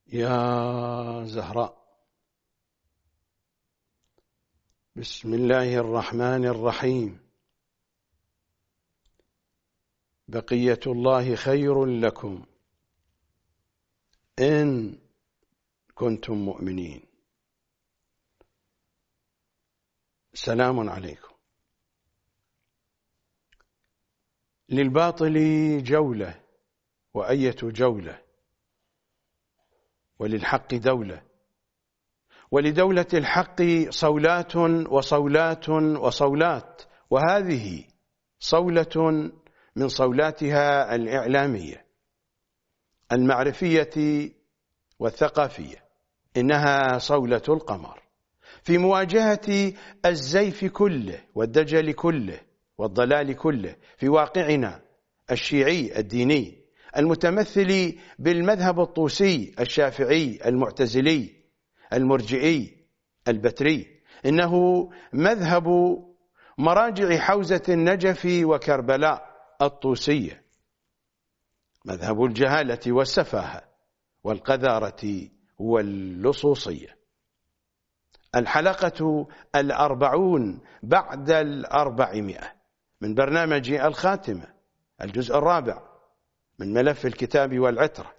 يا زهراء، بسم الله الرحمن الرحيم. بقية الله خير لكم إن كنتم مؤمنين. سلام عليكم. للباطل جولة وأية جولة، وللحق دولة، ولدولة الحق صولات وصولات وصولات، وهذه صولة من صولاتها الإعلامية المعرفية والثقافية. إنها صولة القمر في مواجهة الزيف كله والدجل كله والضلال كله في واقعنا الشيعي الديني المتمثل بالمذهب الطوسي الشافعي المعتزلي المرجئي البتري. إنه مذهب مراجع حوزة النجف وكربلاء الطوسية، مذهب الجهالة والسفاهة والقذارة واللصوصية. الحلقة 40 بعد 400 من برنامج الخاتمة، الجزء 4 من ملف الكتاب والعترة.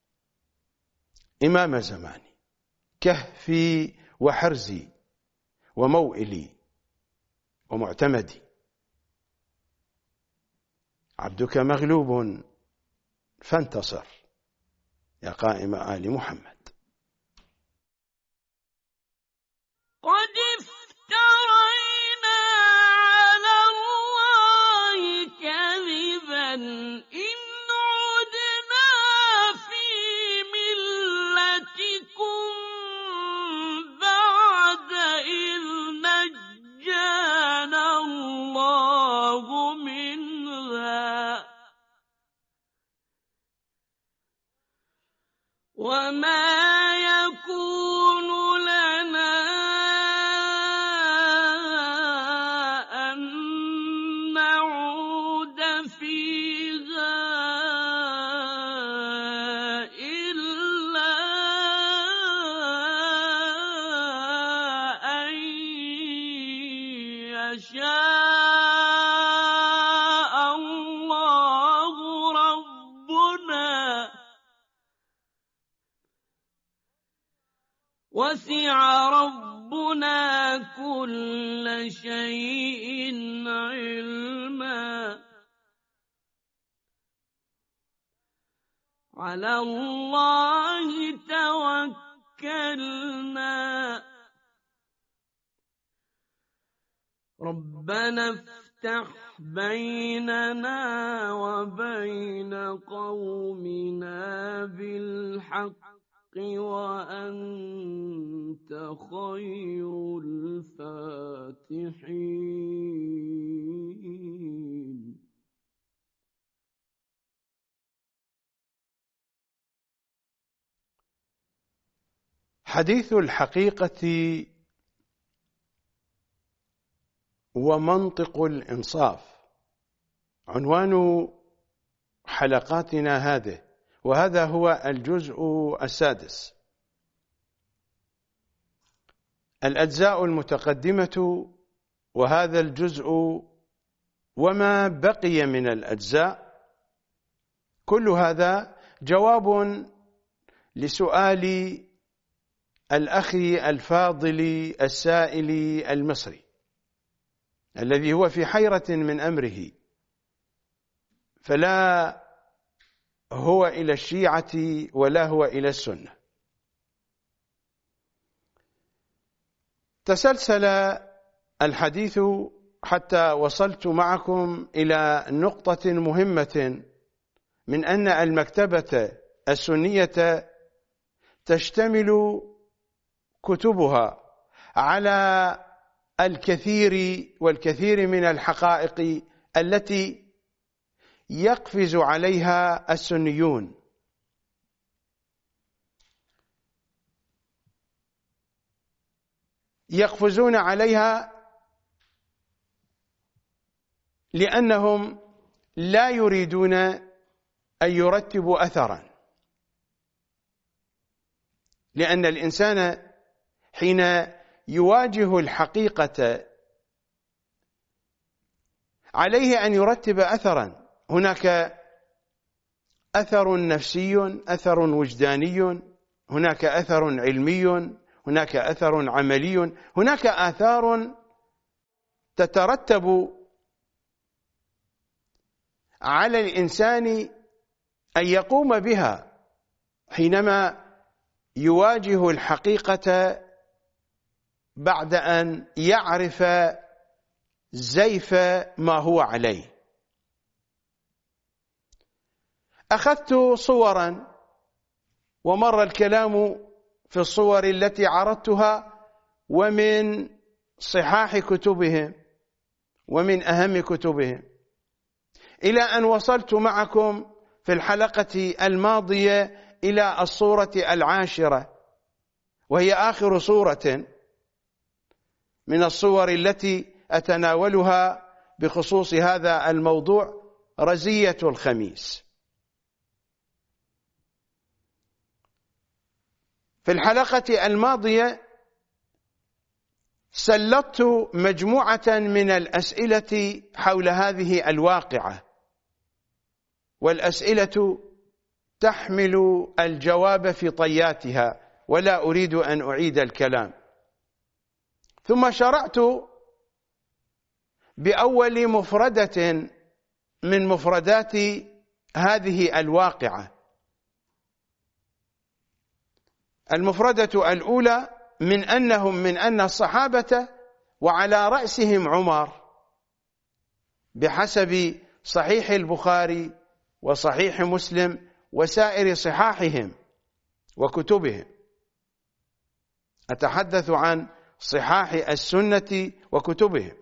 إمام زماني، كهفي وحرزي وموئلي ومعتمدي، عبدك مغلوب فانتصر يا قائم آل محمد. قد افترينا على الله كذبا إن عدنا في ملتكم بعد إذ نجانا الله منها وما يكون لنا أن نعود فيها إلا أن يشاء الله ربنا، وسع ربنا كل شيء علما. على الله توكلنا. ربنا افتح بيننا وبين قومنا بالحق وأنت خير الفاتحين. حديث الحقيقة ومنطق الإنصاف عنوان حلقاتنا هذه، وهذا هو الجزء 6. الأجزاء المتقدمة وهذا الجزء وما بقي من الأجزاء، كل هذا جواب لسؤال الأخ الفاضل السائل المصري الذي هو في حيرة من أمره، فلا هو إلى الشيعة ولا هو إلى السنة. تسلسل الحديث حتى وصلت معكم إلى نقطة مهمة من أن المكتبة السنية تشتمل كتبها على الكثير والكثير من الحقائق التي يقفز عليها السنيون. يقفزون عليها لأنهم لا يريدون أن يرتبوا أثرا، لأن الإنسان حين يواجه الحقيقة عليه أن يرتب أثرا. هناك أثر نفسي، أثر وجداني، هناك أثر علمي، هناك أثر عملي، هناك آثار تترتب على الإنسان أن يقوم بها حينما يواجه الحقيقة بعد أن يعرف زيف ما هو عليه. أخذت صورا ومر الكلام في الصور التي عرضتها ومن صحاح كتبهم ومن أهم كتبهم، إلى أن وصلت معكم في الحلقة الماضية إلى الصورة 10، وهي آخر صورة من الصور التي أتناولها بخصوص هذا الموضوع، رزية الخميس. في الحلقة الماضية سلطت مجموعة من الأسئلة حول هذه الواقعة، والأسئلة تحمل الجواب في طياتها، ولا أريد أن أعيد الكلام. ثم شرعت بأول مفردة من مفردات هذه الواقعة. المفردة الأولى من أن الصحابة وعلى رأسهم عمر، بحسب صحيح البخاري وصحيح مسلم وسائر صحاحهم وكتبهم، أتحدث عن صحاح السنة وكتبهم،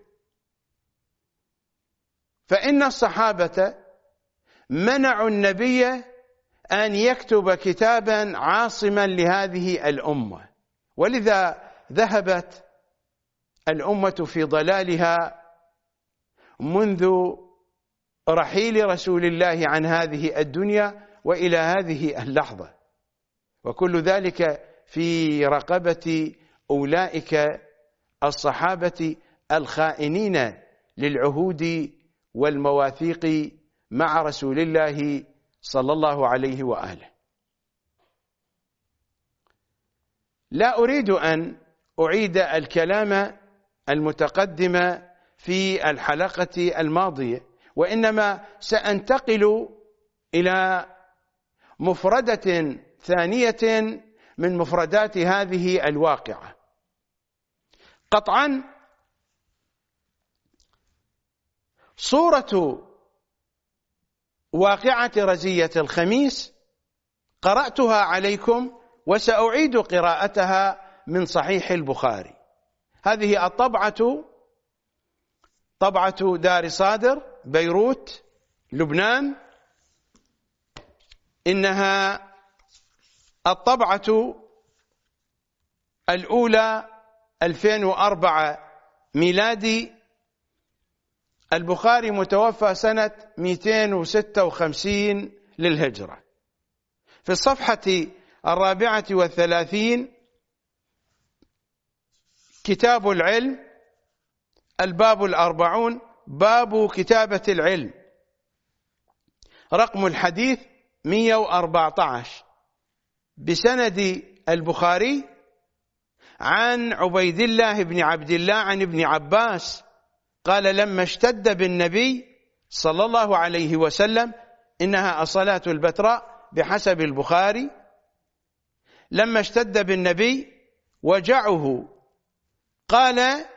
فإن الصحابة منعوا النبي أن يكتب كتابا عاصما لهذه الأمة، ولذا ذهبت الأمة في ضلالها منذ رحيل رسول الله عن هذه الدنيا وإلى هذه اللحظة، وكل ذلك في رقبة أولئك الصحابة الخائنين للعهود والمواثيق مع رسول الله صلى الله عليه وآله. لا أريد أن أعيد الكلام المتقدم في الحلقة الماضية، وإنما سأنتقل إلى مفردة ثانية من مفردات هذه الواقعة. قطعا صورة واقعة رزية الخميس قرأتها عليكم وسأعيد قراءتها من صحيح البخاري. هذه الطبعة طبعة دار صادر بيروت لبنان، إنها الطبعة الأولى 2004 ميلادي، البخاري متوفى سنة 256 للهجرة. في الصفحة 34 كتاب العلم، الباب 40، باب كتابة العلم، رقم الحديث 114، بسند البخاري عن عبيد الله بن عبد الله عن ابن عباس قال: لما اشتد بالنبي صلى الله عليه وسلم، إنها الصلاة البتراء بحسب البخاري، لما اشتد بالنبي وجعه قال: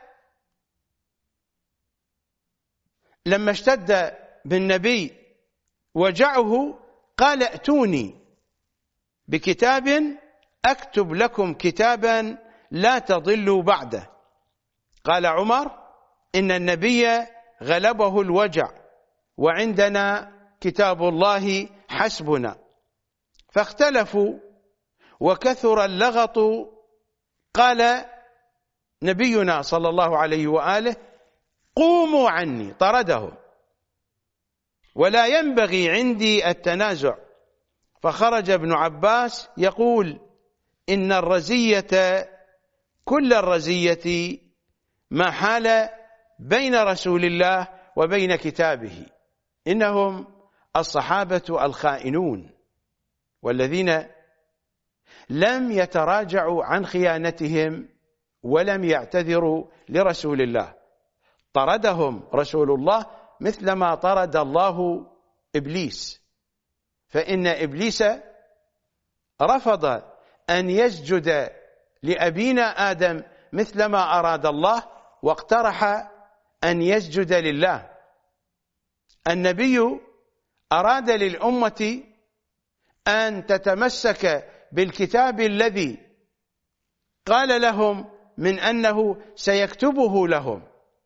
لما اشتد بالنبي وجعه قال: ائتوني بكتاب أكتب لكم كتابا لا تضلوا بعده. قال عمر: إن النبي غلبه الوجع وعندنا كتاب الله حسبنا. فاختلفوا وكثر اللغط. قال نبينا صلى الله عليه وآله: قوموا عني، طردهم، ولا ينبغي عندي التنازع. فخرج ابن عباس يقول: إن الرزية كل الرزية ما حال بين رسول الله وبين كتابه. إنهم الصحابة الخائنون، والذين لم يتراجعوا عن خيانتهم ولم يعتذروا لرسول الله. طردهم رسول الله مثلما طرد الله إبليس، فإن إبليس رفض أن يسجد لأبينا آدم مثلما أراد الله، واقترح أن يسجد لله. النبي أراد للأمة أن تتمسك بالكتاب الذي قال لهم من أنه سيكتبه لهم.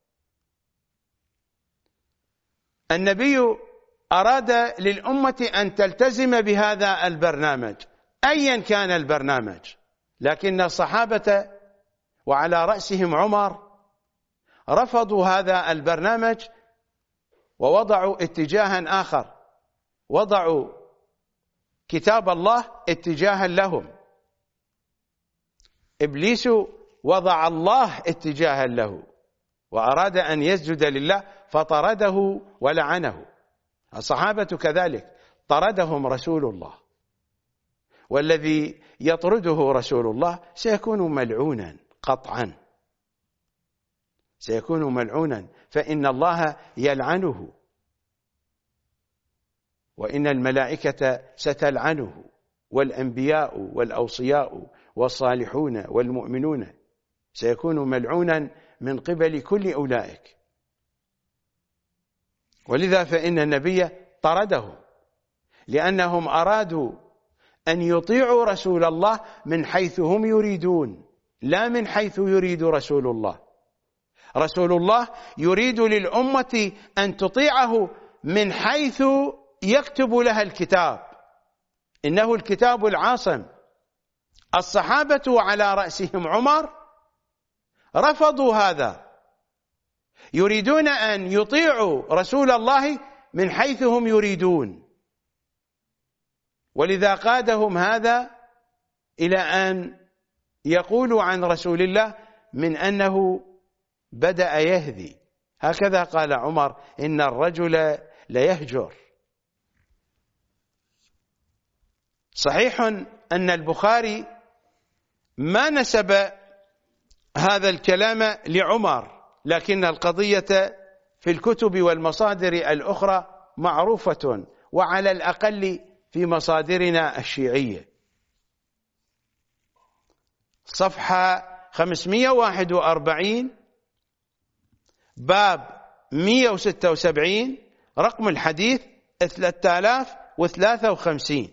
النبي أراد للأمة أن تلتزم بهذا البرنامج أيا كان البرنامج، لكن الصحابة وعلى رأسهم عمر رفضوا هذا البرنامج ووضعوا اتجاها آخر، وضعوا كتاب الله اتجاها لهم. إبليس وضع الله اتجاها له وأراد أن يسجد لله فطرده ولعنه. الصحابة كذلك طردهم رسول الله، والذي يطرده رسول الله سيكون ملعونا قطعا، سيكون ملعونا، فإن الله يلعنه وإن الملائكة ستلعنه والأنبياء والأوصياء والصالحون والمؤمنون، سيكون ملعونا من قبل كل أولئك. ولذا فإن النبي طردهم لأنهم أرادوا أن يطيعوا رسول الله من حيث هم يريدون، لا من حيث يريد رسول الله. رسول الله يريد للأمة أن تطيعه من حيث يكتب لها الكتاب، إنه الكتاب العاصم. الصحابة وعلى رأسهم عمر رفضوا هذا، يريدون أن يطيعوا رسول الله من حيث هم يريدون، ولذا قادهم هذا إلى أن يقولوا عن رسول الله من أنه بدأ يهذي. هكذا قال عمر: إن الرجل ليهجر. صحيح أن البخاري ما نسب هذا الكلام لعمر، لكن القضية في الكتب والمصادر الأخرى معروفة، وعلى الأقل في مصادرنا الشيعية. صفحة 541 باب 176 رقم الحديث 3053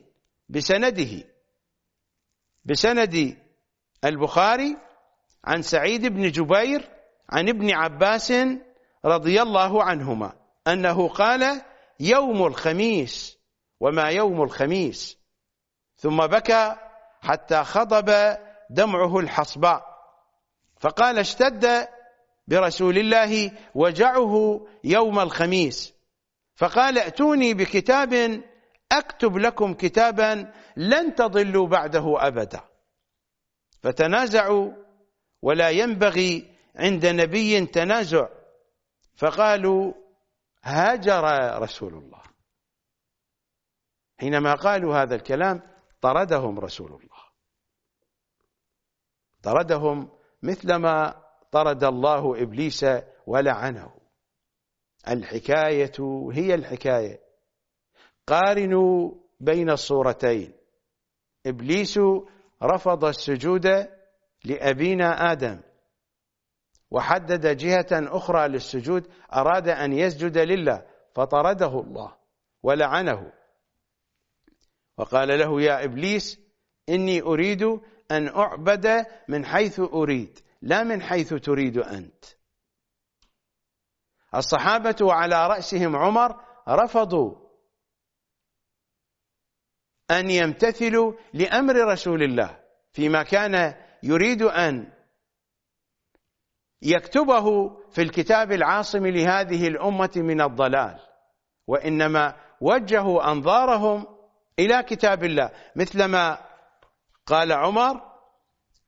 بسند البخاري عن سعيد بن جبير عن ابن عباس رضي الله عنهما أنه قال: يوم الخميس وما يوم الخميس، ثم بكى حتى خضب دمعه الحصباء، فقال: اشتد برسول الله وجعه يوم الخميس، فقال: ائتوني بكتاب أكتب لكم كتابا لن تضلوا بعده أبدا. فتنازعوا، ولا ينبغي عند نبي تنازع، فقالوا: هاجر رسول الله. حينما قالوا هذا الكلام طردهم رسول الله، طردهم مثلما طرد الله إبليس ولعنه. الحكاية هي الحكاية. قارنوا بين الصورتين. إبليس رفض السجود لأبينا آدم، وحدد جهة أخرى للسجود، أراد أن يسجد لله فطرده الله ولعنه، وقال له: يا إبليس إني أريد أن أعبد من حيث أريد لا من حيث تريد أنت. الصحابة وعلى رأسهم عمر رفضوا أن يمتثلوا لأمر رسول الله فيما كان يريد أن يكتبه في الكتاب العاصم لهذه الأمة من الضلال، وإنما وجهوا أنظارهم إلى كتاب الله، مثلما قال عمر: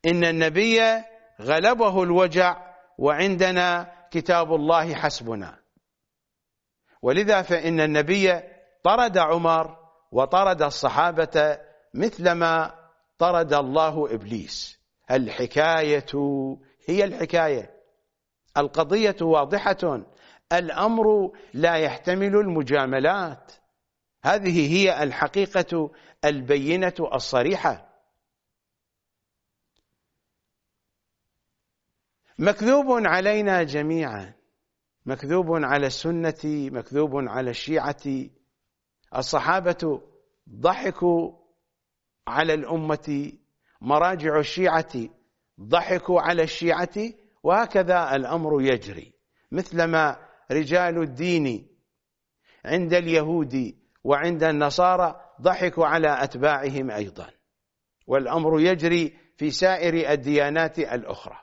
إن النبي غلبه الوجع وعندنا كتاب الله حسبنا. ولذا فإن النبي طرد عمر وطرد الصحابة مثلما طرد الله إبليس. الحكاية هي الحكاية، القضية واضحة، الأمر لا يحتمل المجاملات، هذه هي الحقيقة البينة الصريحة. مكذوب علينا جميعا، مكذوب على السنة، مكذوب على الشيعة. الصحابة ضحكوا على الأمة، مراجع الشيعة ضحكوا على الشيعة، وهكذا الأمر يجري، مثلما رجال الدين عند اليهود وعند النصارى ضحكوا على أتباعهم أيضا، والأمر يجري في سائر الديانات الأخرى،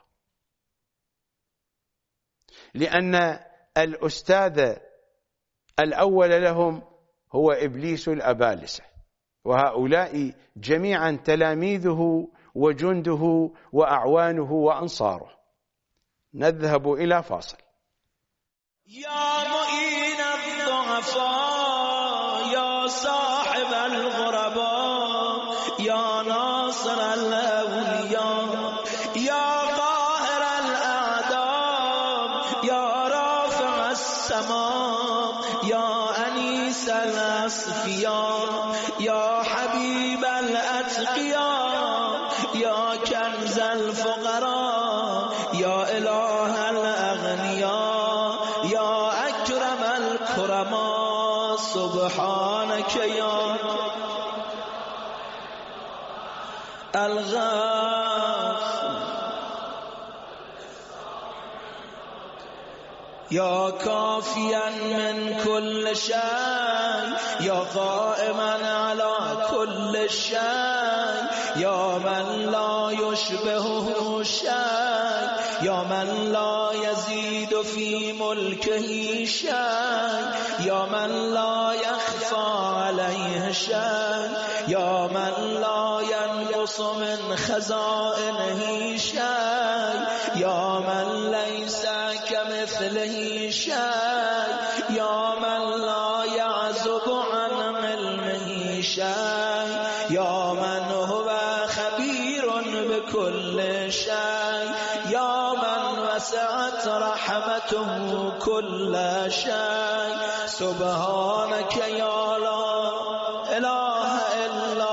لأن الأستاذ الأول لهم هو إبليس الأبالسة، وهؤلاء جميعا تلاميذه وجنده وأعوانه وأنصاره. نذهب إلى فاصل. يا معين الضعفاء، يا صاحب الغرباء، يا ناصر الأولياء، يا قاهر الأعداء، يا رافع السماء، يا أنيس الأصفياء، يا حبيب الأتقياء، يا كنز الفقراء، يا إله الأغنياء، يا أكرم الكرماء، سبحانك يا الغاف، يا كافيا من كل شيء، يا قائما على كل شيء، يا من لا يشبهه شيء، يا من لا يزيد في ملكه شيء، يا من لا يخفى عليه شيء، يا من لا ينقص من خزائنه شيء، يا من ليس كمثله شيء، يا من لا يعزب عن علمه شيء، يا من هو خبير بكل شيء، يا من وسعت رحمته كل شيء، سبحانك يا لا إله إلا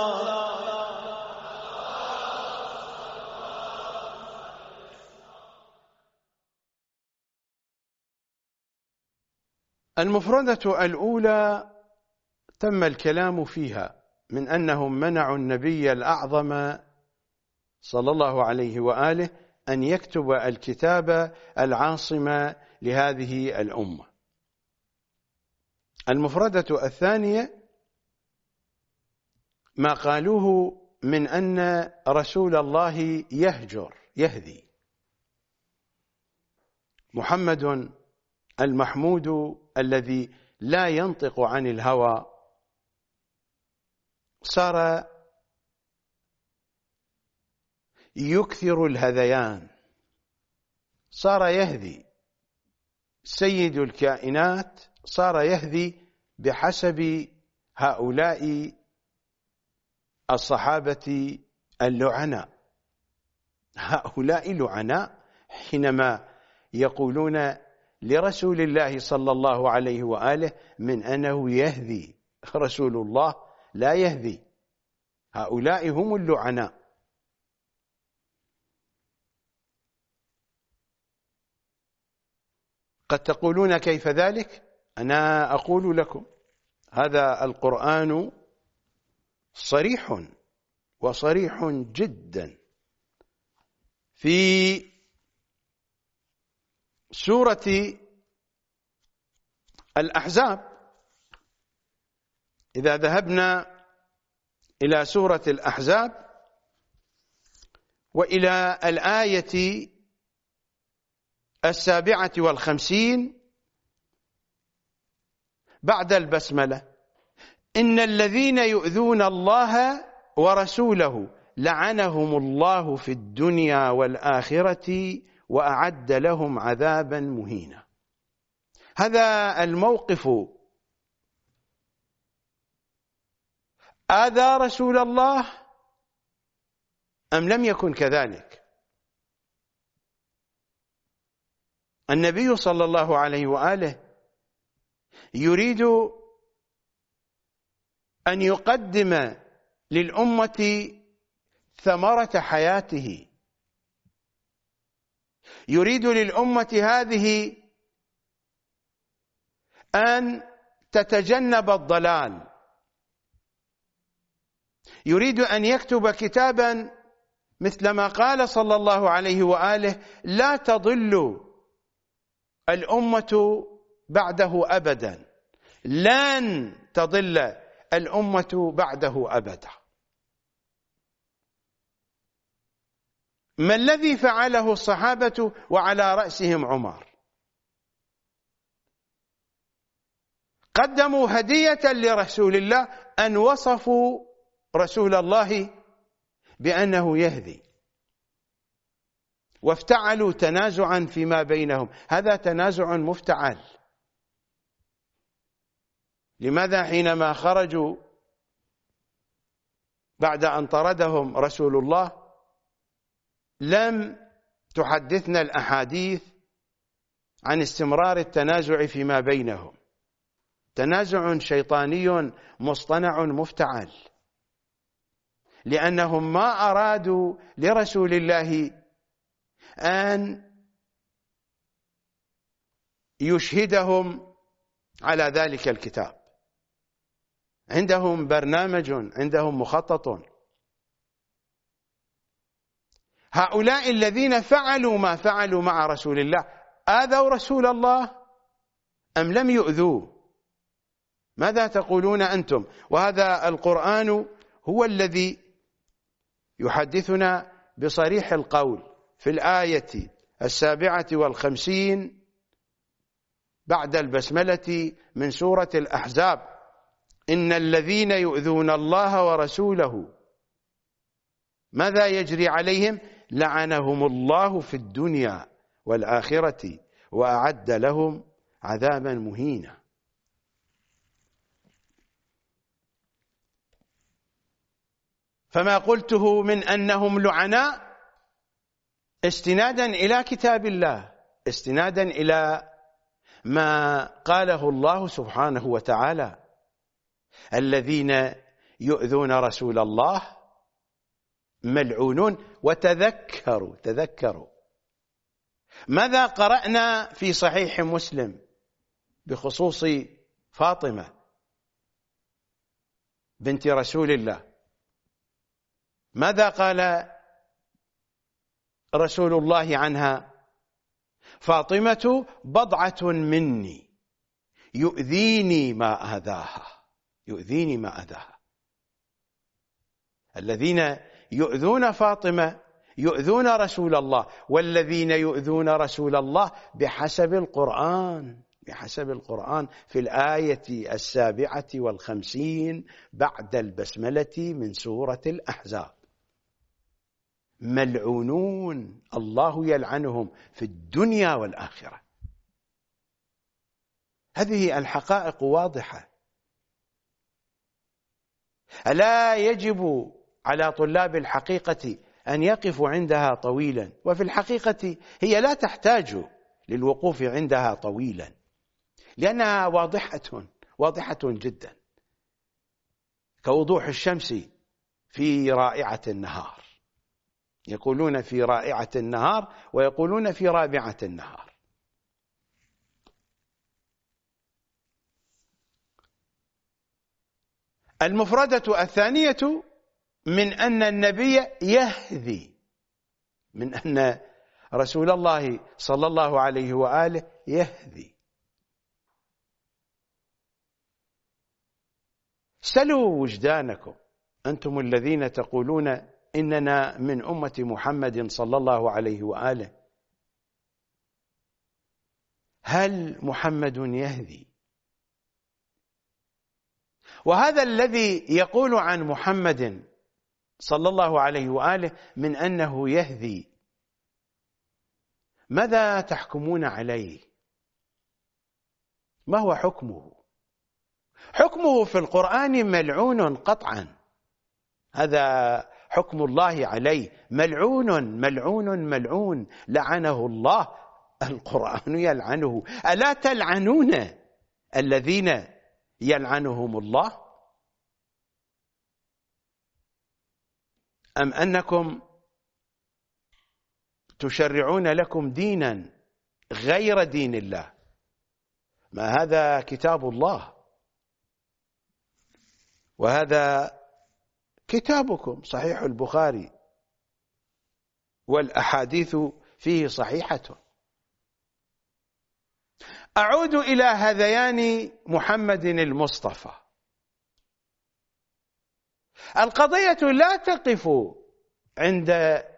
المفردة الأولى تم الكلام فيها من أنهم منعوا النبي الأعظم صلى الله عليه وآله أن يكتب الكتاب العاصم لهذه الأمة. المفردة الثانية ما قالوه من أن رسول الله يهدي. محمد المحمود الذي لا ينطق عن الهوى صار يكثر الهذيان، صار يهدي. سيد الكائنات صار يهدي بحسب هؤلاء الصحابة اللعناء. هؤلاء لعناء حينما يقولون لرسول الله صلى الله عليه وآله من أنه يهدي، رسول الله لا يهدي. هؤلاء هم اللعناء. قد تقولون كيف ذلك؟ أنا أقول لكم هذا القرآن صريح وصريح جدا. في سورة الأحزاب، إذا ذهبنا إلى سورة الأحزاب وإلى الآية 57 بعد البسملة: إن الذين يؤذون الله ورسوله لعنهم الله في الدنيا والآخرة وأعد لهم عذابا مهينا. هذا الموقف آذى رسول الله أم لم يكن كذلك؟ النبي صلى الله عليه وآله يريد أن يقدم للأمة ثمرة حياته، يريد للأمة هذه أن تتجنب الضلال، يريد أن يكتب كتابا مثل ما قال صلى الله عليه وآله: لا تضل الأمة بعده أبدا، لن تضل الأمة بعده أبدا. ما الذي فعله الصحابة وعلى رأسهم عمر؟ قدموا هدية لرسول الله أن وصفوا رسول الله بأنه يهدي، وافتعلوا تنازعا فيما بينهم. هذا تنازع مفتعل. لماذا حينما خرجوا بعد أن طردهم رسول الله لم تحدثنا الأحاديث عن استمرار التنازع فيما بينهم؟ تنازع شيطاني مصطنع مفتعل، لأنهم ما أرادوا لرسول الله أن يشهدهم على ذلك الكتاب. عندهم برنامج، عندهم مخطط. هؤلاء الذين فعلوا ما فعلوا مع رسول الله آذوا رسول الله أم لم يؤذوه؟ ماذا تقولون أنتم؟ وهذا القرآن هو الذي يحدثنا بصريح القول في الآية 57 بعد البسملة من سورة الأحزاب: إن الذين يؤذون الله ورسوله ماذا يجري عليهم؟ لعنهم الله في الدنيا والآخرة وأعد لهم عذابا مهينا. فما قلته من أنهم لعناء استنادا إلى كتاب الله، استنادا إلى ما قاله الله سبحانه وتعالى: الذين يؤذون رسول الله ملعونون. وتذكروا ماذا قرأنا في صحيح مسلم بخصوص فاطمة بنت رسول الله؟ ماذا قال رسول الله عنها؟ فاطمة بضعة مني يؤذيني ما أذاها، يؤذيني ما أذاها. الذين يؤذون فاطمة يؤذون رسول الله، والذين يؤذون رسول الله بحسب القرآن، بحسب القرآن في الآية 57 بعد البسملة من سورة الأحزاب: ملعونون، الله يلعنهم في الدنيا والآخرة. هذه الحقائق واضحة. ألا يجب على طلاب الحقيقة أن يقفوا عندها طويلا؟ وفي الحقيقة هي لا تحتاج للوقوف عندها طويلا، لأنها واضحة جدا كوضوح الشمس في رائعة النهار. يقولون في رائعة النهار ويقولون في رابعة النهار. المفردة الثانية من أن النبي يهدي، من أن رسول الله صلى الله عليه وآله يهدي. سلوا وجدانكم أنتم الذين تقولون إننا من أمة محمد صلى الله عليه وآله. هل محمد يهدي؟ وهذا الذي يقول عن محمد صلى الله عليه وآله من أنه يهدي، ماذا تحكمون عليه؟ ما هو حكمه؟ حكمه في القرآن ملعون قطعا، هذا حكم الله عليه، ملعون ملعون ملعون، لعنه الله، القرآن يلعنه. ألا تلعنون الذين يلعنهم الله؟ أم أنكم تشرعون لكم دينا غير دين الله؟ ما هذا كتاب الله، وهذا كتابكم صحيح البخاري، والأحاديث فيه صحيحة. أعود إلى هذيان محمد المصطفى. القضية لا تقف عند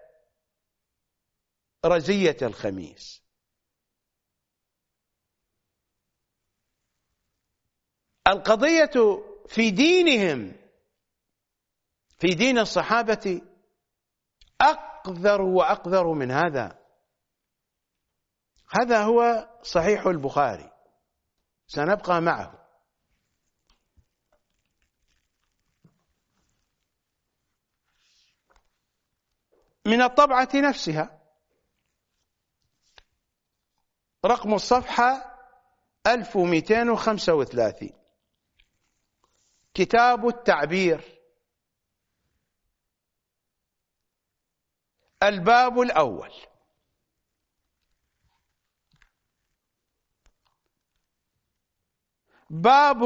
رزية الخميس، القضية في دينهم، في دين الصحابة أقذر وأقذر من هذا. هذا هو صحيح البخاري، سنبقى معه. من الطبعة نفسها، رقم الصفحة 1235، كتاب التعبير، الباب الأول. باب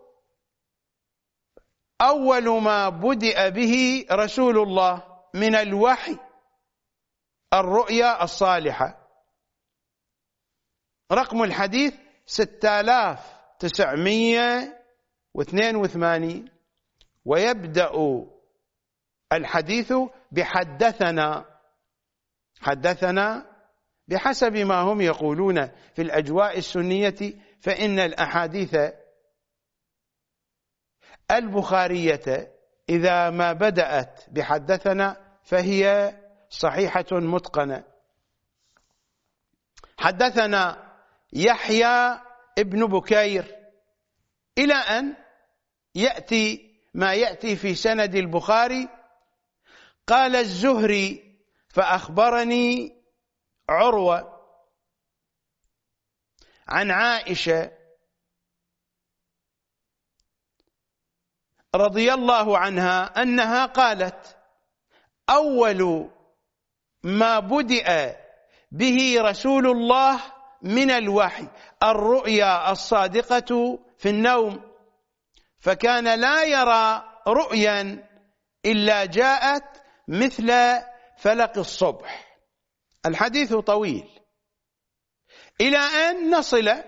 أول ما بدأ به رسول الله من الوحي الرؤيا الصالحة. رقم الحديث 6982، ويبدأ الحديث بحدثنا. حدثنا بحسب ما هم يقولون في الأجواء السنية، فإن الأحاديث البخارية إذا ما بدأت بحدثنا فهي صحيحة متقنة. حدثنا يحيى ابن بكير، إلى أن يأتي ما يأتي في سند البخاري. قال الزهري فأخبرني عروة عن عائشة رضي الله عنها أنها قالت: أول ما بدأ به رسول الله من الوحي الرؤيا الصادقة في النوم، فكان لا يرى رؤيا إلا جاءت مثل فلق الصبح. الحديث طويل إلى أن نصل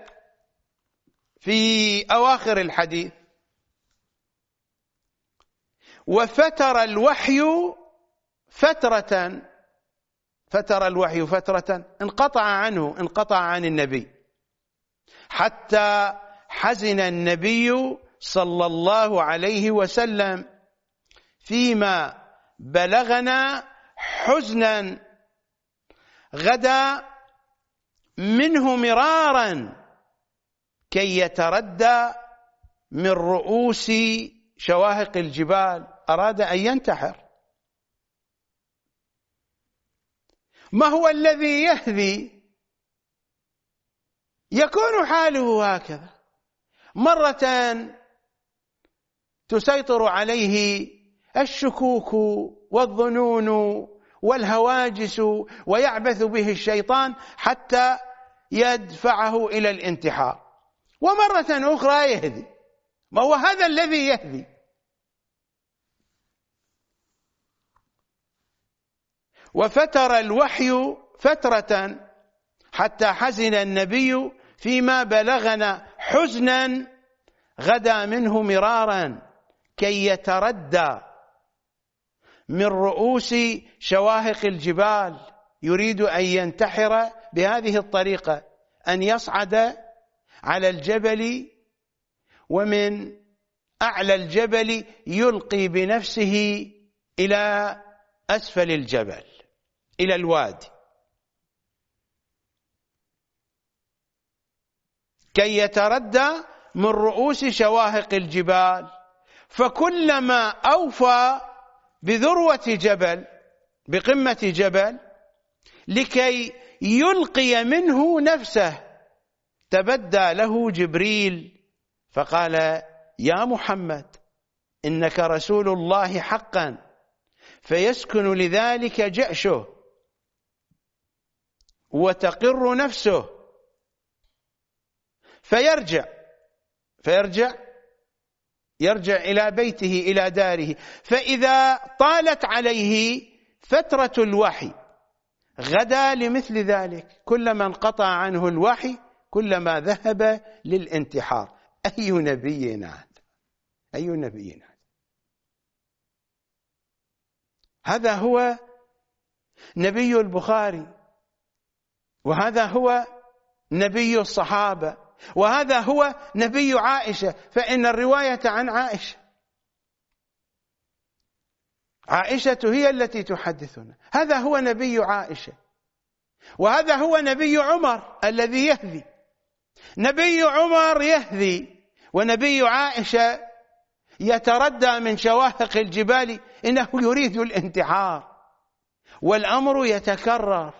في أواخر الحديث: وفتر الوحي فترة، فتر الوحي فترة، انقطع عن النبي، حتى حزن النبي صلى الله عليه وسلم فيما بلغنا حزنا غدا منه مرارا كي يتردى من رؤوس شواهق الجبال. أراد أن ينتحر. ما هو الذي يهذي؟ يكون حاله هكذا، مرة تسيطر عليه الشكوك والظنون والهواجس ويعبث به الشيطان حتى يدفعه إلى الانتحار، ومرة أخرى يهدي. ما هو هذا الذي يهدي؟ وفتر الوحي فترة حتى حزن النبي فيما بلغنا حزنا غدا منه مرارا كي يتردى من رؤوس شواهق الجبال. يريد أن ينتحر بهذه الطريقة، أن يصعد على الجبل ومن أعلى الجبل يلقي بنفسه إلى أسفل الجبل إلى الوادي كي يتردى من رؤوس شواهق الجبال، فكلما أوفى بذروة جبل بقمة جبل لكي يلقي منه نفسه تبدى له جبريل فقال: يا محمد إنك رسول الله حقا، فيسكن لذلك جأشه وتقر نفسه، يرجع إلى بيته إلى داره. فإذا طالت عليه فترة الوحي غدا لمثل ذلك، كلما انقطع عنه الوحي كلما ذهب للانتحار. أي نبي هذا؟ أي نبي هذا؟ هذا هو نبي البخاري، وهذا هو نبي الصحابة، وهذا هو نبي عائشة. فإن الرواية عن عائشة هي التي تحدثنا. هذا هو نبي عائشة، وهذا هو نبي عمر الذي يهذي. نبي عمر يهذي، ونبي عائشة يتردى من شواهق الجبال إنه يريد الانتحار، والأمر يتكرر.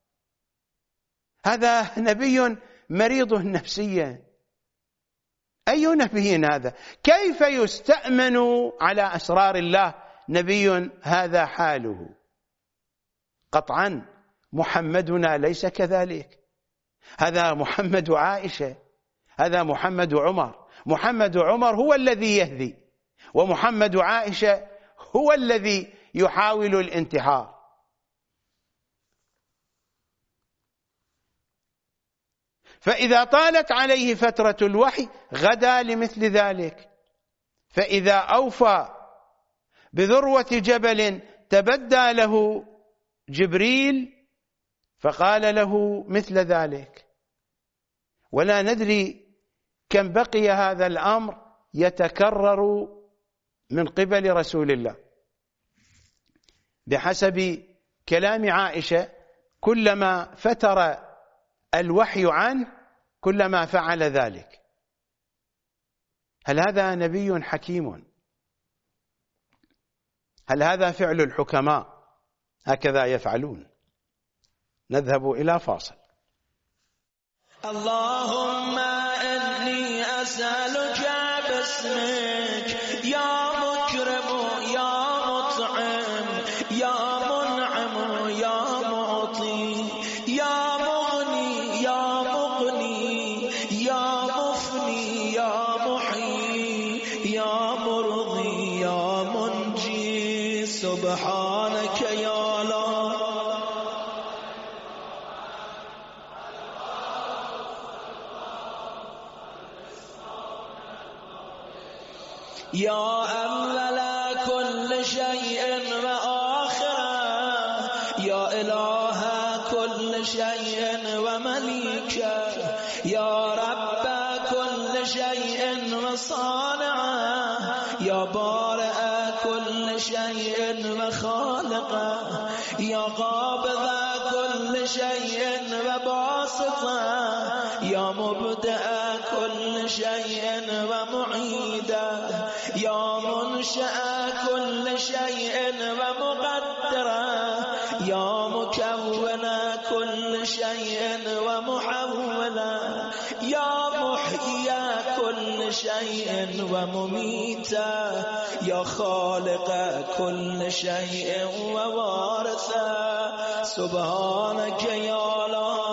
هذا نبي مريض نفسيا. أي نبي هذا؟ كيف يستأمن على أسرار الله نبي هذا حاله؟ قطعا محمدنا ليس كذلك. هذا محمد عائشة، هذا محمد عمر. محمد عمر هو الذي يهذي، ومحمد عائشة هو الذي يحاول الانتحار. فإذا طالت عليه فترة الوحي غدا لمثل ذلك، فإذا أوفى بذروة جبل تبدى له جبريل فقال له مثل ذلك. ولا ندري كم بقي هذا الأمر يتكرر من قبل رسول الله. بحسب كلام عائشة كلما فتر الوحي عنه كلما فعل ذلك. هل هذا نبي حكيم؟ هل هذا فعل الحكماء؟ هكذا يفعلون. نذهب إلى فاصل. اللهم إني أسألك باسمك يا مكرم يا مطعم يا منعم يا معطي يا مغني يا مغني يا مفني يا محيي يا مرضي يا منجي سبحانك يا يا أول كل شيء وآخره يا إله كل شيء ومليكه يا رب كل شيء وصانعه يا بارئ كل شيء وخالقه يا قابض كل شيء وباسطه يا مبدأ كل شيء ومعيده يا منشأ كل شيء ومقدره يا مكون كل شيء ومحوله يا محيي كل شيء ومميته يا خالق كل شيء ووارثه سبحانك يا الله.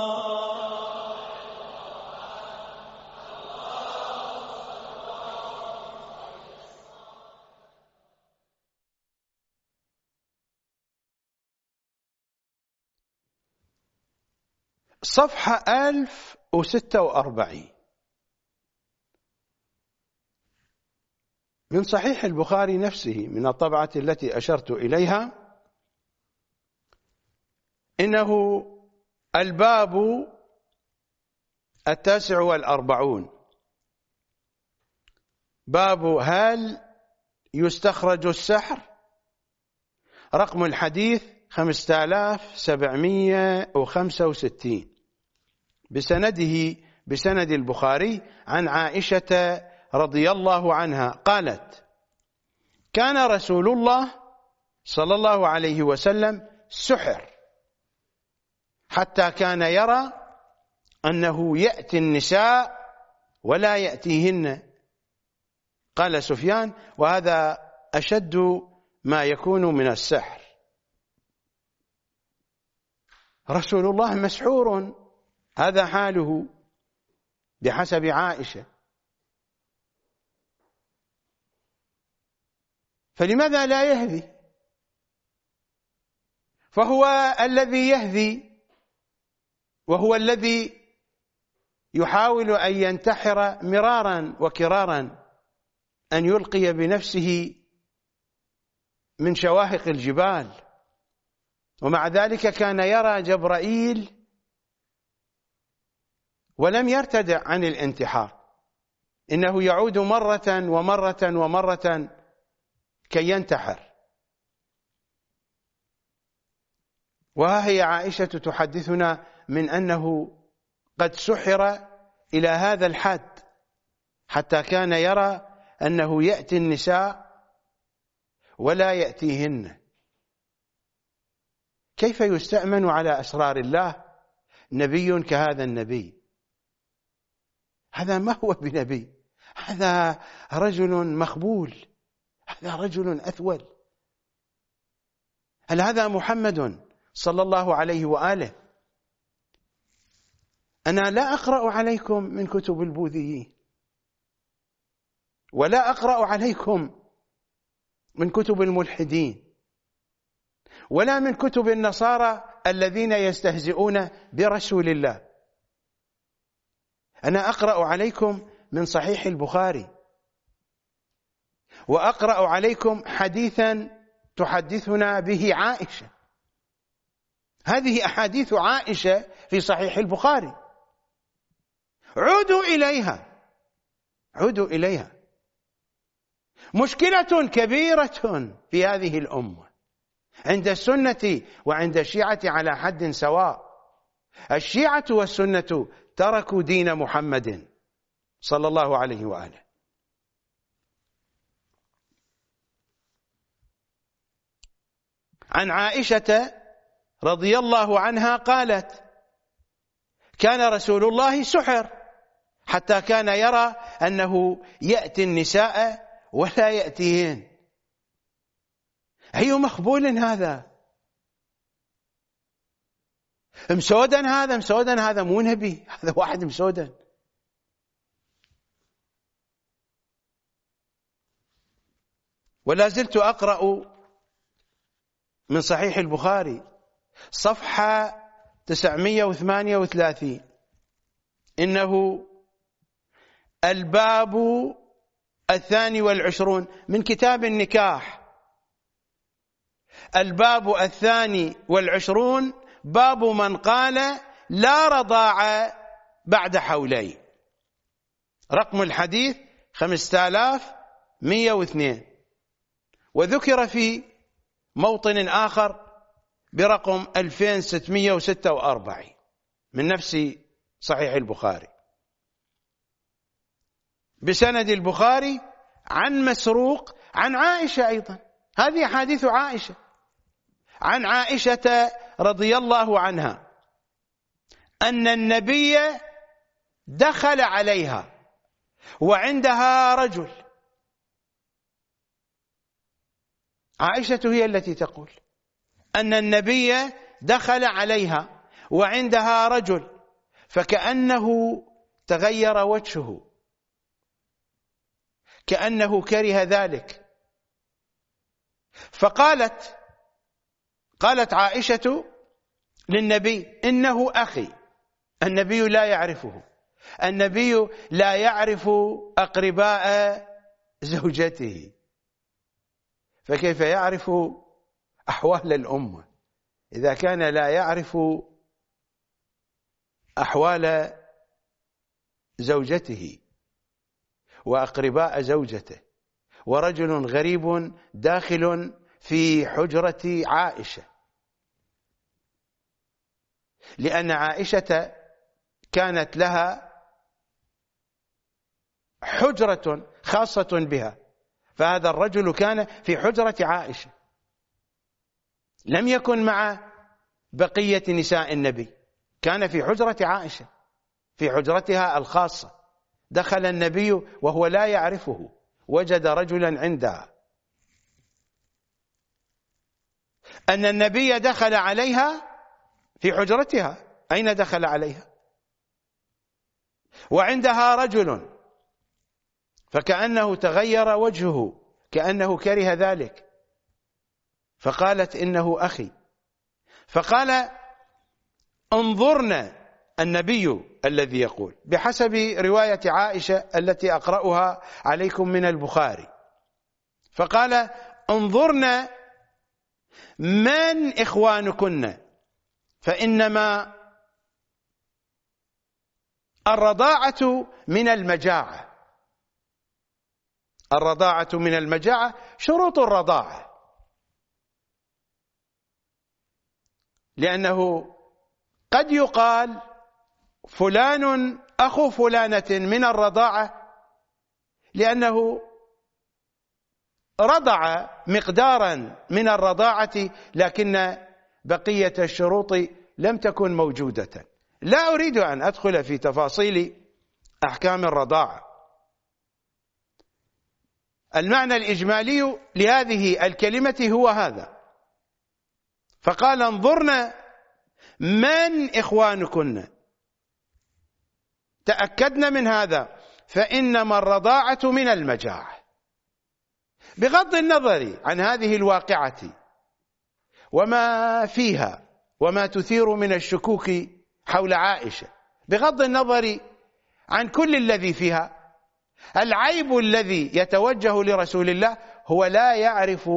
صفحة 1046 من صحيح البخاري نفسه من الطبعة التي أشرت إليها. إنه الباب 49 باب هل يستخرج السحر رقم الحديث 5765 بسند البخاري عن عائشة رضي الله عنها قالت: كان رسول الله صلى الله عليه وسلم سحر حتى كان يرى أنه يأتي النساء ولا يأتيهن. قال سفيان: وهذا أشد ما يكون من السحر. رسول الله مسحور، هذا حاله بحسب عائشة. فلماذا لا يهدي؟ فهو الذي يهدي، وهو الذي يحاول أن ينتحر مرارا وكرارا، أن يلقي بنفسه من شواهق الجبال، ومع ذلك كان يرى جبرائيل ولم يرتدع عن الانتحار، إنه يعود مرة ومرة ومرة كي ينتحر. وها هي عائشة تحدثنا من أنه قد سحر إلى هذا الحد، حتى كان يرى أنه يأتي النساء ولا يأتيهن. كيف يستأمن على أسرار الله نبي كهذا النبي؟ هذا ما هو بنبي، هذا رجل مخبول، هذا رجل أثول. هل هذا محمد صلى الله عليه وآله؟ أنا لا أقرأ عليكم من كتب البوذيين، ولا أقرأ عليكم من كتب الملحدين، ولا من كتب النصارى الذين يستهزئون برسول الله. أنا أقرأ عليكم من صحيح البخاري، وأقرأ عليكم حديثا تحدثنا به عائشة. هذه أحاديث عائشة في صحيح البخاري، عودوا إليها، عودوا إليها. مشكلة كبيرة في هذه الأمة عند السنة وعند الشيعة على حد سواء. الشيعة والسنة تركوا دين محمد صلى الله عليه وآله. عن عائشة رضي الله عنها قالت: كان رسول الله سحر حتى كان يرى أنه يأتي النساء ولا يأتيهن. أي مخبول هذا؟ مسودا هذا، مسودا هذا، مو نبي، هذا واحد مسودا. ولا زلت أقرأ من صحيح البخاري صفحة 938: إنه الباب 22 من كتاب النكاح. الباب 22 باب من قال لا رضاع بعد حولين. رقم الحديث 5102. وذكر في موطن آخر برقم 2646 من نفس صحيح البخاري بسند البخاري عن مسروق عن عائشة أيضا. هذه حديث عائشة. عن عائشة رضي الله عنها أن النبي دخل عليها وعندها رجل. عائشة هي التي تقول أن النبي دخل عليها وعندها رجل، فكأنه تغير وجهه، كأنه كره ذلك. قالت عائشة للنبي: إنه أخي. النبي لا يعرفه، النبي لا يعرف أقرباء زوجته، فكيف يعرف أحوال الأمة إذا كان لا يعرف أحوال زوجته وأقرباء زوجته، ورجل غريب داخل في حجرة عائشة، لأن عائشة كانت لها حجرة خاصة بها، فهذا الرجل كان في حجرة عائشة، لم يكن مع بقية نساء النبي، كان في حجرة عائشة، في حجرتها الخاصة. دخل النبي وهو لا يعرفه، وجد رجلا عندها، أن النبي دخل عليها في حجرتها. أين دخل عليها؟ وعندها رجل، فكأنه تغير وجهه، كأنه كره ذلك، فقالت إنه أخي، فقال انظرنا النبي الذي يقول بحسب رواية عائشة التي أقرأها عليكم من البخاري، فقال انظرنا من إخوانكن، فإنما الرضاعة من المجاعة. الرضاعة من المجاعة، شروط الرضاعة، لأنه قد يقال فلان أخو فلانة من الرضاعة لأنه رضع مقدارا من الرضاعة، لكن بقية الشروط لم تكن موجودة. لا أريد أن أدخل في تفاصيل أحكام الرضاعة. المعنى الإجمالي لهذه الكلمة هو هذا، فقال انظرنا من إخوانكن، تأكدنا من هذا، فإنما الرضاعة من المجاعة. بغض النظر عن هذه الواقعة وما فيها وما تثير من الشكوك حول عائشة، بغض النظر عن كل الذي فيها، العيب الذي يتوجه لرسول الله هو لا يعرف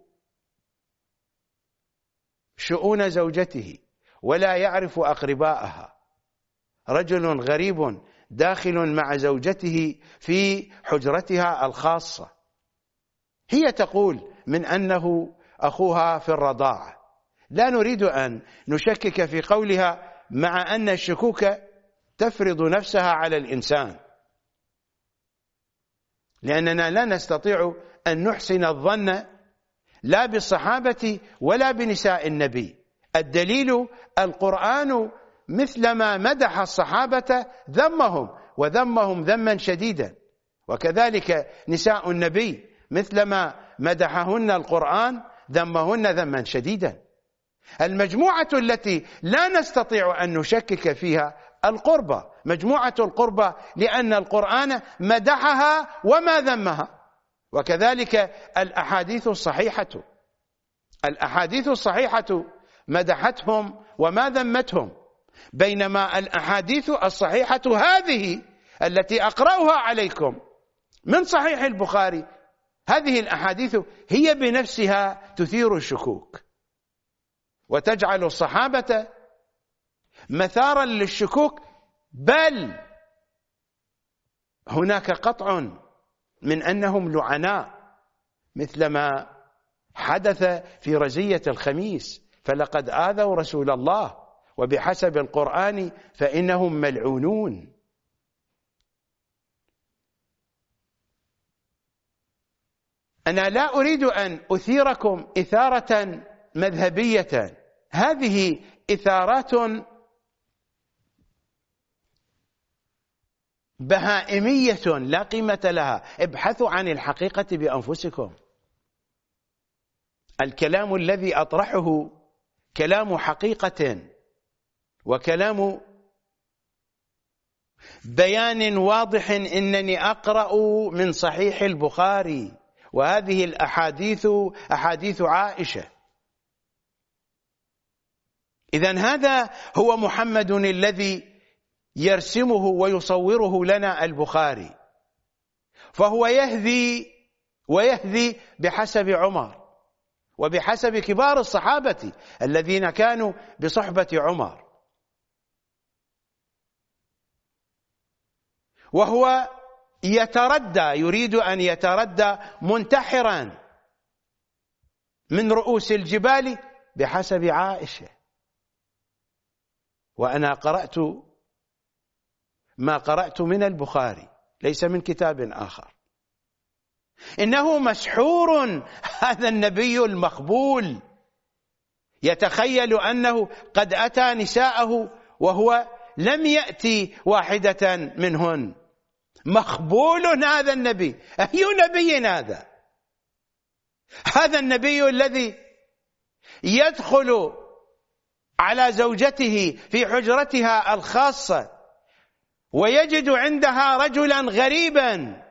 شؤون زوجته ولا يعرف أقرباءها. رجل غريب داخل مع زوجته في حجرتها الخاصة، هي تقول من أنه أخوها في الرضاعة. لا نريد أن نشكك في قولها، مع أن الشكوك تفرض نفسها على الإنسان، لأننا لا نستطيع أن نحسن الظن لا بالصحابة ولا بنساء النبي. الدليل القرآن، مثلما مدح الصحابة ذمهم، وذمهم ذما شديدا، وكذلك نساء النبي مثلما مدحهن القرآن ذمهن ذما شديدا. المجموعة التي لا نستطيع أن نشكك فيها القربى، مجموعة القربى، لأن القرآن مدحها وما ذمها، وكذلك الأحاديث الصحيحة. الأحاديث الصحيحة مدحتهم وما ذمتهم، بينما الأحاديث الصحيحة هذه التي أقرأها عليكم من صحيح البخاري، هذه الأحاديث هي بنفسها تثير الشكوك وتجعل الصحابة مثارا للشكوك، بل هناك قطع من أنهم لعناء، مثلما حدث في رزية الخميس، فلقد آذوا رسول الله، وبحسب القرآن فإنهم ملعونون. أنا لا أريد أن أثيركم إثارة مذهبية، هذه إثارات بهائمية لا قيمة لها. ابحثوا عن الحقيقة بأنفسكم. الكلام الذي أطرحه كلام حقيقة وكلام بيان واضح. إنني أقرأ من صحيح البخاري، وهذه الأحاديث أحاديث عائشة. إذن هذا هو محمد الذي يرسمه ويصوره لنا البخاري، فهو يهذي بحسب عمر وبحسب كبار الصحابة الذين كانوا بصحبة عمر، وهو يريد أن يتردى منتحرا من رؤوس الجبال بحسب عائشة. وأنا قرأت ما قرأت من البخاري، ليس من كتاب آخر. إنه مسحور هذا النبي المقبول، يتخيل أنه قد أتى نساءه وهو لم يأتي واحدة منهن. مقبول هذا النبي. أي نبي هذا؟ هذا النبي الذي يدخل على زوجته في حجرتها الخاصة ويجد عندها رجلا غريبا،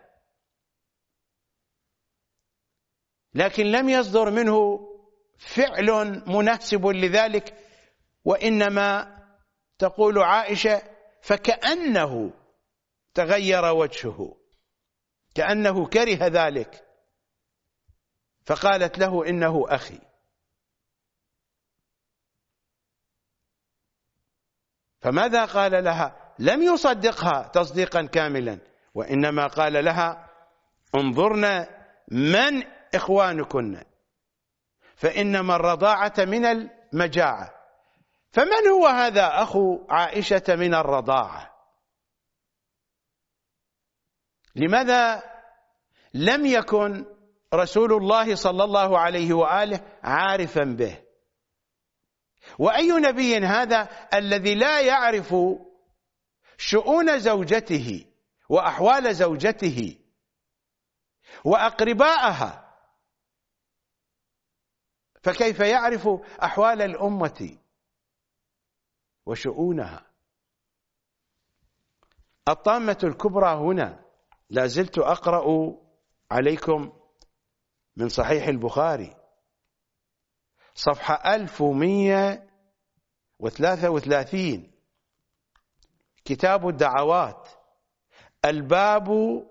لكن لم يصدر منه فعل مناسب لذلك، وإنما تقول عائشة فكأنه تغير وجهه، كأنه كره ذلك، فقالت له إنه أخي. فماذا قال لها؟ لم يصدقها تصديقا كاملا، وإنما قال لها انظرن من إخوانكن، فإنما الرضاعة من المجاعة. فمن هو هذا أخو عائشة من الرضاعة؟ لماذا لم يكن رسول الله صلى الله عليه وآله عارفا به؟ وأي نبي هذا الذي لا يعرف شؤون زوجته وأحوال زوجته وأقربائها، فكيف يعرف أحوال الأمة وشؤونها؟ الطامة الكبرى هنا لا زلت أقرأ عليكم من صحيح البخاري صفحة 1133 كتاب الدعوات، الباب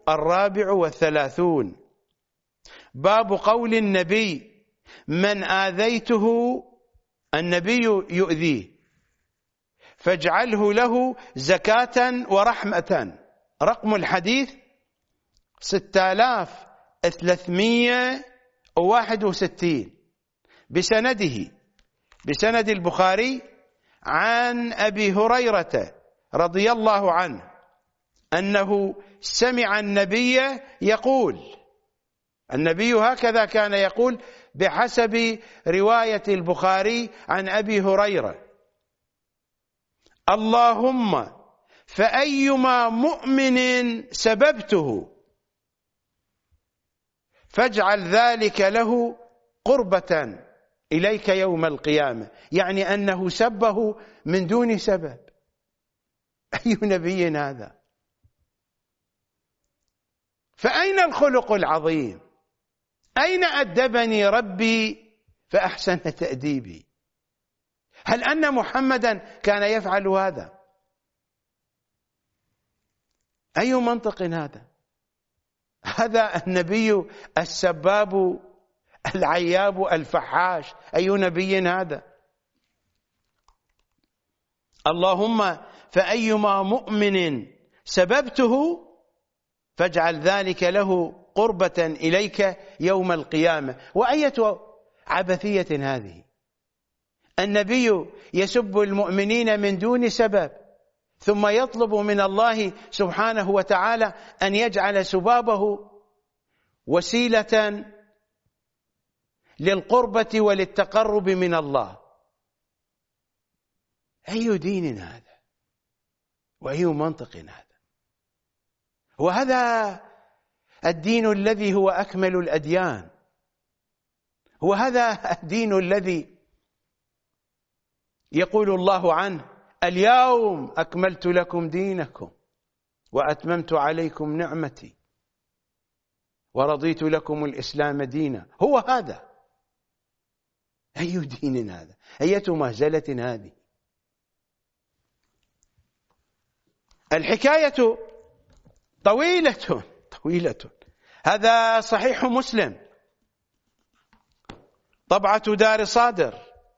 34، باب قول النبي من آذيته النبي يؤذيه فاجعله له زكاة ورحمة. رقم الحديث 6361 بسند البخاري عن أبي هريرة رضي الله عنه أنه سمع النبي يقول، النبي هكذا كان يقول بحسب رواية البخاري عن أبي هريرة: اللهم فأيما مؤمن سببته فاجعل ذلك له قربة إليك يوم القيامة. يعني أنه سبه من دون سبب. أي نبي هذا؟ فأين الخلق العظيم؟ أين أدبني ربي فأحسن تأديبي؟ هل أن محمدا كان يفعل هذا؟ أي منطق هذا؟ هذا النبي السباب العياب الفحاش. أي نبي هذا؟ اللهم فأيما مؤمن سببته فاجعل ذلك له قربة إليك يوم القيامة. وأية عبثية هذه؟ النبي يسب المؤمنين من دون سبب، ثم يطلب من الله سبحانه وتعالى أن يجعل سبابه وسيلة للقربة وللتقرب من الله. أي دين هذا؟ وأي منطق هذا؟ وهذا الدين الذي هو أكمل الأديان، وهذا الدين الذي يقول الله عنه: اليوم أكملت لكم دينكم وأتممت عليكم نعمتي ورضيت لكم الإسلام دينا. هو هذا. أي دين هذا؟ أية مهزلة هذه؟ الحكاية طويلة. هذا صحيح مسلم، طبعة دار صادر،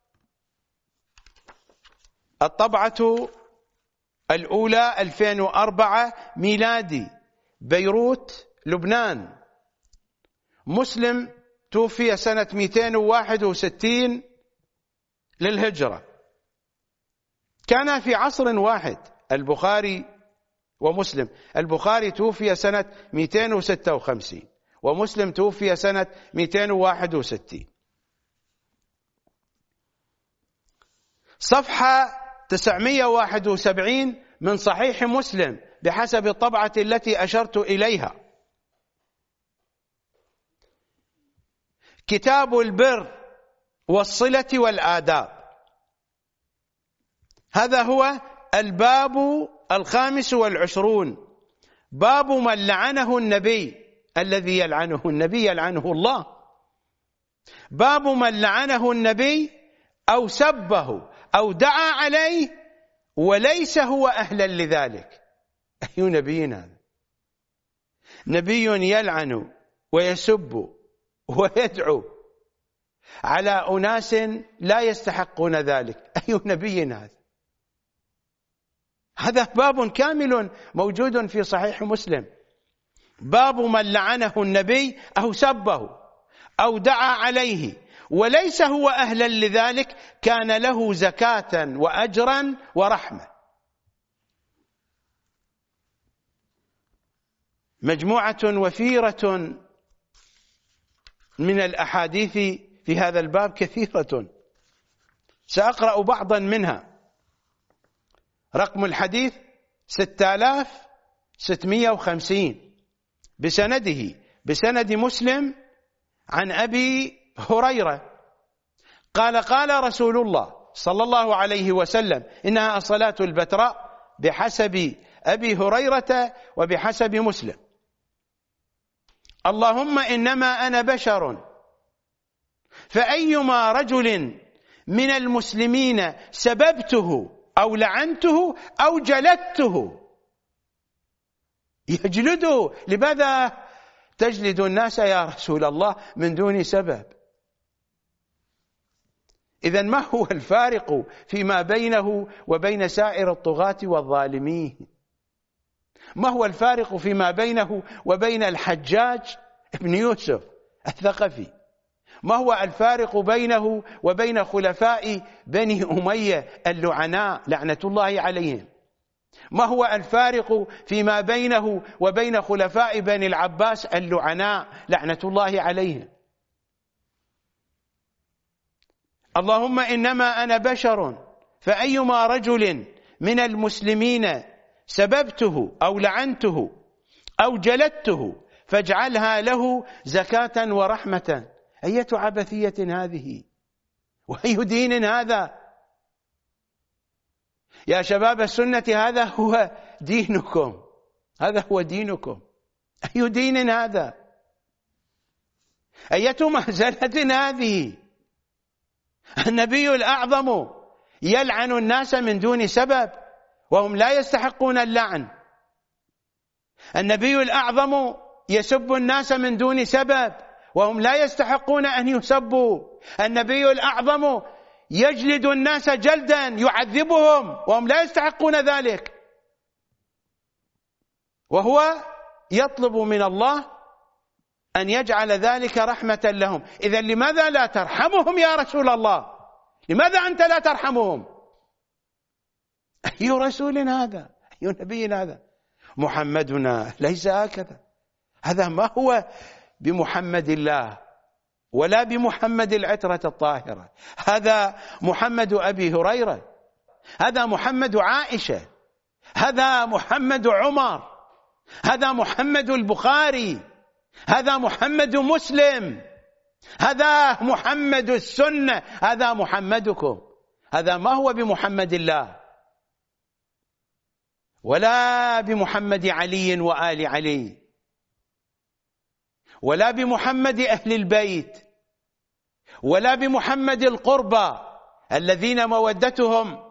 الطبعة الأولى 2004 ميلادي، بيروت لبنان. مسلم توفي سنة 261 للهجرة. كان في عصر واحد البخاري ومسلم. البخاري توفي سنة 256 ومسلم توفي سنة 261. صفحة 971 من صحيح مسلم بحسب الطبعة التي أشرت إليها. كتاب البر والصلة والآداب. هذا هو الباب 25. باب من لعنه النبي. الذي يلعنه النبي يلعنه الله. باب من لعنه النبي أو سبه أو دعا عليه وليس هو أهلا لذلك. أي نبي هذا؟ نبي يلعن ويسب ويدعو على أناس لا يستحقون ذلك. أي نبي هذا؟ هذا باب كامل موجود في صحيح مسلم. باب من لعنه النبي أو سبه أو دعا عليه وليس هو أهلا لذلك كان له زكاة وأجرا ورحمة. مجموعة وفيرة من الأحاديث في هذا الباب كثيرة، سأقرأ بعضا منها. رقم الحديث 6650 بسند مسلم عن أبي هريرة قال قال رسول الله صلى الله عليه وسلم: إنها الصلاة البتراء بحسب أبي هريرة وبحسب مسلم. اللهم إنما أنا بشر فأيما رجل من المسلمين سببته أو لعنته أو جلدته. يجلده. لماذا تجلد الناس يا رسول الله من دون سبب؟ إذن ما هو الفارق فيما بينه وبين سائر الطغاة والظالمين؟ ما هو الفارق فيما بينه وبين الحجاج ابن يوسف الثقفي؟ ما هو الفارق بينه وبين خلفاء بني أمية اللعناء لعنة الله عليهم؟ ما هو الفارق فيما بينه وبين خلفاء بني العباس اللعناء لعنة الله عليهم؟ اللهم إنما أنا بشر فأيما رجل من المسلمين سببته أو لعنته أو جلدته فاجعلها له زكاة ورحمة. أية عبثية هذه؟ وأي دين هذا؟ يا شباب السنة هذا هو دينكم، هذا هو دينكم. أي دين هذا؟ أية مهزلة هذه؟ النبي الأعظم يلعن الناس من دون سبب وهم لا يستحقون اللعن. النبي الأعظم يسب الناس من دون سبب وهم لا يستحقون أن يسبوا. النبي الأعظم يجلد الناس جلدا يعذبهم وهم لا يستحقون ذلك، وهو يطلب من الله أن يجعل ذلك رحمة لهم. إذن لماذا لا ترحمهم يا رسول الله؟ لماذا أنت لا ترحمهم؟ أي رسول هذا؟ أي نبي هذا؟ محمدنا ليس هكذا. هذا ما هو بمحمد الله ولا بمحمد العترة الطاهرة. هذا محمد أبي هريرة، هذا محمد عائشة، هذا محمد عمر، هذا محمد البخاري، هذا محمد مسلم، هذا محمد السنة، هذا محمدكم. هذا ما هو بمحمد الله ولا بمحمد علي وآل علي ولا بمحمد أهل البيت ولا بمحمد القربى الذين مودتهم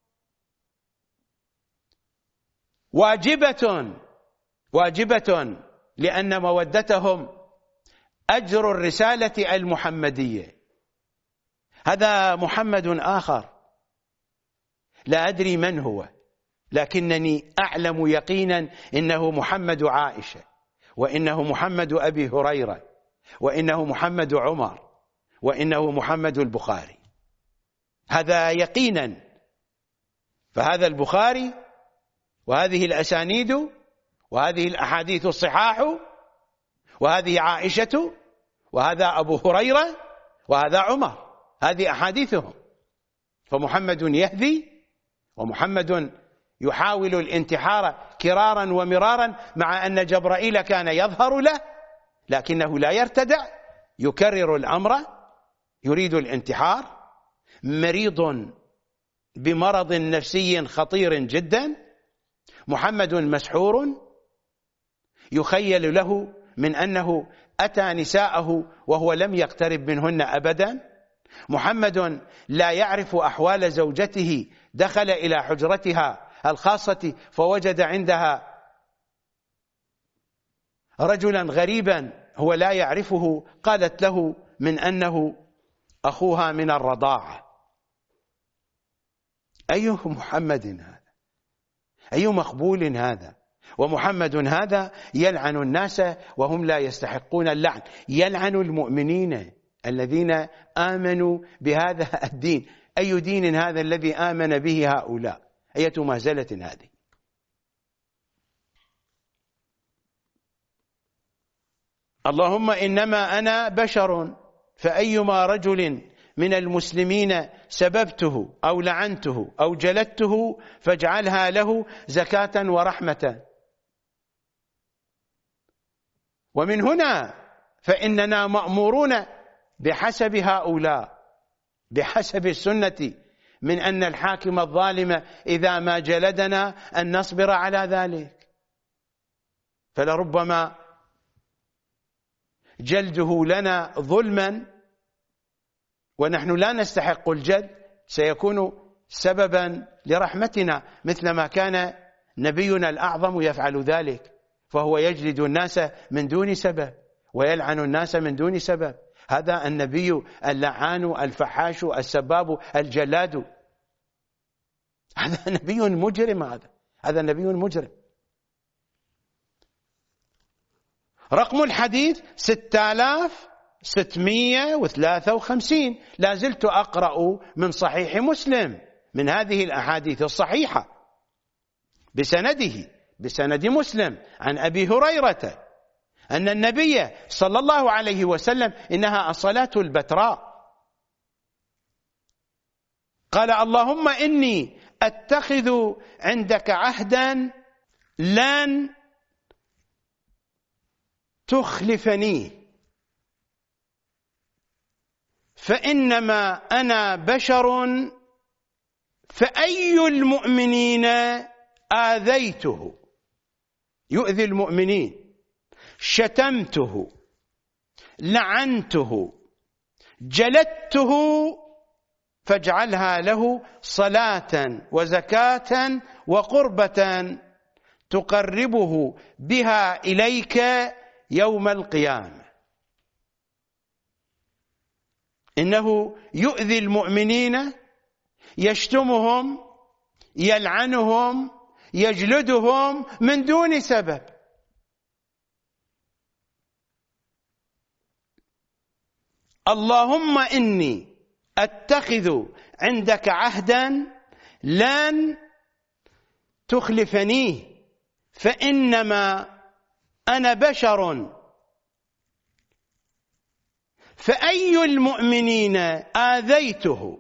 واجبة لأن مودتهم أجر الرسالة المحمدية. هذا محمد آخر لا أدري من هو، لكنني أعلم يقينا إنه محمد عائشة وإنه محمد أبي هريرة. وإنه محمد عمر، وإنه محمد البخاري، هذا يقينا. فهذا البخاري وهذه الأسانيد وهذه الأحاديث الصحاح وهذه عائشة وهذا أبو هريرة وهذا عمر، هذه أحاديثهم. فمحمد يهدي، ومحمد يحاول الانتحار كرارا ومرارا، مع أن جبرائيل كان يظهر له لكنه لا يرتدع، يكرر الأمر، يريد الانتحار، مريض بمرض نفسي خطير جدا. محمد مسحور، يخيل له من أنه أتى نساءه وهو لم يقترب منهن أبدا. محمد لا يعرف أحوال زوجته، دخل إلى حجرتها الخاصة فوجد عندها رجلا غريبا هو لا يعرفه، قالت له من أنه أخوها من الرضاعة. أي محمد هذا؟ أي مقبول هذا؟ ومحمد هذا يلعن الناس وهم لا يستحقون اللعن، يلعن المؤمنين الذين آمنوا بهذا الدين. أي دين هذا الذي آمن به هؤلاء؟ أية مهزلة هذه؟ اللهم إنما أنا بشر، فأيما رجل من المسلمين سببته أو لعنته أو جلدته فاجعلها له زكاة ورحمة. ومن هنا فإننا مأمورون بحسب هؤلاء، بحسب السنة، من أن الحاكم الظالم إذا ما جلدنا أن نصبر على ذلك. فلربما جلده لنا ظلما ونحن لا نستحق الجلد سيكون سببا لرحمتنا، مثلما كان نبينا الأعظم يفعل ذلك، فهو يجلد الناس من دون سبب ويلعن الناس من دون سبب. هذا النبي اللعان الفحاش السباب الجلاد، هذا نبي مجرم، هذا نبي مجرم. رقم الحديث 6653. لا زلت أقرأ من صحيح مسلم من هذه الأحاديث الصحيحة بسند مسلم عن أبي هريرة أن النبي صلى الله عليه وسلم إنها الصلاة البتراء، قال اللهم إني أتخذ عندك عهدا لن تخلفني، فإنما أنا بشر، فأي المؤمنين آذيته، يؤذي المؤمنين، شتمته، لعنته، جلدته، فاجعلها له صلاة وزكاة وقربة تقربه بها إليك يوم القيامة. إنه يؤذي المؤمنين، يشتمهم، يلعنهم، يجلدهم من دون سبب. اللهم إني أتخذ عندك عهدا لن تخلفني، فإنما أنا بشر، فأي المؤمنين آذيته،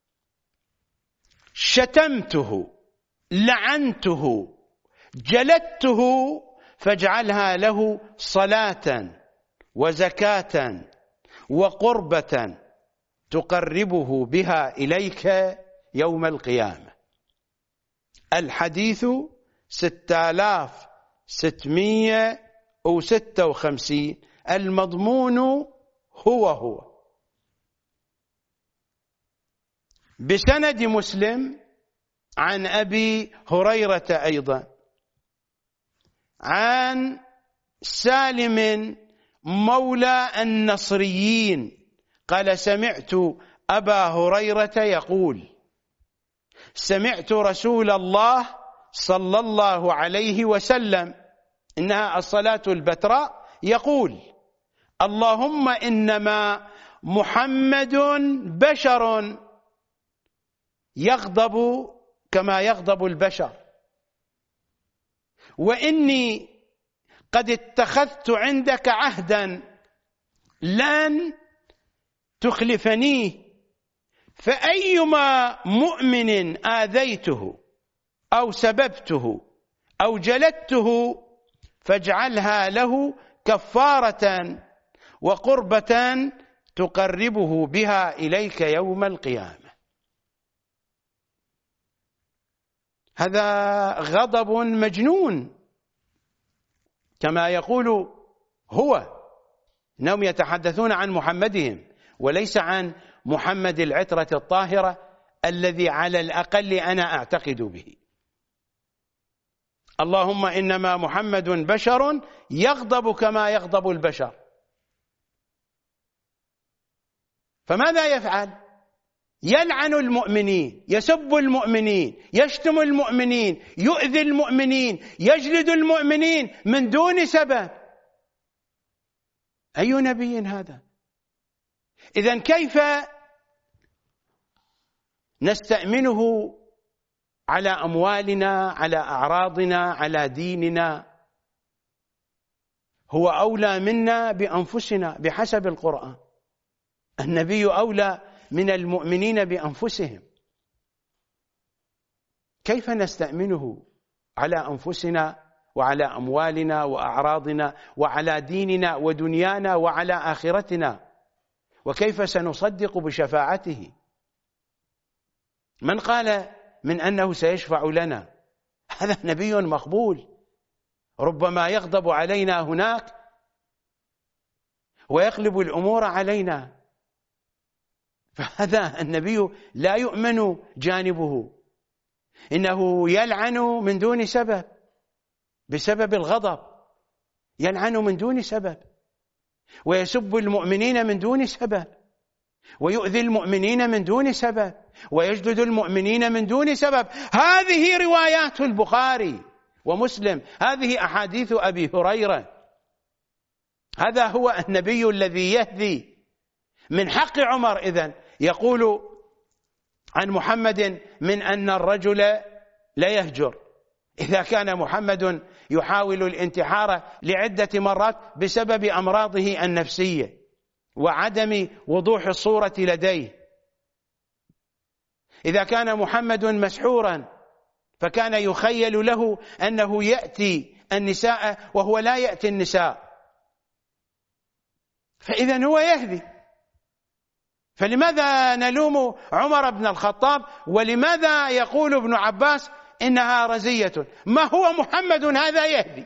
شتمته، لعنته، جلدته، فاجعلها له صلاة وزكاة وقربة تقربه بها إليك يوم القيامة. الحديث 6656. المضمون هو بسند مسلم عن أبي هريرة أيضا عن سالم مولى النصريين قال سمعت أبا هريرة يقول سمعت رسول الله صلى الله عليه وسلم إنها الصلاة البتراء يقول اللهم إنما محمد بشر يغضب كما يغضب البشر، وإني قد اتخذت عندك عهدا لن تخلفنيه، فأيما مؤمن آذيته أو سببته أو جلدته فاجعلها له كفارة وقربة تقربه بها إليك يوم القيامة. هذا غضب مجنون كما يقول هو، إنهم يتحدثون عن محمدهم وليس عن محمد العترة الطاهرة الذي على الأقل أنا أعتقد به. اللهم إنما محمد بشر يغضب كما يغضب البشر، فماذا يفعل؟ يلعن المؤمنين، يسب المؤمنين، يشتم المؤمنين، يؤذي المؤمنين، يجلد المؤمنين من دون سبب. أي نبي هذا؟ إذن كيف نستأمنه على أموالنا، على أعراضنا، على ديننا؟ هو أولى منا بأنفسنا بحسب القرآن. النبي أولى من المؤمنين بأنفسهم، كيف نستأمنه على أنفسنا وعلى أموالنا وأعراضنا وعلى ديننا ودنيانا وعلى آخرتنا؟ وكيف سنصدق بشفاعته؟ من قال من أنه سيشفع لنا؟ هذا نبي مقبول، ربما يغضب علينا هناك ويقلب الأمور علينا، فهذا النبي لا يؤمن جانبه، إنه يلعن من دون سبب بسبب الغضب، يلعن من دون سبب، ويسب المؤمنين من دون سبب، ويؤذي المؤمنين من دون سبب، ويجلد المؤمنين من دون سبب. هذه روايات البخاري ومسلم، هذه أحاديث أبي هريرة. هذا هو النبي الذي يهدي. من حق عمر إذن يقول عن محمد من أن الرجل لا يهجر، إذا كان محمد يحاول الانتحار لعدة مرات بسبب أمراضه النفسية وعدم وضوح الصورة لديه، إذا كان محمد مسحورا فكان يخيل له أنه يأتي النساء وهو لا يأتي النساء، فإذا هو يهدي. فلماذا نلوم عمر بن الخطاب؟ ولماذا يقول ابن عباس إنها رزية؟ ما هو محمد هذا يهدي،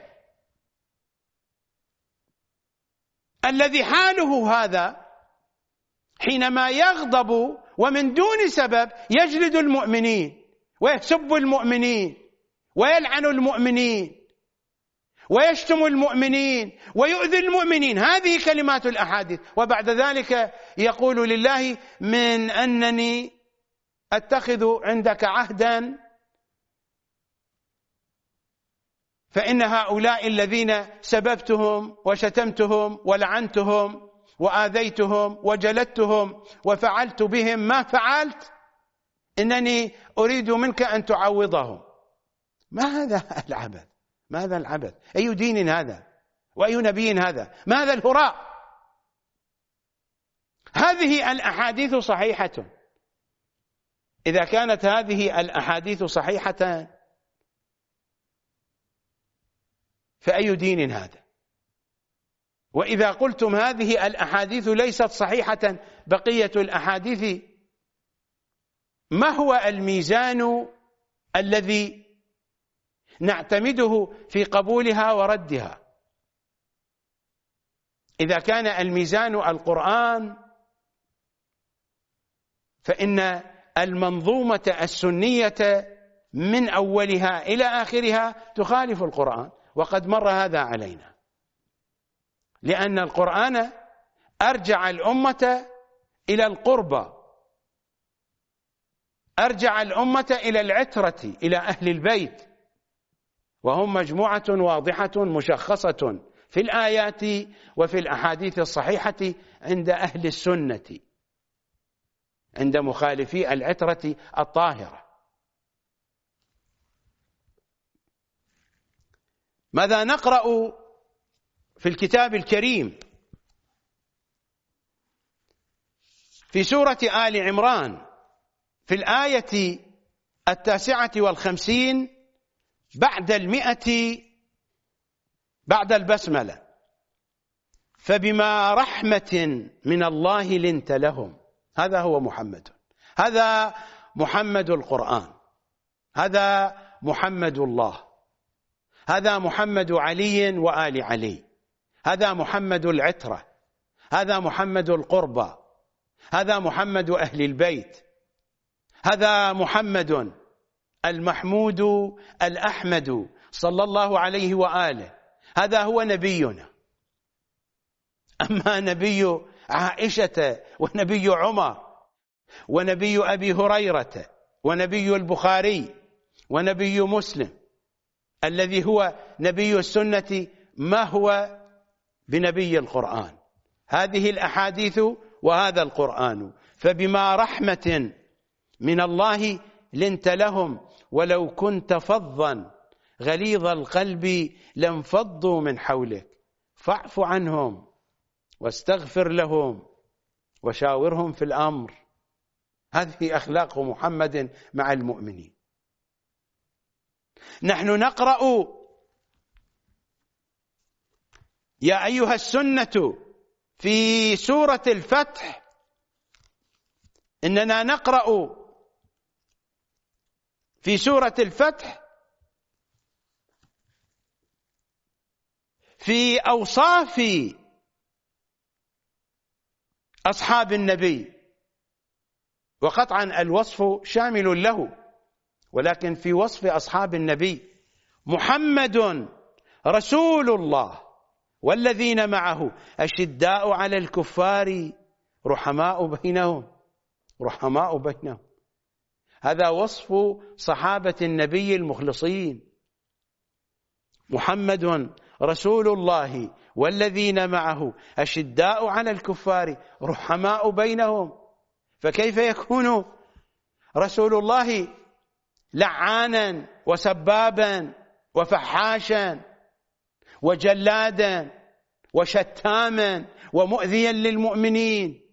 الذي حاله هذا حينما يغضب ومن دون سبب يجلد المؤمنين ويسب المؤمنين ويلعن المؤمنين ويشتم المؤمنين ويؤذي المؤمنين. هذه كلمات الأحاديث. وبعد ذلك يقول لله من أنني أتخذ عندك عهدا، فإن هؤلاء الذين سببتهم وشتمتهم ولعنتهم وآذيتهم وجلدتهم وفعلت بهم ما فعلت، إنني أريد منك أن تعوضهم. ما هذا العبث؟ ما هذا العبث؟ أي دين هذا؟ وأي نبي هذا؟ ما هذا الهراء؟ هذه الأحاديث صحيحة. إذا كانت هذه الأحاديث صحيحة فأي دين هذا؟ وإذا قلتم هذه الأحاديث ليست صحيحة بقية الأحاديث، ما هو الميزان الذي نعتمده في قبولها وردها؟ إذا كان الميزان القرآن فإن المنظومة السنية من أولها إلى آخرها تخالف القرآن، وقد مر هذا علينا، لأن القرآن أرجع الأمة إلى القربى، أرجع الأمة إلى العترة، إلى أهل البيت، وهم مجموعة واضحة مشخصة في الآيات وفي الأحاديث الصحيحة عند أهل السنة، عند مخالفي العترة الطاهرة. ماذا نقرأ في الكتاب الكريم؟ في سورة آل عمران في الآية 59 بعد 100 بعد البسملة: فبما رحمة من الله لنت لهم. هذا هو محمد، هذا محمد القرآن، هذا محمد الله، هذا محمد علي وآل علي، هذا محمد العترة، هذا محمد القربى، هذا محمد أهل البيت، هذا محمد المحمود الأحمد صلى الله عليه وآله. هذا هو نبينا. أما نبي عائشة ونبي عمر ونبي أبي هريرة ونبي البخاري ونبي مسلم الذي هو نبي السنة، ما هو بنبي القرآن. هذه الأحاديث وهذا القرآن. فبما رحمة من الله لنت لهم ولو كنت فظا غليظ القلب لانفضوا من حولك فاعف عنهم واستغفر لهم وشاورهم في الأمر. هذه أخلاق محمد مع المؤمنين. نحن نقرأ يا أيها السنة في سورة الفتح، إننا نقرأ في سورة الفتح في أوصاف أصحاب النبي، وقطعا الوصف شامل له، ولكن في وصف أصحاب النبي: محمد رسول الله والذين معه أشداء على الكفار رحماء بينهم. رحماء بينهم، هذا وصف صحابة النبي المخلصين. محمد رسول الله والذين معه أشداء على الكفار رحماء بينهم. فكيف يكون رسول الله لعانا وسبابا وفحاشا وجلادا وشتاما ومؤذيا للمؤمنين؟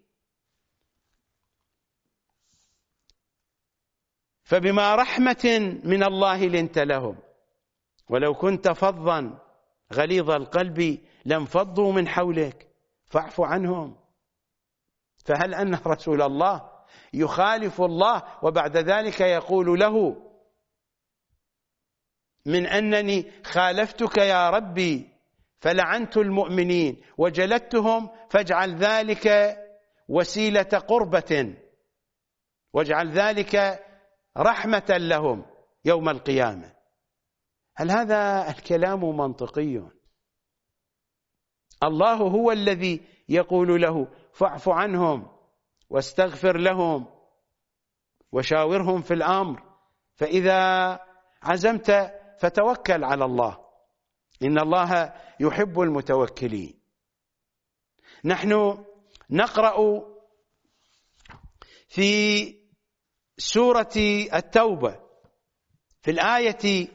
فبما رحمة من الله لنت لهم ولو كنت فظا غليظ القلب لانفضوا من حولك فاعف عنهم. فهل أن رسول الله يخالف الله وبعد ذلك يقول له من أنني خالفتك يا ربي فلعنت المؤمنين وجلدتهم فاجعل ذلك وسيلة قربة واجعل ذلك رحمة لهم يوم القيامة؟ هل هذا الكلام منطقي؟ الله هو الذي يقول له فاعف عنهم واستغفر لهم وشاورهم في الأمر. فإذا عزمت فتوكل على الله، إن الله يحب المتوكلين. نحن نقرأ في سورة التوبة في الآية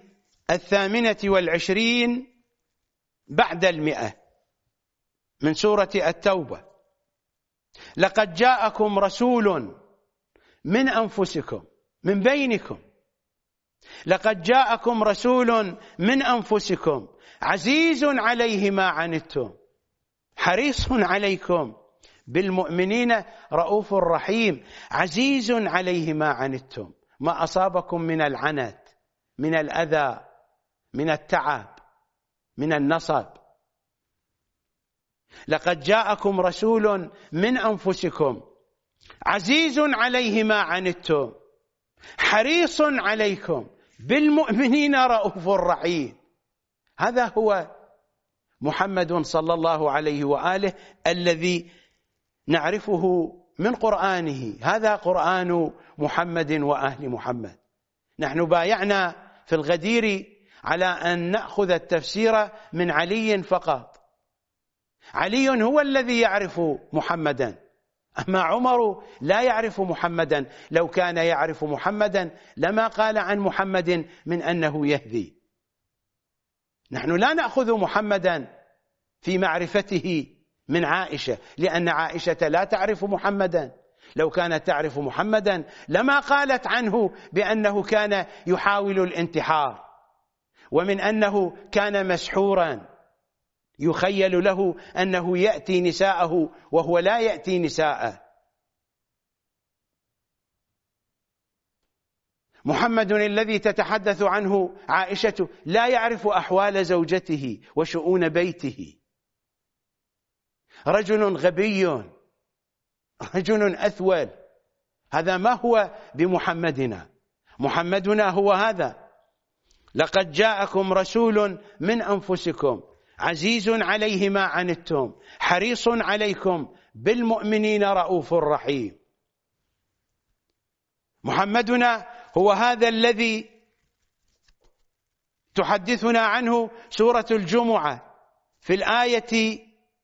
28 بعد 100 من سورة التوبة: لقد جاءكم رسول من أنفسكم من بينكم، لقد جاءكم رسول من أنفسكم عزيز عليه ما عنتم حريص عليكم بالمؤمنين رؤوف رحيم. عزيز عليه ما عنتم، ما أصابكم من العنت، من الأذى، من التعب، من النصب. لقد جاءكم رسول من أنفسكم عزيز عليه ما عنتم حريص عليكم بالمؤمنين رؤوف رحيم. هذا هو محمد صلى الله عليه وآله الذي نعرفه من قرآنه. هذا قرآن محمد وأهل محمد. نحن بايعنا في الغدير على أن نأخذ التفسير من علي فقط، علي هو الذي يعرف محمدا، أما عمر لا يعرف محمدا. لو كان يعرف محمدا لما قال عن محمد من أنه يهدي. نحن لا نأخذ محمدا في معرفته من عائشة، لأن عائشة لا تعرف محمدا. لو كانت تعرف محمدا لما قالت عنه بأنه كان يحاول الانتحار، ومن أنه كان مسحورا يخيل له أنه يأتي نساءه وهو لا يأتي نساءه. محمد الذي تتحدث عنه عائشة لا يعرف أحوال زوجته وشؤون بيته، رجل غبي، رجل أثول. هذا ما هو بمحمدنا. محمدنا هو هذا: لقد جاءكم رسول من أنفسكم عزيز عليه ما عنتم حريص عليكم بالمؤمنين رؤوف رحيم. محمدنا هو هذا الذي تحدثنا عنه سورة الجمعة في الآية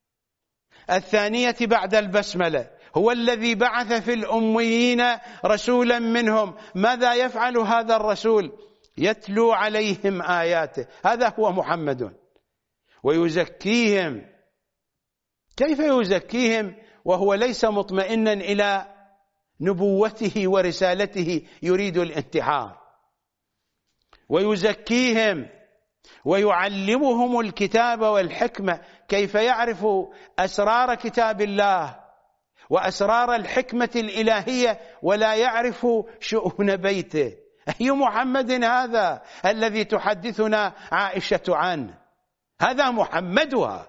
2 بعد البسملة: هو الذي بعث في الأميين رسولا منهم. ماذا يفعل هذا الرسول؟ يتلو عليهم آياته. هذا هو محمد. ويزكيهم. كيف يزكيهم وهو ليس مطمئنا إلى نبوته ورسالته، يريد الانتحار؟ ويزكيهم ويعلمهم الكتاب والحكمة. كيف يعرف أسرار كتاب الله وأسرار الحكمة الإلهية ولا يعرف شؤون بيته؟ أي محمد هذا الذي تحدثنا عائشة عنه؟ هذا محمدها.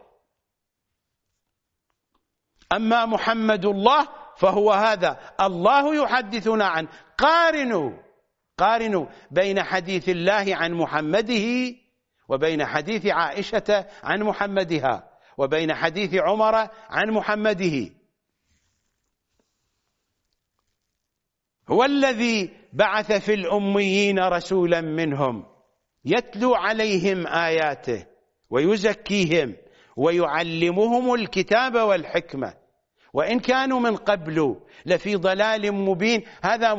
أما محمد الله فهو هذا الله يحدثنا عنه. قارنوا بين حديث الله عن محمده وبين حديث عائشة عن محمدها وبين حديث عمر عن محمده. هو الذي بعث في الأميين رسولا منهم يتلو عليهم آياته ويزكيهم ويعلمهم الكتاب والحكمة وإن كانوا من قبل لفي ضلال مبين. هذا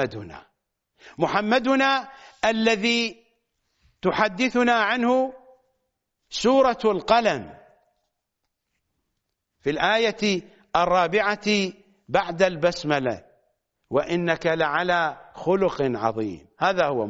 محمدنا الذي تحدثنا عنه سورة القلم في الآية 4 بعد البسملة: وإنك لعلى خلق عظيم. هذا هو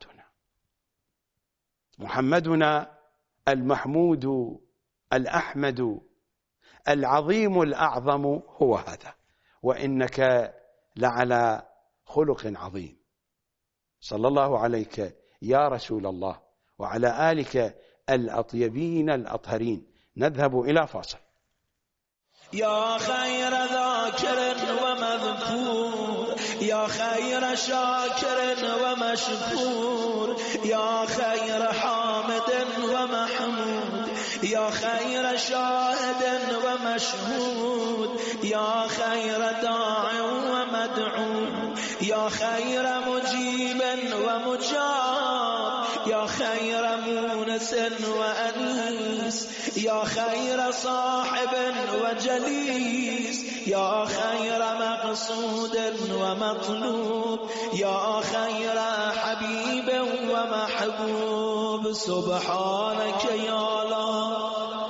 محمدنا المحمود الأحمد العظيم الأعظم هو هذا: وإنك لعلى خلق عظيم. صلى الله عليك يا رسول الله وعلى آلك الأطيبين الأطهرين. نذهب إلى فاصل. يا خير ذاكر ومذكور، يا خير شاكر ومشكور، يا خير حامد ومحمود، يا خير شاهد ومشهود، يا خير داع ومدعو، يا خير مجيب ومجاب، يا خير مونس وأنيس، يا خير صاحب وجليس، يا خير مقصود ومطلوب، يا خير حبيب ومحبوب. سبحانك يا الله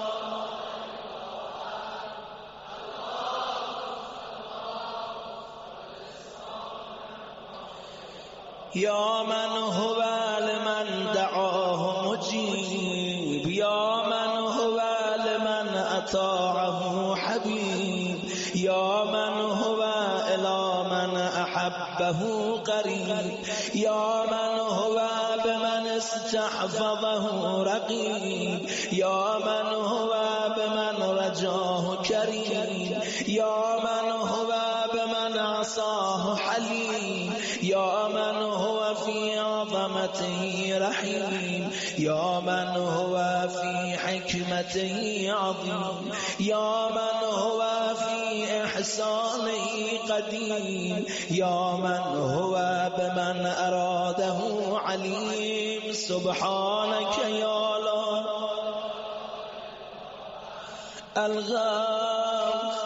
يا من هو لمن دعاه مجيب، يا من هو لمن أطاعه حبيب، يا من هو إلى من أحبه قريب، يا من هو بمن استحفظه رقيب، يا من هو بمن رجاه كريم، يا من هو بمن عصاه حليم، يا من هو في عظمته رحيم، يا من هو في حكمته عظيم، يا من هو في إحسانه قديم، يا من هو بمن أراده عليم. سبحانك يا الله الغوث.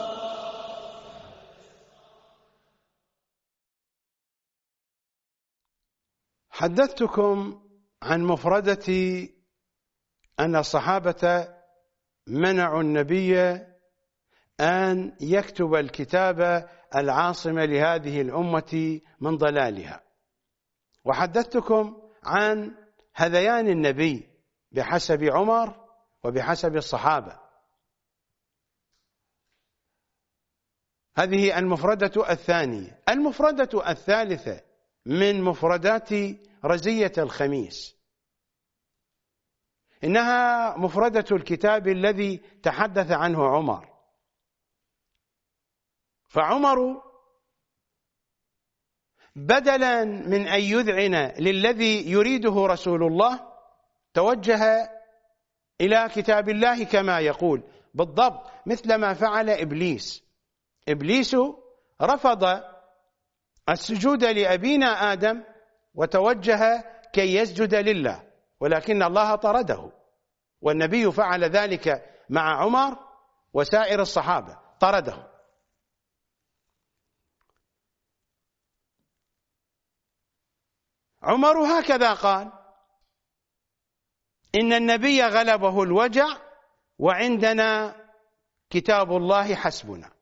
حدثتكم عن مفردة أن الصحابة منعوا النبي أن يكتب الكتاب العاصم لهذه الأمة من ضلالها، وحدثتكم عن هذيان النبي بحسب عمر وبحسب الصحابة. هذه المفردة الثانية. المفردة الثالثة من مفردات رزية الخميس إنها مفردة الكتاب الذي تحدث عنه عمر. فعمر بدلا من أن يذعن للذي يريده رسول الله توجه إلى كتاب الله كما يقول بالضبط مثل ما فعل إبليس. إبليس رفض السجود لأبينا آدم وتوجه كي يسجد لله، ولكن الله طرده، والنبي فعل ذلك مع عمر وسائر الصحابة، طرده. عمر هكذا قال: إن النبي غلبه الوجع وعندنا كتاب الله حسبنا.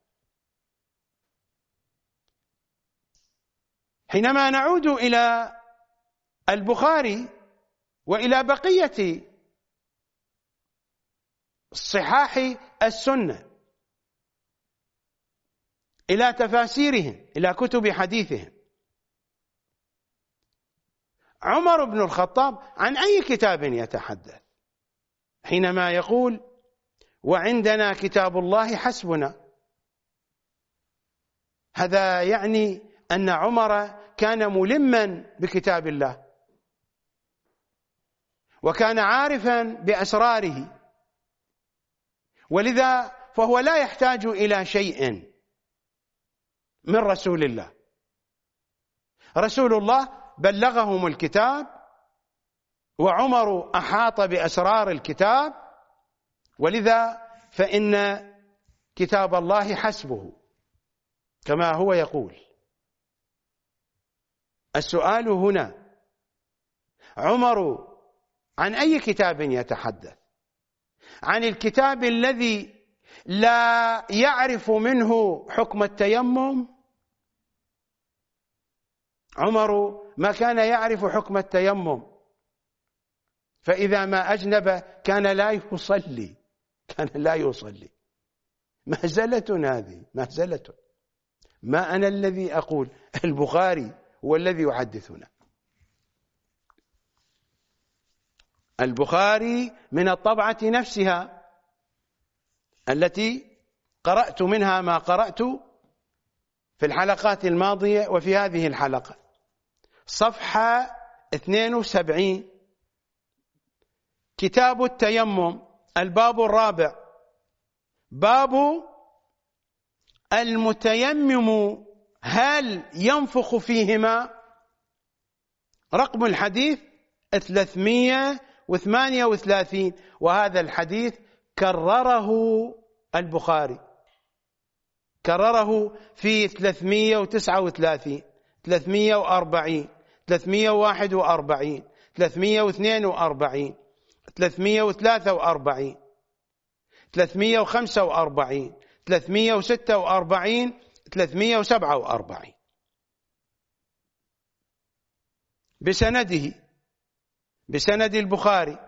حينما نعود إلى البخاري وإلى بقية صحاح السنة، إلى تفاسيرهم، إلى كتب حديثهم، عمر بن الخطاب عن أي كتاب يتحدث حينما يقول وعندنا كتاب الله حسبنا؟ هذا يعني أن عمر كان ملما بكتاب الله وكان عارفا بأسراره، ولذا فهو لا يحتاج إلى شيء من رسول الله. رسول الله بلغهم الكتاب، وعمر أحاط بأسرار الكتاب، ولذا فإن كتاب الله حسبه كما هو يقول. السؤال هنا: عمر عن أي كتاب يتحدث؟ عن الكتاب الذي لا يعرف منه حكم التيمم؟ عمر ما كان يعرف حكم التيمم، فإذا ما أجنب كان لا يصلي. مهزلة هذه، مهزلة. ما أنا الذي أقول، البخاري هو الذي يحدثنا. البخاري من الطبعة نفسها التي قرأت منها ما قرأت في الحلقات الماضية وفي هذه الحلقة، صفحة 72، كتاب التيمم، الباب الرابع، باب المتيمم هل ينفخ فيهما؟ رقم الحديث 338، وهذا الحديث كرره البخاري، كرره في 339 340 341 342 343 345 346 347 بسند البخاري.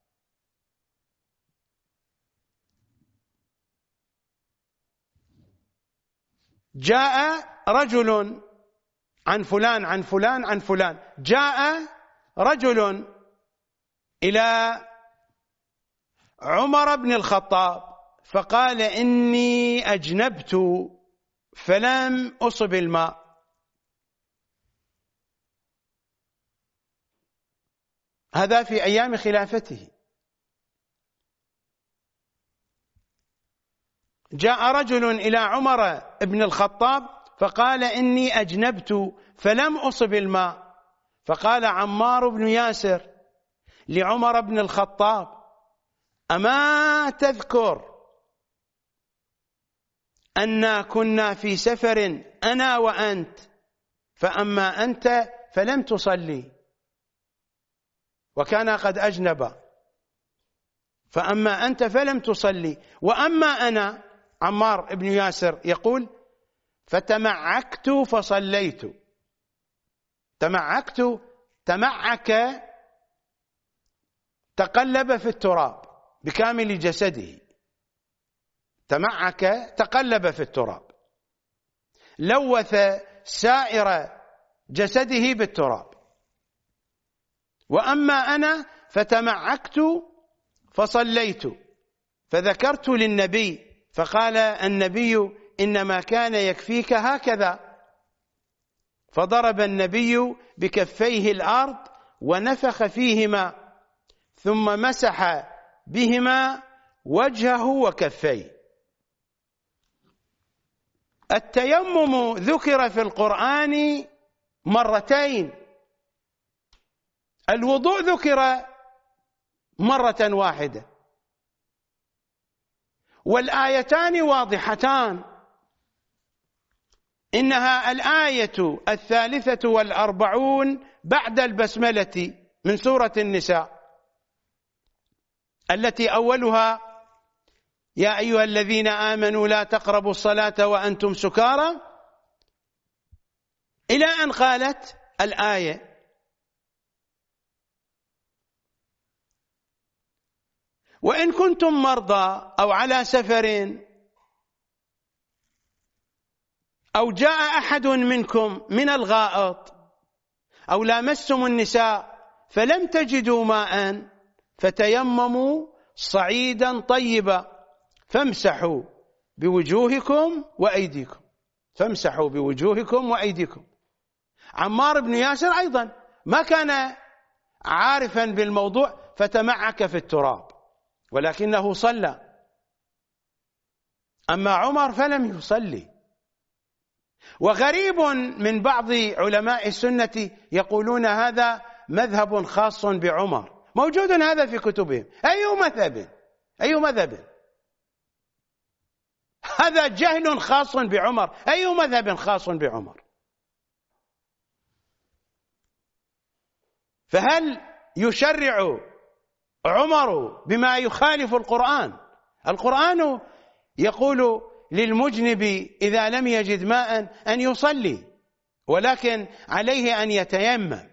جاء رجل عن فلان عن فلان عن فلان، جاء رجل إلى عمر بن الخطاب فقال إني أجنبت فلم أصب الماء. هذا في أيام خلافته. جاء رجل إلى عمر بن الخطاب فقال إني أجنبت فلم أصب الماء، فقال عمار بن ياسر لعمر بن الخطاب: أما تذكر أنا كنا في سفر أنا وأنت فأما أنت فلم تصلي وكان قد أجنب، فأما أنت فلم تصلي، وأما أنا عمار بن ياسر يقول فتمعكت فصليت. تمعكت، تمعك تقلب في التراب بكامل جسده، تمعك تقلب في التراب، لوث سائر جسده بالتراب. وأما أنا فتمعكت فصليت، فذكرت للنبي فقال النبي إنما كان يكفيك هكذا، فضرب النبي بكفيه الأرض ونفخ فيهما ثم مسح بهما وجهه وكفيه. التيمم ذكر في القرآن مرتين، الوضوء ذكر مرة واحدة، والآيتان واضحتان. إنها الآية 43 بعد البسملة من سورة النساء، التي أولها يا أيها الذين آمنوا لا تقربوا الصلاة وأنتم سكارى، إلى أن قالت الآية وإن كنتم مرضى أو على سفر أو جاء أحد منكم من الغائط أو لامستم النساء فلم تجدوا ماء فتيمموا صعيدا طيبا فامسحوا بوجوهكم وأيديكم. فامسحوا بوجوهكم وأيديكم. عمار بن ياسر أيضا ما كان عارفا بالموضوع فتمعك في التراب، ولكنه صلى. أما عمر فلم يصلي. وغريب من بعض علماء السنة يقولون هذا مذهب خاص بعمر، موجود هذا في كتبهم. أي مذهب؟ هذا جهل خاص بعمر، أي مذهب خاص بعمر؟ فهل يشرع عمر بما يخالف القرآن؟ القرآن يقول للمجنب إذا لم يجد ماء أن يصلي، ولكن عليه أن يتيمم.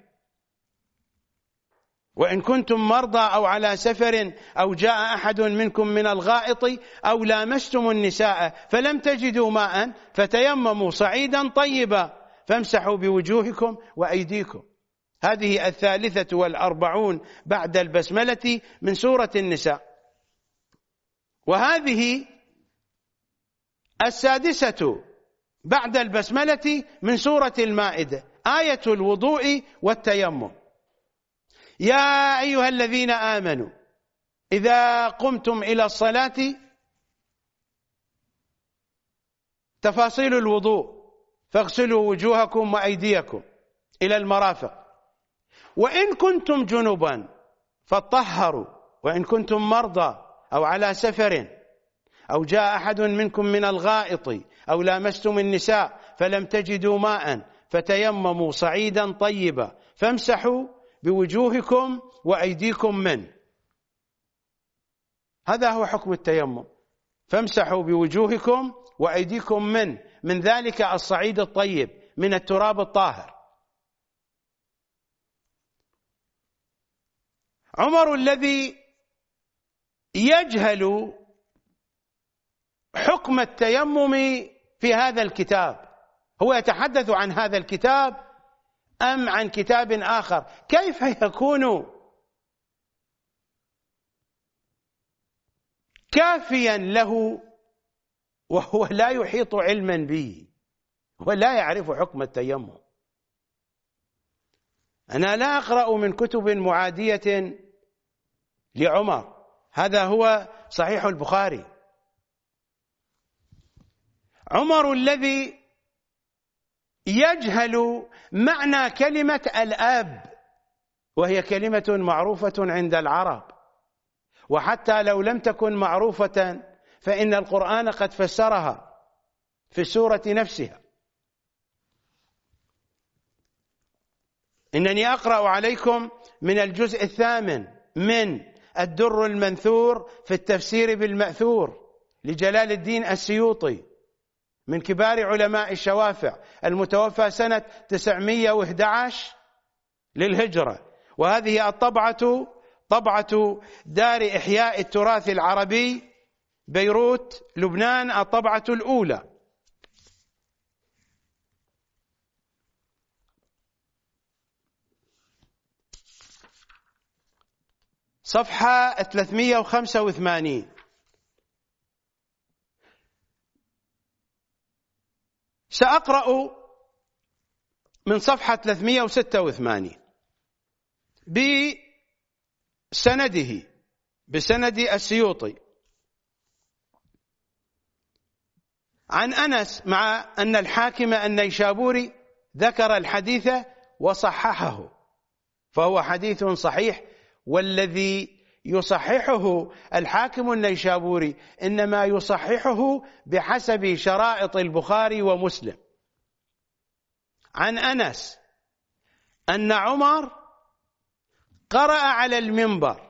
وإن كنتم مرضى أو على سفر أو جاء أحد منكم من الغائط أو لامستم النساء فلم تجدوا ماء فتيمموا صعيدا طيبا فامسحوا بوجوهكم وأيديكم. هذه 43 بعد البسملة من سورة النساء. وهذه 6 بعد البسملة من سورة المائدة، آية الوضوء والتيمم. يا أيها الذين آمنوا إذا قمتم إلى الصلاة، تفاصيل الوضوء، فاغسلوا وجوهكم وأيديكم إلى المرافق، وإن كنتم جنبا فاطهروا، وإن كنتم مرضى أو على سفر أو جاء أحد منكم من الغائط أو لامستم النساء فلم تجدوا ماء فتيمموا صعيدا طيبا فامسحوا بوجوهكم وأيديكم منه. هذا هو حكم التيمم، فامسحوا بوجوهكم وأيديكم من ذلك الصعيد الطيب من التراب الطاهر. عمر الذي يجهل حكم التيمم في هذا الكتاب، هو يتحدث عن هذا الكتاب أم عن كتاب آخر؟ كيف يكون كافيا له وهو لا يحيط علما به ولا يعرف حكم التيمم؟ أنا لا أقرأ من كتب معادية لعمر، هذا هو صحيح البخاري. عمر الذي يجهل معنى كلمة الأب، وهي كلمة معروفة عند العرب، وحتى لو لم تكن معروفة فإن القرآن قد فسرها. في السورة نفسها. إنني أقرأ عليكم من الجزء 8 من الدر المنثور في التفسير بالمأثور لجلال الدين السيوطي من كبار علماء الشوافع، المتوفى سنة 911 للهجرة، وهذه الطبعة طبعة دار إحياء التراث العربي بيروت لبنان، الطبعة الأولى. صفحة 385. سأقرأ من صفحة 386 بسند السيوطي عن أنس، مع أن الحاكم النيشابوري ذكر الحديث وصححه، فهو حديث صحيح، والذي يصححه الحاكم النيشابوري إنما يصححه بحسب شرائط البخاري ومسلم. عن أنس أن عمر قرأ على المنبر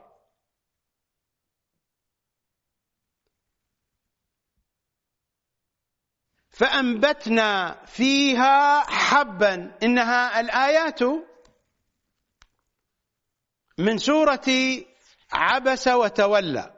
فأنبتنا فيها حبا. إنها الآيات من سورة عبس وتولى،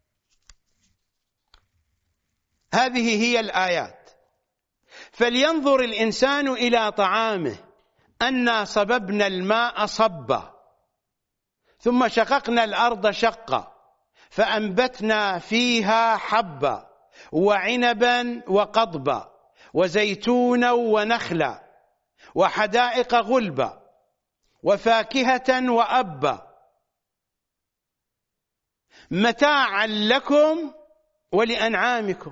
هذه هي الآيات. فلينظر الإنسان إلى طعامه أنا صببنا الماء صبا ثم شققنا الأرض شقا فأنبتنا فيها حبا وعنبا وقضبا وزيتونا ونخلا وحدائق غلبا وفاكهة وأبا متاعا لكم ولأنعامكم.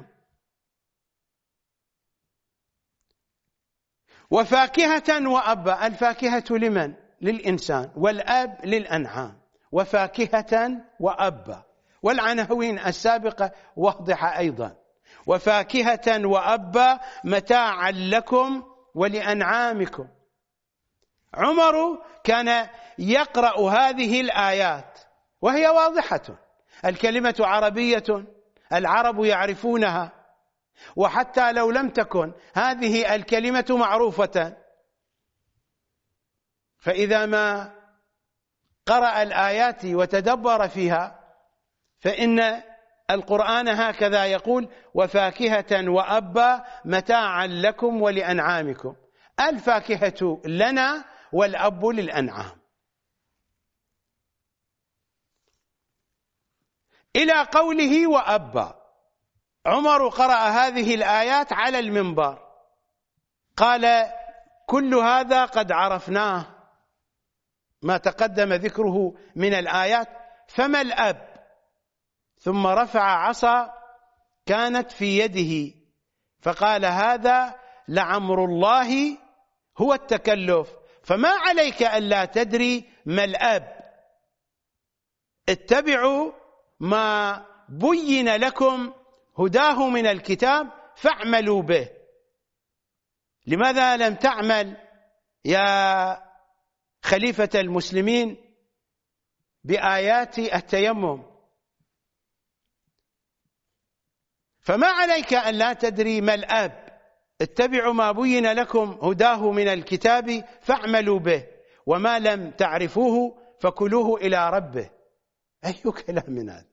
وفاكهة وأبا، الفاكهة لمن؟ للإنسان، والأب للأنعام. وفاكهة وأبا، والعناوين السابقة واضحة أيضا. وفاكهة وأبا متاعا لكم ولأنعامكم. عمر كان يقرأ هذه الآيات وهي واضحة، الكلمة عربية، العرب يعرفونها، وحتى لو لم تكن هذه الكلمة معروفة، فإذا ما قرأ الآيات وتدبر فيها فإن القرآن هكذا يقول: وفاكهة وأبا متاعا لكم ولأنعامكم. الفاكهة لنا والأب للأنعام. إلى قوله وأبا، عمر قرأ هذه الآيات على المنبر، قال: كل هذا قد عرفناه، ما تقدم ذكره من الآيات، فما الأب؟ ثم رفع عصا كانت في يده فقال: هذا لعمر الله هو التكلف، فما عليك ألا تدري ما الأب، اتبعوا ما بين لكم هداه من الكتاب فاعملوا به. لماذا لم تعمل يا خليفة المسلمين بآيات التيمم؟ فما عليك أن لا تدري ما الأب، اتبعوا ما بين لكم هداه من الكتاب فاعملوا به، وما لم تعرفوه فكلوه إلى ربه. أي كلام من هذا؟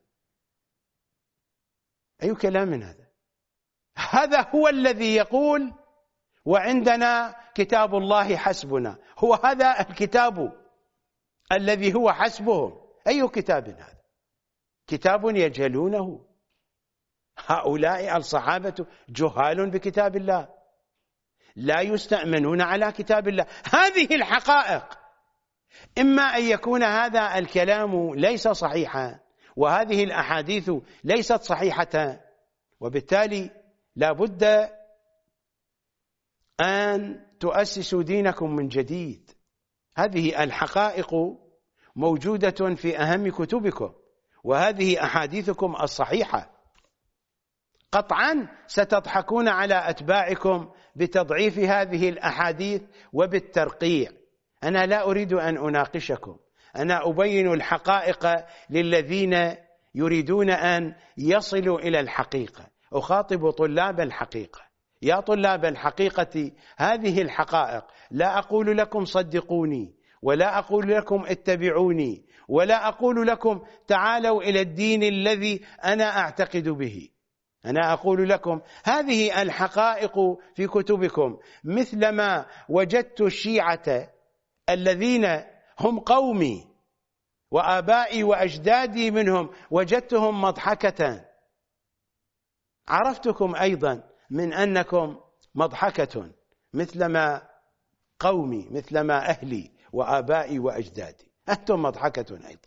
أي كلام من هذا؟ هذا هو الذي يقول: وعندنا كتاب الله حسبنا. هو هذا الكتاب الذي هو حسبهم. أي كتاب هذا؟ كتاب يجهلونه. هؤلاء الصحابة جهال بكتاب الله، لا يستأمنون على كتاب الله. هذه الحقائق. إما أن يكون هذا الكلام ليس صحيحا وهذه الأحاديث ليست صحيحة، وبالتالي لا بد أن تؤسسوا دينكم من جديد. هذه الحقائق موجودة في أهم كتبكم، وهذه أحاديثكم الصحيحة. قطعا ستضحكون على أتباعكم بتضعيف هذه الأحاديث وبالترقيع. أنا لا أريد أن أناقشكم، أنا أبين الحقائق للذين يريدون أن يصلوا إلى الحقيقة. أخاطب طلاب الحقيقة: يا طلاب الحقيقة، هذه الحقائق لا أقول لكم صدقوني، ولا أقول لكم اتبعوني، ولا أقول لكم تعالوا إلى الدين الذي أنا أعتقد به. أنا أقول لكم هذه الحقائق في كتبكم، مثلما وجدت الشيعة الذين هم قومي وآبائي وأجدادي منهم وجدتهم مضحكة، عرفتكم أيضا من أنكم مضحكة مثلما قومي، مثلما أهلي وآبائي وأجدادي. أنتم مضحكة أيضا،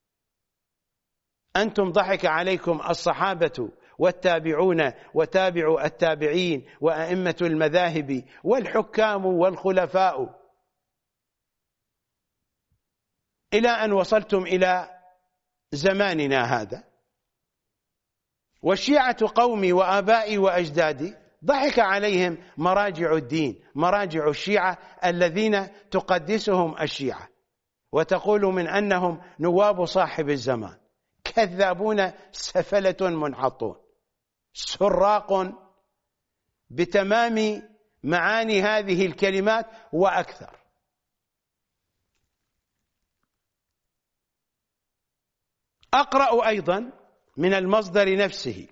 أنتم ضحك عليكم الصحابة والتابعون وتابعوا التابعين وأئمة المذاهب والحكام والخلفاء، إلى أن وصلتم إلى زماننا هذا. والشيعة قومي وآبائي وأجدادي ضحك عليهم مراجع الدين، مراجع الشيعة الذين تقدسهم الشيعة وتقول من أنهم نواب صاحب الزمان. كذابون سفلة منحطون، سراق بتمام معاني هذه الكلمات وأكثر. أقرأ أيضا من المصدر نفسه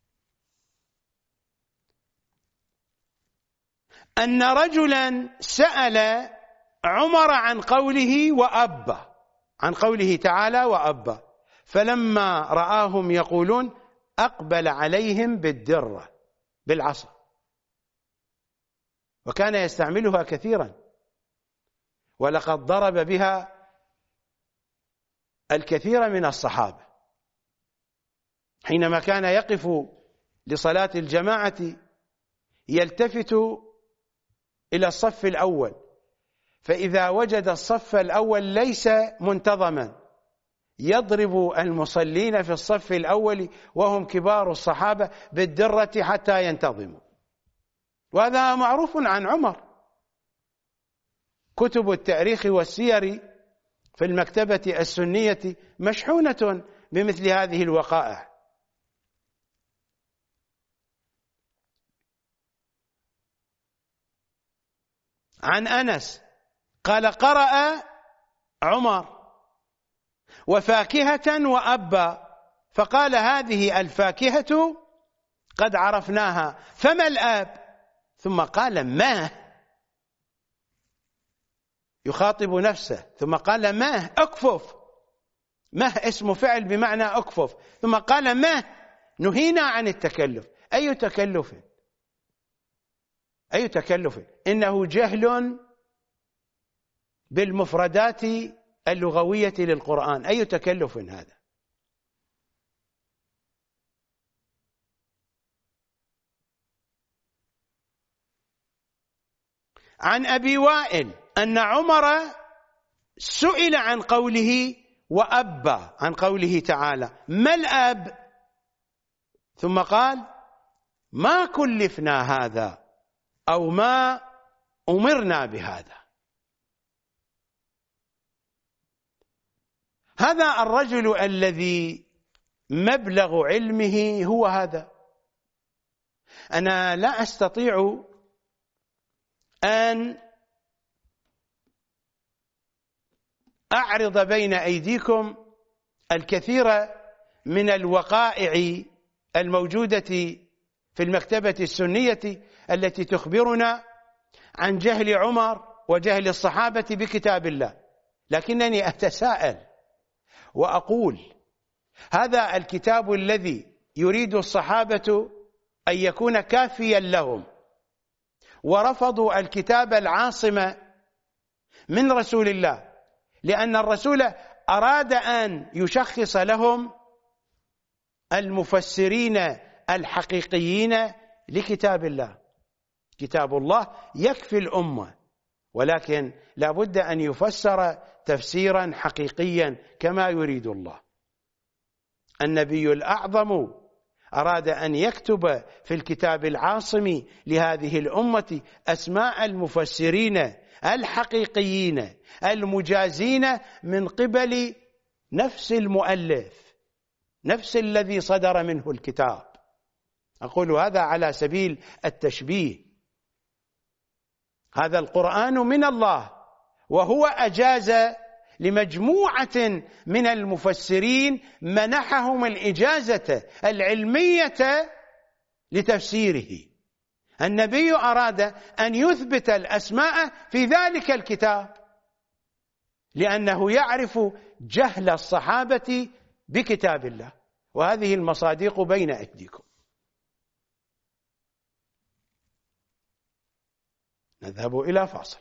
أن رجلا سأل عمر عن قوله وأبى، عن قوله تعالى وأبى، فلما رآهم يقولون أقبل عليهم بالدرة، بالعصا، وكان يستعملها كثيرا، ولقد ضرب بها الكثير من الصحابة. حينما كان يقف لصلاة الجماعة يلتفت إلى الصف الأول، فإذا وجد الصف الأول ليس منتظما يضرب المصلين في الصف الأول وهم كبار الصحابة بالدرة حتى ينتظموا. وهذا معروف عن عمر، كتب التاريخ والسير في المكتبة السنية مشحونة بمثل هذه الوقائع. عن أنس قال قرأ عمر وفاكهة وأبى، فقال هذه الفاكهة قد عرفناها، فما الآب؟ ثم قال ما، يخاطب نفسه، ثم قال ما أكفف، ما اسم فعل بمعنى أكفف، ثم قال ما نهينا عن التكلف. أي تكلف؟ أي تكلف؟ إنه جهل بالمفردات اللغوية للقرآن. أي تكلف هذا؟ عن أبي وائل أن عمر سئل عن قوله وأبى، عن قوله تعالى ما الآب؟ ثم قال ما كلفنا هذا أو ما أمرنا بهذا. هذا الرجل الذي مبلغ علمه هو هذا. أنا لا أستطيع أن أعرض بين أيديكم الكثير من الوقائع الموجودة في المكتبة السنية التي تخبرنا عن جهل عمر وجهل الصحابة بكتاب الله، لكنني أتساءل وأقول هذا الكتاب الذي يريد الصحابة أن يكون كافيا لهم ورفضوا الكتاب العاصم من رسول الله، لأن الرسول أراد أن يشخص لهم المفسرين الحقيقيين لكتاب الله. كتاب الله يكفي الأمة، ولكن لا بد أن يفسر تفسيرا حقيقيا كما يريد الله. النبي الأعظم أراد أن يكتب في الكتاب العاصم لهذه الأمة أسماء المفسرين الحقيقيين المجازين من قبل نفس المؤلف، نفس الذي صدر منه الكتاب. أقول هذا على سبيل التشبيه. هذا القرآن من الله، وهو أجاز لمجموعة من المفسرين، منحهم الإجازة العلمية لتفسيره. النبي أراد أن يثبت الأسماء في ذلك الكتاب لأنه يعرف جهل الصحابة بكتاب الله، وهذه المصادق بين أيديكم. نذهب إلى فاصل.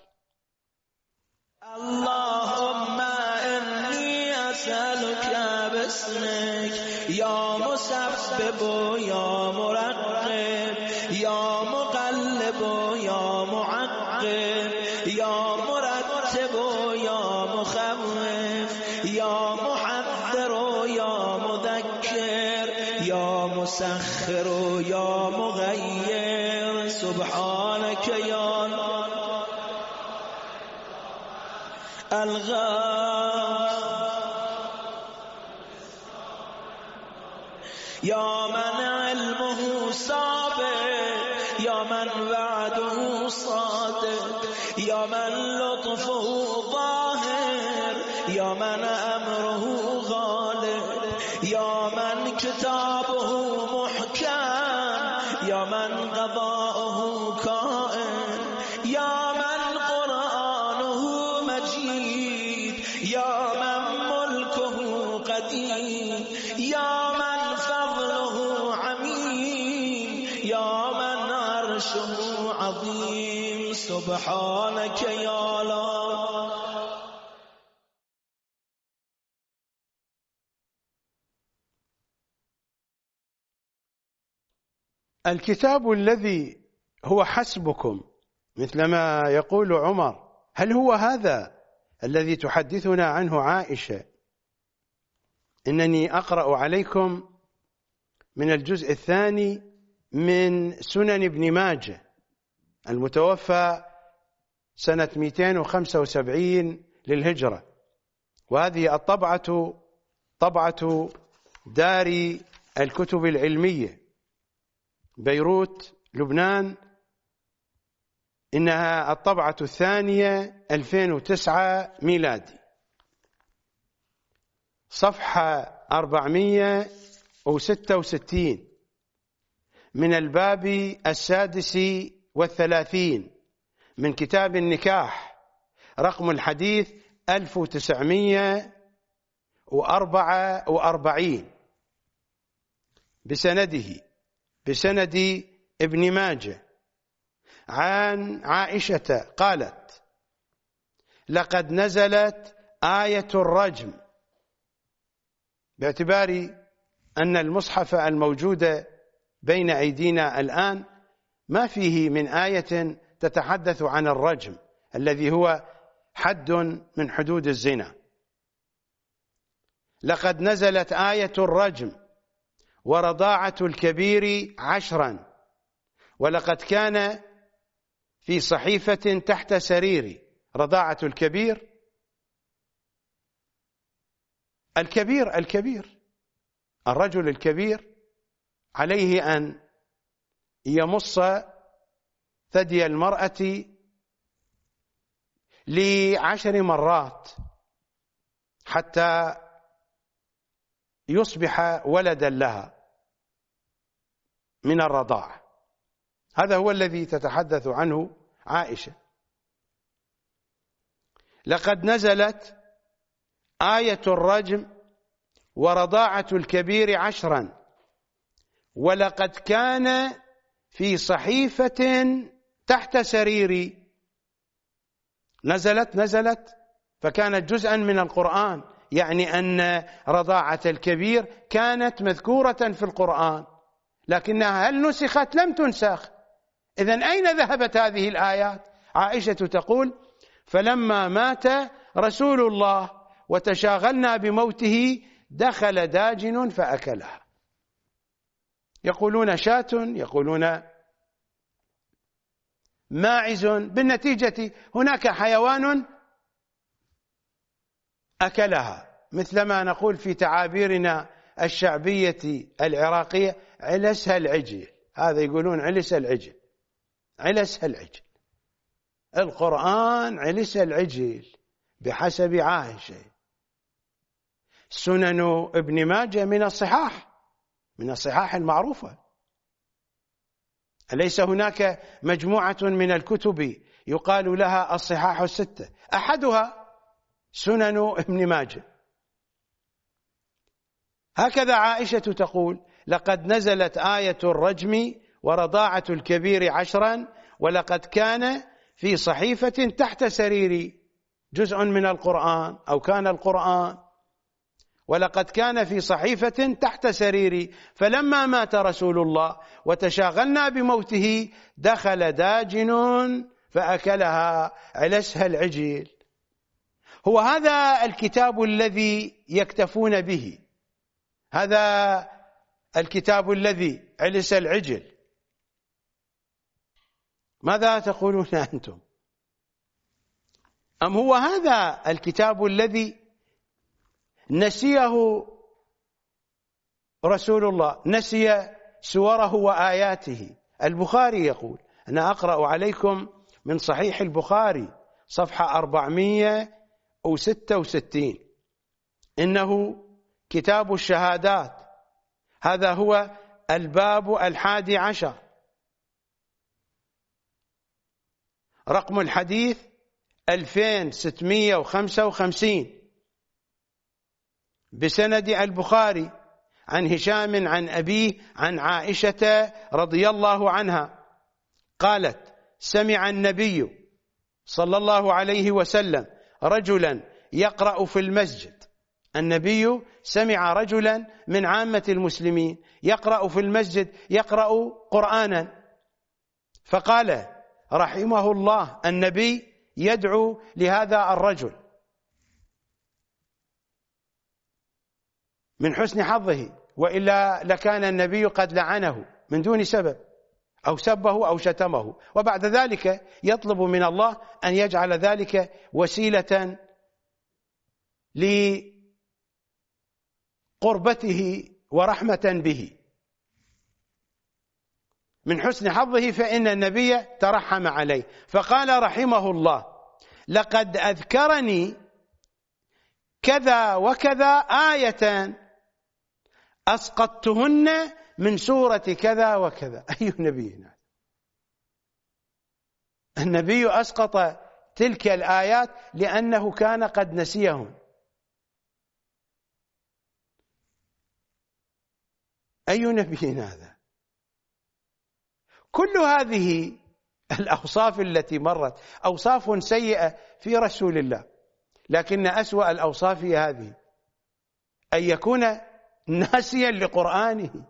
اللهم إني أسألك باسمك يا مسبب يا مرقب يا مقلب يا معقب يا مرتب يا مخوف يا محذر يا مذكر يا مسخر يا مغير سبحانك يا الغاث يا من علمه سابق يا من وعده صادق يا من لطفه ظاهر يا من أمره غالب يا من كتابه محكم يا من قضاؤه كائن يا من قرآنه مجيد يا من ملكه قديم يا من فضله عميم يا من عرشه عظيم سبحانك يا الله. الكتاب الذي هو حسبكم مثلما يقول عمر، هل هو هذا الذي تحدثنا عنه عائشة؟ إنني أقرأ عليكم من الجزء الثاني من سنن ابن ماجه المتوفى سنة 275 للهجرة، وهذه الطبعة طبعة دار الكتب العلمية بيروت لبنان، إنها الطبعة الثانية 2009 ميلادي، صفحة 466 من الباب 36 من كتاب النكاح، رقم الحديث 1944 بسند ابن ماجه عن عائشة قالت: لقد نزلت آية الرجم، باعتبار أن المصحف الموجود بين أيدينا الآن ما فيه من آية تتحدث عن الرجم الذي هو حد من حدود الزنا. لقد نزلت آية الرجم ورضاعة الكبير 10، ولقد كان في صحيفة تحت سريري. رضاعة الكبير، الكبير الرجل الكبير عليه أن يمص ثدي المرأة ل10 مرات حتى يصبح ولدا لها من الرضاعة. هذا هو الذي تتحدث عنه عائشة. لقد نزلت آية الرجم ورضاعة الكبير 10، ولقد كان في صحيفة تحت سريري. نزلت فكانت جزءا من القرآن، يعني أن رضاعة الكبير كانت مذكورة في القرآن، لكنها هل نسخت؟ لم تنسخ. إذن أين ذهبت هذه الآيات؟ عائشة تقول: فلما مات رسول الله وتشاغلنا بموته دخل داجن فأكلها. يقولون شاة، يقولون ماعز. بالنتيجة هناك حيوان أكلها، مثلما نقول في تعابيرنا الشعبية العراقية علسها العجل. هذا يقولون علس العجل، علسها العجل. القرآن علس العجل بحسب عائشة. سنن ابن ماجه من الصحاح، من الصحاح المعروفة. أليس هناك مجموعة من الكتب يقال لها الصحاح الستة، أحدها سنن ابن ماجه. هكذا عائشة تقول: لقد نزلت آية الرجم ورضاعة الكبير 10، ولقد كان في صحيفة تحت سريري جزء من القرآن، أو كان القرآن، ولقد كان في صحيفة تحت سريري، فلما مات رسول الله وتشاغلنا بموته دخل داجن فأكلها، علسها العجل. هو هذا الكتاب الذي يكتفون به، هذا الكتاب الذي علس العجل. ماذا تقولون أنتم؟ أم هو هذا الكتاب الذي نسيه رسول الله، نسي سوره وآياته؟ البخاري يقول، أنا أقرأ عليكم من صحيح البخاري صفحة 466: إنه كتاب الشهادات، هذا هو الباب 11، رقم الحديث 2655، بسند البخاري عن هشام عن أبيه عن عائشة رضي الله عنها قالت: سمع النبي صلى الله عليه وسلم رجلا يقرأ في المسجد. النبي سمع رجلا من عامة المسلمين يقرأ في المسجد، يقرأ قرآنا، فقال: رحمه الله. النبي يدعو لهذا الرجل من حسن حظه، وإلا لكان النبي قد لعنه من دون سبب، أو سبه أو شتمه، وبعد ذلك يطلب من الله أن يجعل ذلك وسيلة لقربته ورحمة به. من حسن حظه فإن النبي ترحم عليه، فقال رحمه الله: لقد أذكرني كذا وكذا آية أسقطتهن من سورة كذا وكذا. أي نبي؟ النبي أسقط تلك الآيات لأنه كان قد نسيهم. أي نبي هذا؟ كل هذه الأوصاف التي مرت أوصاف سيئة في رسول الله، لكن أسوأ الأوصاف هذه أن يكون ناسيا لقرآنه.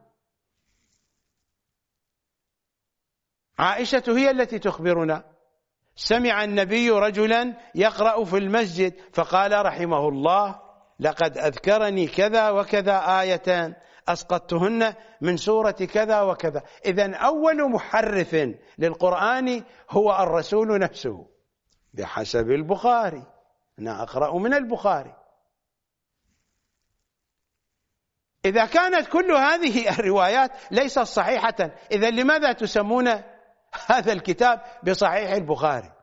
عائشة هي التي تخبرنا: سمع النبي رجلا يقرأ في المسجد فقال رحمه الله: لقد أذكرني كذا وكذا آية أسقطتهن من سورة كذا وكذا. إذن أول محرف للقرآن هو الرسول نفسه بحسب البخاري. أنا أقرأ من البخاري. إذا كانت كل هذه الروايات ليست صحيحة، إذن لماذا تسمون هذا الكتاب بصحيح البخاري؟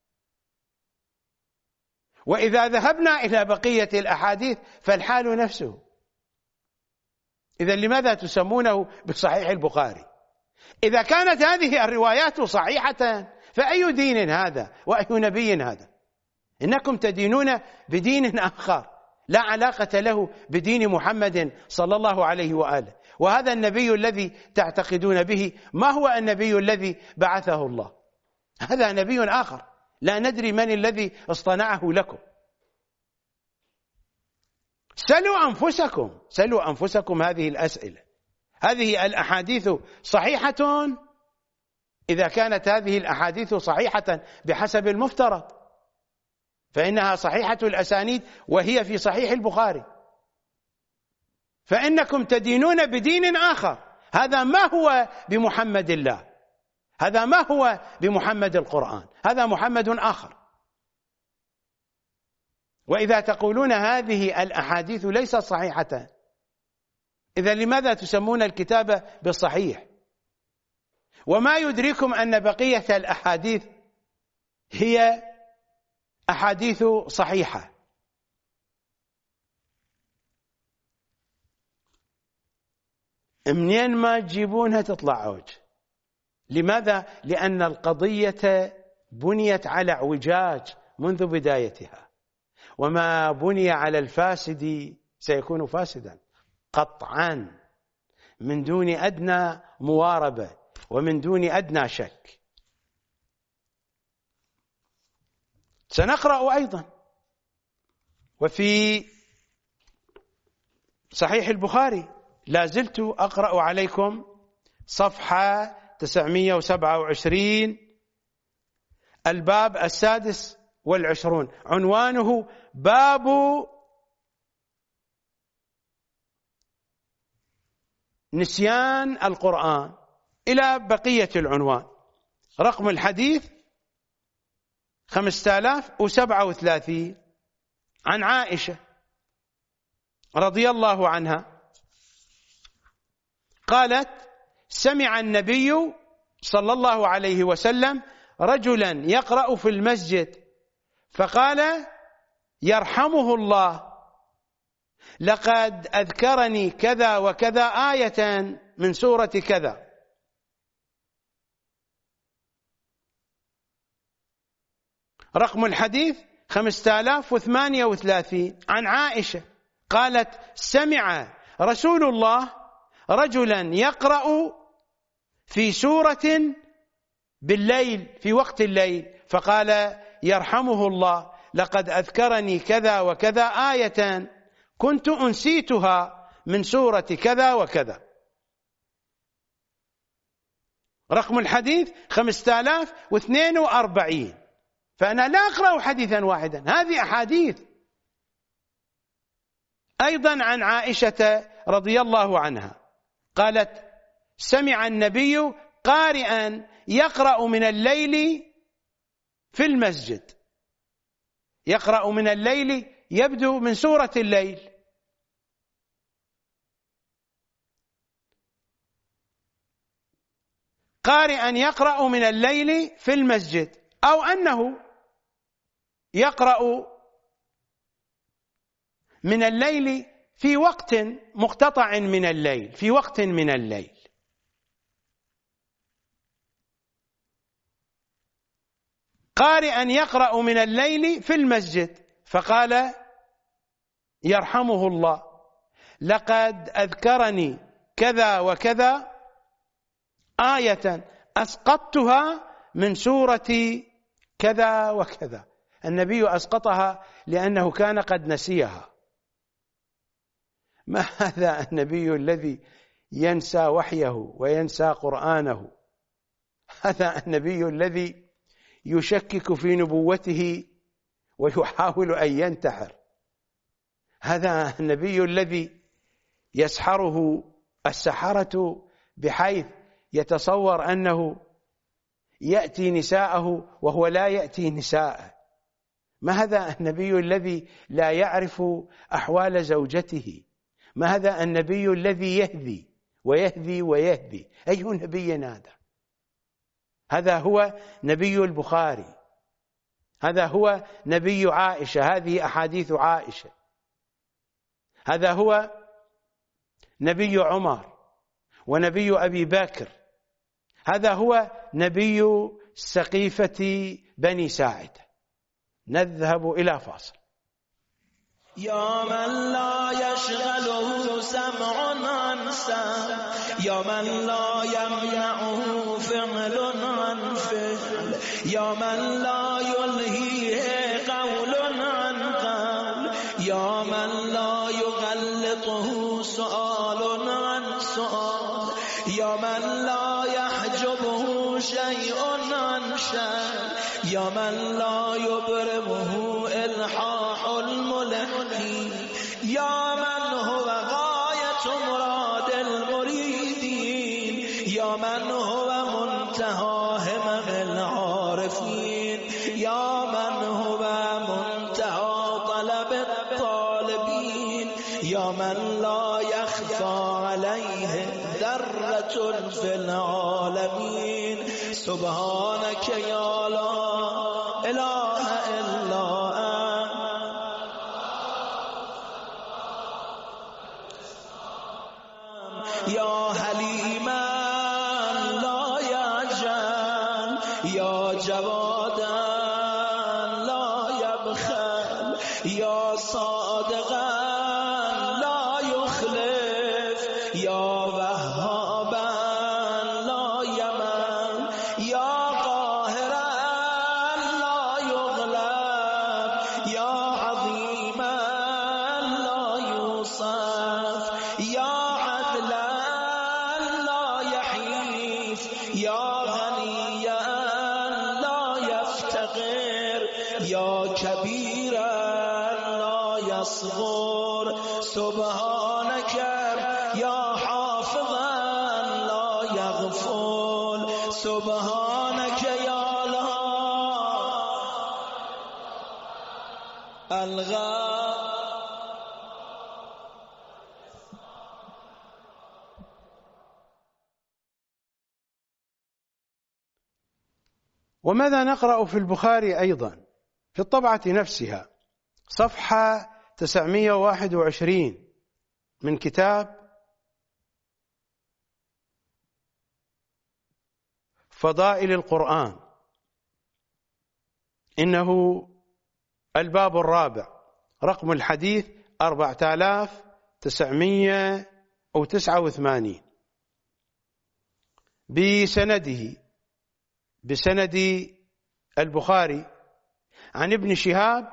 وإذا ذهبنا إلى بقية الأحاديث فالحال نفسه. إذن لماذا تسمونه بصحيح البخاري؟ إذا كانت هذه الروايات صحيحة فأي دين هذا وأي نبي هذا؟ إنكم تدينون بدين آخر لا علاقة له بدين محمد صلى الله عليه وآله. وهذا النبي الذي تعتقدون به ما هو النبي الذي بعثه الله، هذا نبي آخر لا ندري من الذي اصطنعه لكم. سلوا أنفسكم هذه الأسئلة. هذه الأحاديث صحيحة؟ إذا كانت هذه الأحاديث صحيحة بحسب المفترض فإنها صحيحة الأسانيد وهي في صحيح البخاري، فإنكم تدينون بدين آخر هذا ما هو بمحمد الله، هذا ما هو بمحمد القرآن، هذا محمد آخر. وإذا تقولون هذه الأحاديث ليست صحيحة، إذا لماذا تسمون الكتاب بالصحيح؟ وما يدريكم أن بقية الأحاديث هي أحاديث صحيحة. منين ما تجيبونها تطلع عوج. لماذا؟ لأن القضية بنيت على اعوجاج منذ بدايتها، وما بني على الفاسد سيكون فاسدا قطعا، من دون أدنى مواربة ومن دون أدنى شك. سنقرأ أيضا وفي صحيح البخاري، لا زلت أقرأ عليكم صفحة 927، الباب 26، عنوانه باب نسيان القرآن، إلى بقية العنوان. رقم الحديث 5037 عن عائشة رضي الله عنها قالت: سمع النبي صلى الله عليه وسلم رجلا يقرأ في المسجد فقال: يرحمه الله، لقد أذكرني كذا وكذا آية من سورة كذا. رقم الحديث 5038 عن عائشة قالت: سمع رسول الله رجلا يقرأ في سورة بالليل في وقت الليل فقال: يرحمه الله، لقد أذكرني كذا وكذا آية كنت أنسيتها من سورة كذا وكذا. رقم الحديث 5042. فأنا لا أقرأ حديثا واحدا، هذه أحاديث أيضا عن عائشة رضي الله عنها قالت: سمع النبي قارئا يقرأ من الليل في المسجد. يقرأ من الليل يبدو من سورة الليل. قارئا يقرأ من الليل في المسجد، أو أنه يقرأ من الليل في وقت مقتطع من الليل، في وقت من الليل. قارئا يقرأ من الليل في المسجد فقال: يرحمه الله، لقد أذكرني كذا وكذا آية أسقطتها من سورة كذا وكذا. النبي أسقطها لأنه كان قد نسيها. ما هذا النبي الذي ينسى وحيه وينسى قرآنه؟ هذا النبي الذي يشكك في نبوته ويحاول أن ينتحر. هذا النبي الذي يسحره السحرة بحيث يتصور أنه يأتي نساءه وهو لا يأتي نساءه. ما هذا النبي الذي لا يعرف أحوال زوجته؟ ما هذا النبي الذي يهذي ويهذي ويهذي؟ أي نبي هذا؟ هذا هو نبي البخاري، هذا هو نبي عائشة، هذه أحاديث عائشة، هذا هو نبي عمر ونبي أبي بكر، هذا هو نبي سقيفة بني ساعدة. نذهب إلى فاصل. يا من لا يشغله سمع عن سمع، يا من لا يمنعه فعل عن فعل، يا من لا يلهيه قول عن قول، يا من لا يغلطه سؤال عن سؤال، يا من لا يحجبه شيء عن شيء، يا من لا يبرمه إلحاح الملحين، يا من هو غاية مراد المريدين، من لا يخفى عليه ذرة في العالمين سبحانك يا لا إله إلا أنت يا حليما لا يعجل يا جوادا لا يبخل يا صادقا لا يخلف يا وهابا لا يمل يا قاهرا لا يغلب يا عظيما لا يوصف يا عدلا لا يحيف يا غنيا لا يفتقر يا كبيرا لا يصغر سبحانك يا حافظا لا يغفل سبحانك يا لا الغى وماذا نقرأ في البخاري أيضا في الطبعة نفسها صفحة 921 من كتاب فضائل القرآن، إنه الباب الرابع رقم الحديث 4989 بسند البخاري عن ابن شهاب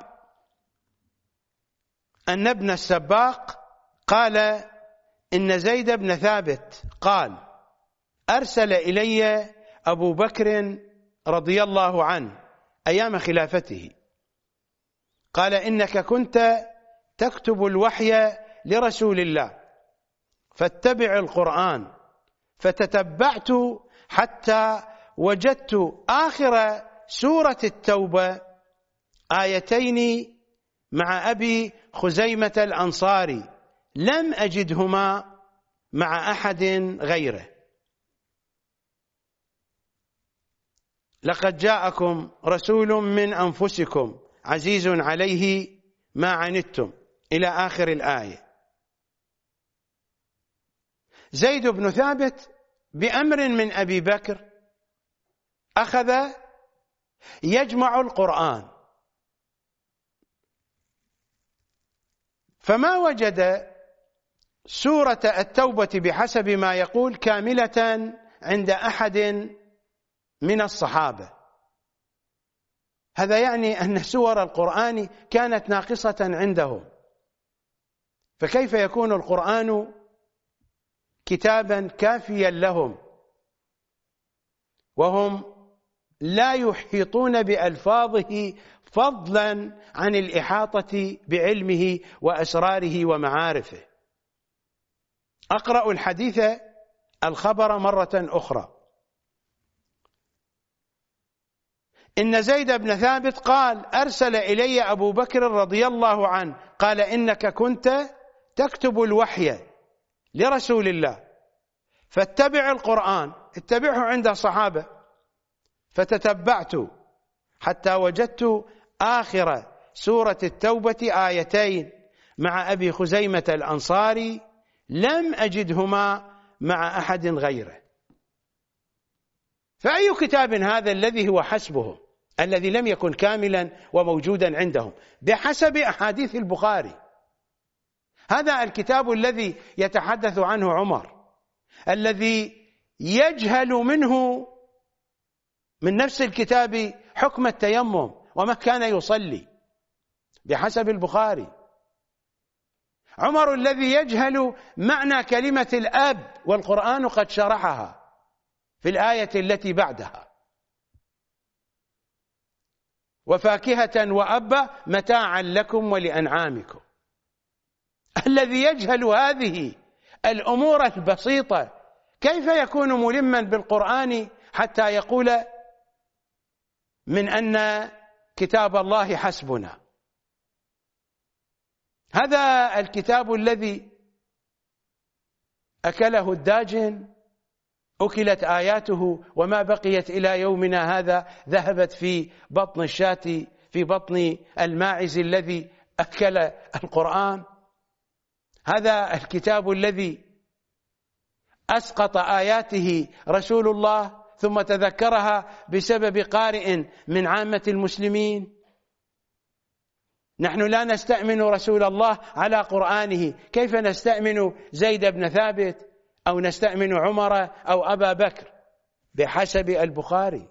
أن ابن السباق قال إن زيد بن ثابت قال أرسل إلي أبو بكر رضي الله عنه أيام خلافته، قال إنك كنت تكتب الوحي لرسول الله فاتبع القرآن، فتتبعت حتى وجدت آخر سورة التوبة آيتين مع أبي خزيمة الأنصاري لم أجدهما مع أحد غيره. لقد جاءكم رسول من أنفسكم عزيز عليه ما عنتم إلى آخر الآية. زيد بن ثابت بأمر من أبي بكر أخذ يجمع القرآن، فما وجد سورة التوبة بحسب ما يقول كاملة عند أحد من الصحابة. هذا يعني أن سور القرآن كانت ناقصة عندهم، فكيف يكون القرآن كتابا كافيا لهم وهم لا يحيطون بألفاظه فضلا عن الإحاطة بعلمه وأسراره ومعارفه؟ أقرأ الحديث الخبر مرة أخرى. إن زيد بن ثابت قال أرسل إلي أبو بكر رضي الله عنه قال إنك كنت تكتب الوحي لرسول الله فاتبع القرآن، اتبعه عند الصحابة، فتتبعت حتى وجدت آخر سورة التوبة آيتين مع أبي خزيمة الأنصاري لم أجدهما مع أحد غيره. فأي كتاب هذا الذي هو حسبه، الذي لم يكن كاملا وموجودا عندهم بحسب أحاديث البخاري؟ هذا الكتاب الذي يتحدث عنه عمر، الذي يجهل منه من نفس الكتاب حكم التيمم وما كان يصلي بحسب البخاري. عمر الذي يجهل معنى كلمة الأب والقرآن قد شرحها في الآية التي بعدها، وفاكهة وأبا متاعا لكم ولأنعامكم. الذي يجهل هذه الأمور البسيطة كيف يكون ملما بالقرآن حتى يقول من أن كتاب الله حسبنا؟ هذا الكتاب الذي أكله الداجن، أكلت آياته وما بقيت إلى يومنا هذا، ذهبت في بطن الشاة، في بطن الماعز الذي أكل القرآن. هذا الكتاب الذي أسقط آياته رسول الله ثم تذكرها بسبب قارئ من عامة المسلمين. نحن لا نستأمن رسول الله على قرآنه، كيف نستأمن زيد بن ثابت أو نستأمن عمر أو أبا بكر؟ بحسب البخاري.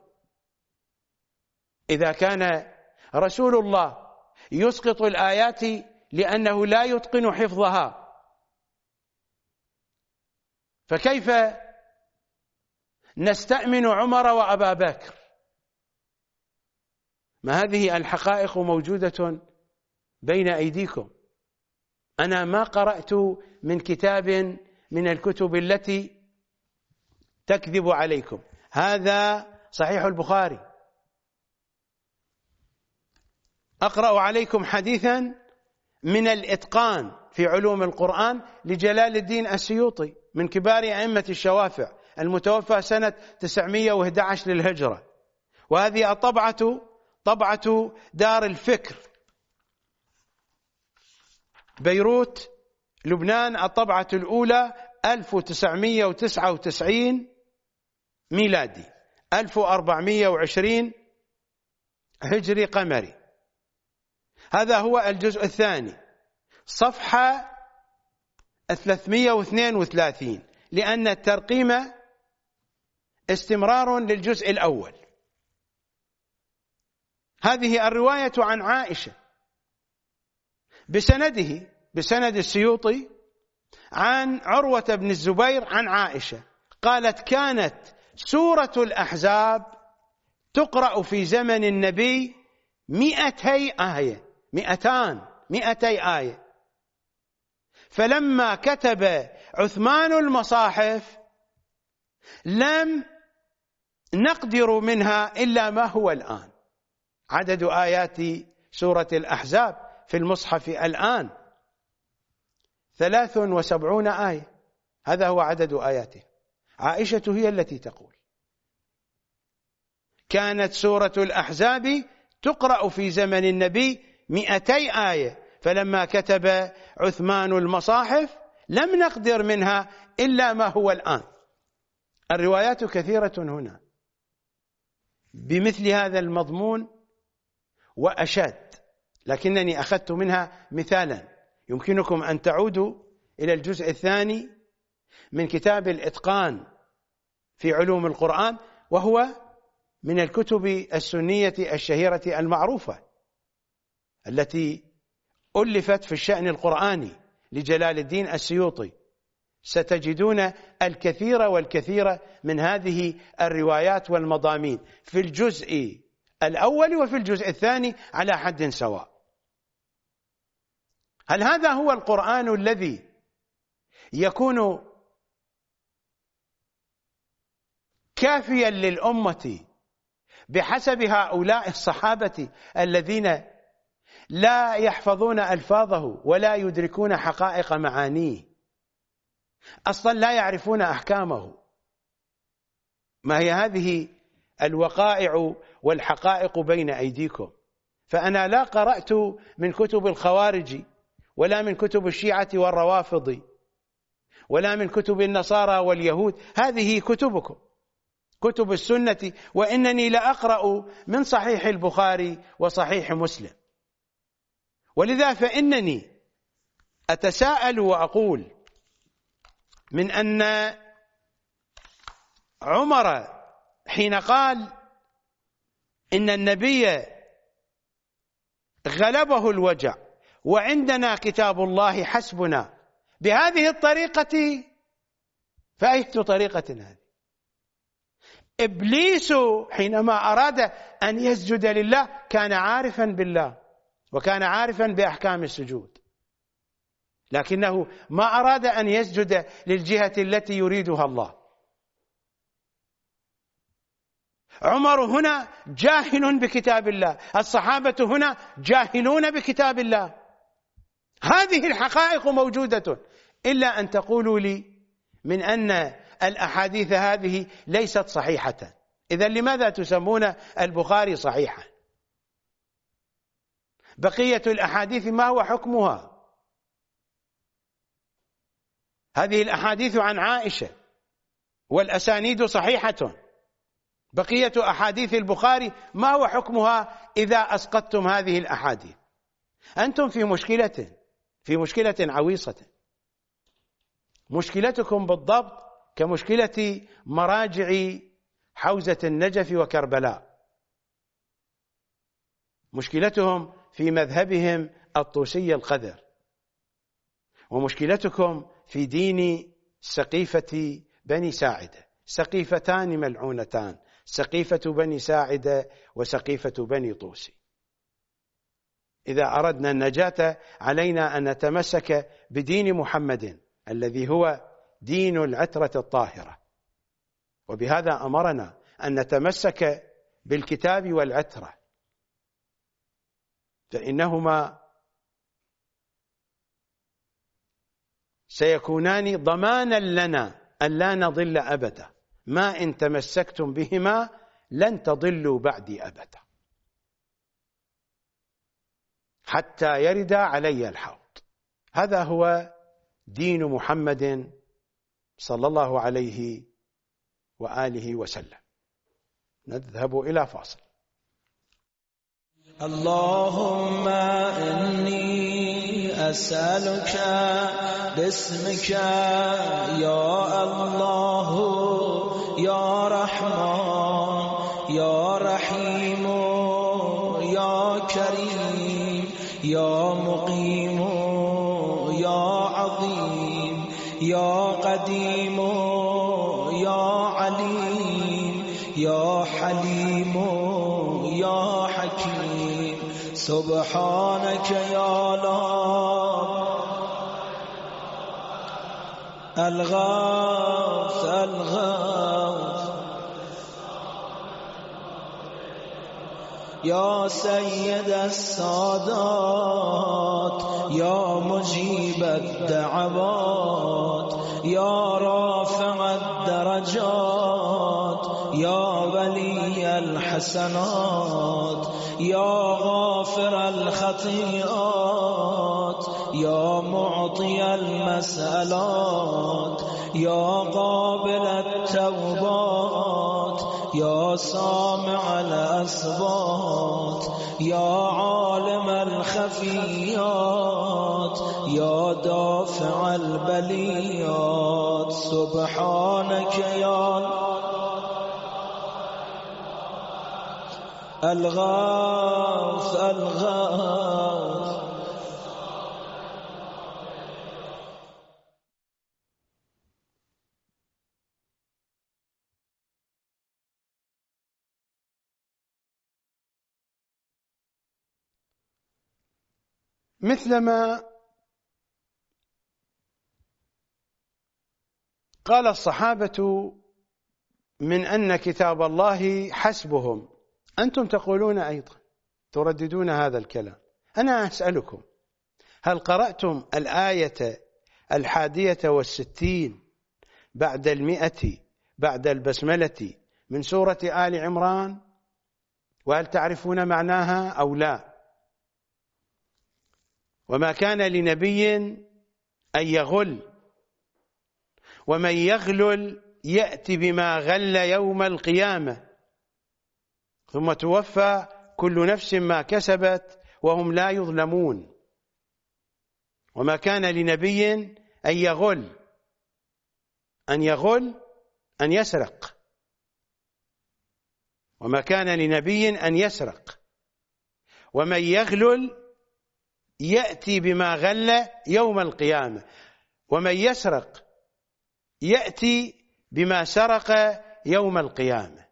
إذا كان رسول الله يسقط الآيات لأنه لا يتقن حفظها، فكيف نستأمن عمر وأبا بكر؟ ما هذه الحقائق موجودة بين أيديكم. أنا ما قرأت من كتاب من الكتب التي تكذب عليكم. هذا صحيح البخاري. أقرأ عليكم حديثا من الإتقان في علوم القرآن لجلال الدين السيوطي من كبار أئمة الشوافع، المتوفى سنة 911 للهجرة، وهذه الطبعة طبعة دار الفكر بيروت لبنان، الطبعة الأولى 1999 ميلادي، 1420 هجري قمري. هذا هو الجزء الثاني، صفحة 332، لأن الترقيم استمرار للجزء الأول. هذه الرواية عن عائشة بسند السيوطي عن عروة بن الزبير عن عائشة قالت: كانت سورة الأحزاب تقرأ في زمن النبي 200 آية، 200 آية، فلما كتب عثمان المصاحف لم نقدر منها إلا ما هو الآن. عدد آيات سورة الأحزاب في المصحف الآن 73 آية، هذا هو عدد آياته. عائشة هي التي تقول: كانت سورة الأحزاب تقرأ في زمن النبي 200 آية، فلما كتب عثمان المصاحف لم نقدر منها إلا ما هو الآن. الروايات كثيرة هنا بمثل هذا المضمون وأشد، لكنني أخذت منها مثالا. يمكنكم أن تعودوا إلى الجزء الثاني من كتاب الإتقان في علوم القرآن، وهو من الكتب السنية الشهيرة المعروفة التي ألفت في الشأن القرآني لجلال الدين السيوطي. ستجدون الكثير والكثير من هذه الروايات والمضامين في الجزء الأول وفي الجزء الثاني على حد سواء. هل هذا هو القرآن الذي يكون كافيا للأمة بحسب هؤلاء الصحابة الذين لا يحفظون ألفاظه ولا يدركون حقائق معانيه، أصلا لا يعرفون أحكامه؟ ما هي هذه الوقائع والحقائق بين أيديكم؟ فأنا لا قرأت من كتب الخوارج ولا من كتب الشيعة والروافض ولا من كتب النصارى واليهود، هذه كتبكم، كتب السنة، وإنني لأقرأ من صحيح البخاري وصحيح مسلم. ولذا فإنني أتساءل وأقول: من أن عمر حين قال إن النبي غلبه الوجع وعندنا كتاب الله حسبنا بهذه الطريقة، فأي طريقة هذه؟ إبليس حينما أراد أن يسجد لله كان عارفا بالله وكان عارفا بأحكام السجود، لكنه ما أراد أن يسجد للجهة التي يريدها الله. عمر هنا جاهل بكتاب الله، الصحابة هنا جاهلون بكتاب الله. هذه الحقائق موجودة، إلا أن تقولوا لي من أن الأحاديث هذه ليست صحيحة. إذن لماذا تسمون البخاري صحيحا؟ بقية الأحاديث ما هو حكمها؟ هذه الأحاديث عن عائشة والأسانيد صحيحة. بقية أحاديث البخاري ما هو حكمها إذا أسقطتم هذه الأحاديث؟ أنتم في مشكلة عويصة. مشكلتكم بالضبط كمشكلة مراجع حوزة النجف وكربلاء. مشكلتهم في مذهبهم الطوسي القذر، ومشكلتكم في دين سقيفة بني ساعدة. سقيفتان ملعونتان، سقيفة بني ساعدة وسقيفة بني طوسي. إذا أردنا النجاة علينا أن نتمسك بدين محمد الذي هو دين العترة الطاهرة، وبهذا أمرنا أن نتمسك بالكتاب والعترة، فإنهما سيكونان ضمانا لنا أن لا نضل أبدا. ما إن تمسكتم بهما لن تضلوا بعدي أبدا حتى يرد علي الحوض. هذا هو دين محمد صلى الله عليه وآله وسلم. نذهب إلى فاصل. اللهم إني أسألك باسمك يا الله يا رحمن يا رحيم يا كريم يا مقيم يا عظيم يا قديم يا عليم يا حليم يا حكيم سبحانك يا الله الغوث الغوث يا سيد السادات يا مجيب الدعوات يا رافع الدرجات يا ولي الحسنات يا غافر الخطيئات يا معطي المسألات يا قابل التوبات يا سامع الأصوات يا عالم الخفيات يا دافع البليات سبحانك يا الغوث الغوث. مثلما قال الصحابة من أن كتاب الله حسبهم، أنتم تقولون أيضا، ترددون هذا الكلام. أنا أسألكم، هل قرأتم الآية 61 بعد 100 بعد البسملة من سورة آل عمران؟ وهل تعرفون معناها أو لا؟ وما كان لنبي أن يغل، ومن يغلل يأتي بما غل يوم القيامة ثم توفى كل نفس ما كسبت وهم لا يظلمون. وما كان لنبي أن يغل، أن يغل أن يسرق، وما كان لنبي أن يسرق، ومن يغلل يأتي بما غل يوم القيامة، ومن يسرق يأتي بما سرق يوم القيامة.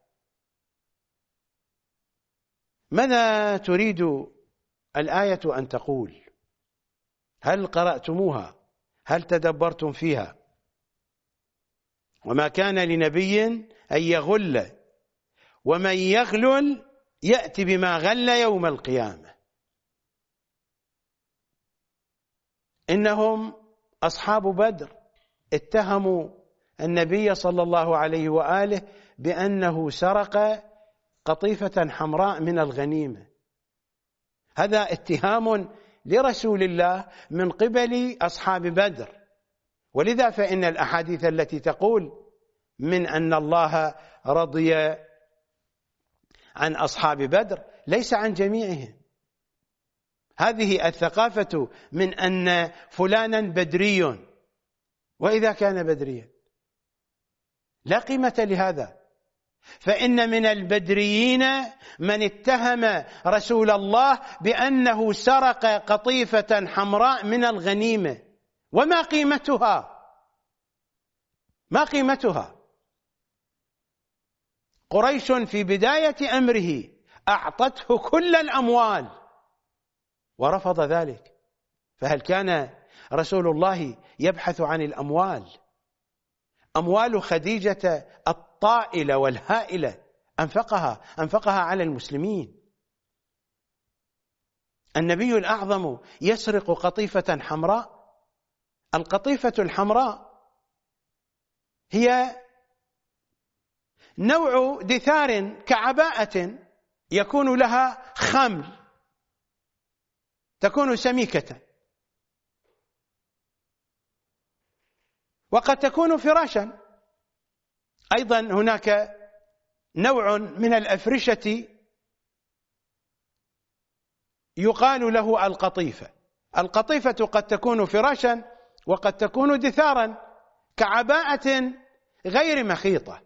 ماذا تريد الآية أن تقول؟ هل قرأتموها؟ هل تدبرتم فيها؟ وما كان لنبي أن يغل، ومن يغلل يأتي بما غل يوم القيامة. إنهم أصحاب بدر اتهموا النبي صلى الله عليه وآله بأنه سرق قطيفة حمراء من الغنيمة. هذا اتهام لرسول الله من قبل أصحاب بدر. ولذا فإن الأحاديث التي تقول من أن الله رضي عن أصحاب بدر ليس عن جميعهم. هذه الثقافة من أن فلانا بدري، وإذا كان بدريا لا قيمة لهذا، فإن من البدريين من اتهم رسول الله بأنه سرق قطيفة حمراء من الغنيمة. وما قيمتها؟ ما قيمتها؟ قريش في بداية أمره أعطته كل الأموال ورفض ذلك. فهل كان رسول الله يبحث عن الأموال؟ أموال خديجة الطائلة والهائلة أنفقها على المسلمين. النبي الأعظم يسرق قطيفة حمراء. القطيفة الحمراء هي نوع دثار كعباءة يكون لها خمل، تكون سميكة، وقد تكون فراشا. أيضا هناك نوع من الأفرشة يقال له القطيفة. القطيفة قد تكون فراشا وقد تكون دثارا كعباءة غير مخيطة.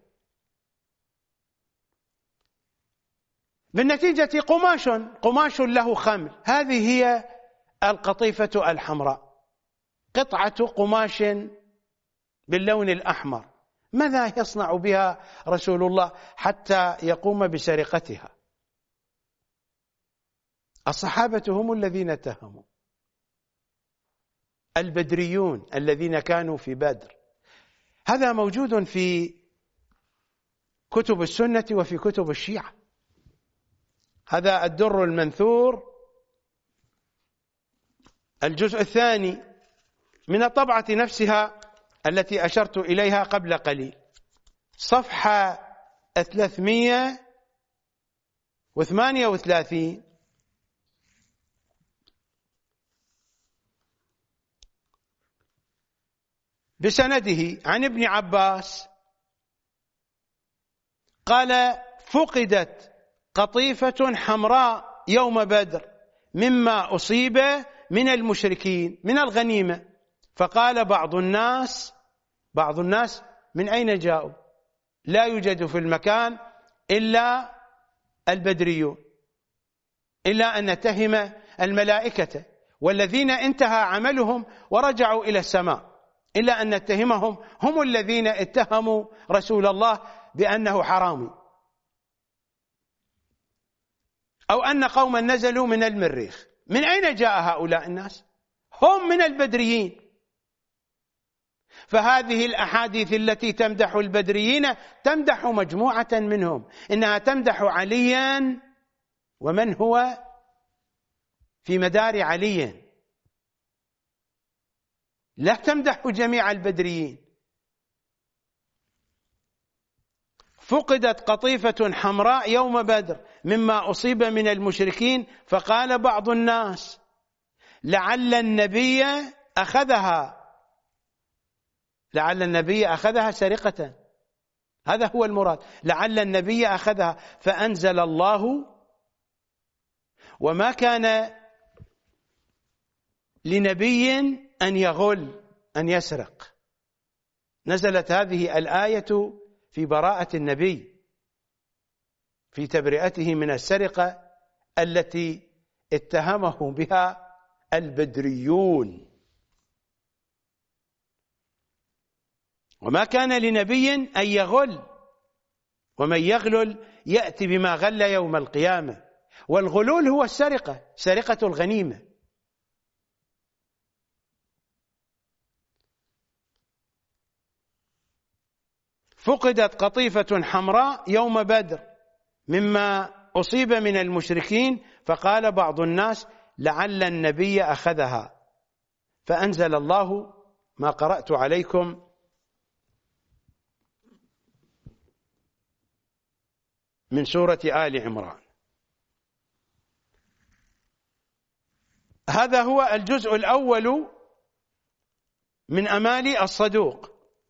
بالنتيجة قماش له خمل. هذه هي القطيفة الحمراء، قطعة قماش باللون الأحمر. ماذا يصنع بها رسول الله حتى يقوم بسرقتها؟ الصحابة هم الذين اتهموا، البدريون الذين كانوا في بدر. هذا موجود في كتب السنة وفي كتب الشيعة. هذا الدر المنثور الجزء الثاني من الطبعة نفسها التي أشرت إليها قبل قليل، صفحة 338 بسنده عن ابن عباس قال: فقدت قطيفة حمراء يوم بدر مما أصيب من المشركين من الغنيمة، فقال بعض الناس من أين جاءوا؟ لا يوجد في المكان إلا البدريون، إلا أن نتهم الملائكة والذين انتهى عملهم ورجعوا إلى السماء، إلا أن نتهمهم هم الذين اتهموا رسول الله بأنه حرامي، أو أن قوما نزلوا من المريخ. من أين جاء هؤلاء الناس؟ هم من البدريين. فهذه الأحاديث التي تمدح البدريين تمدح مجموعة منهم، إنها تمدح عليا ومن هو في مدار علي، لا تمدح جميع البدريين. فقدت قطيفة حمراء يوم بدر مما أصيب من المشركين، فقال بعض الناس لعل النبي أخذها سرقة. هذا هو المراد، لعل النبي أخذها. فأنزل الله: وما كان لنبي أن يغل أن يسرق. نزلت هذه الآية في براءة النبي، في تبرئته من السرقة التي اتهمه بها البدريون. وما كان لنبي أن يغل، ومن يغلل يأتي بما غل يوم القيامة. والغلول هو السرقة، سرقة الغنيمة. فقدت قطيفة حمراء يوم بدر مما أصيب من المشركين، فقال بعض الناس لعل النبي أخذها. فأنزل الله ما قرأت عليكم من سورة آل عمران. هذا هو الجزء الأول من أمال الصدوق،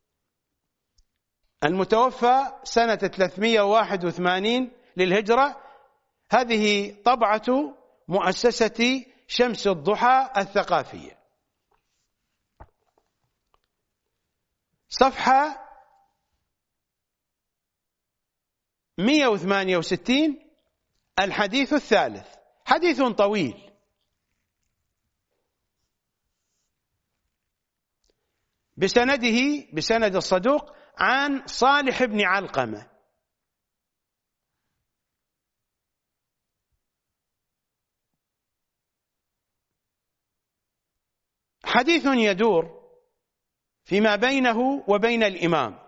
المتوفى سنة 381 للهجرة. هذه طبعة مؤسسة شمس الضحى الثقافية، صفحة 168، الحديث الثالث. حديث طويل بسند الصدوق عن صالح بن علقمة. حديث يدور فيما بينه وبين الإمام.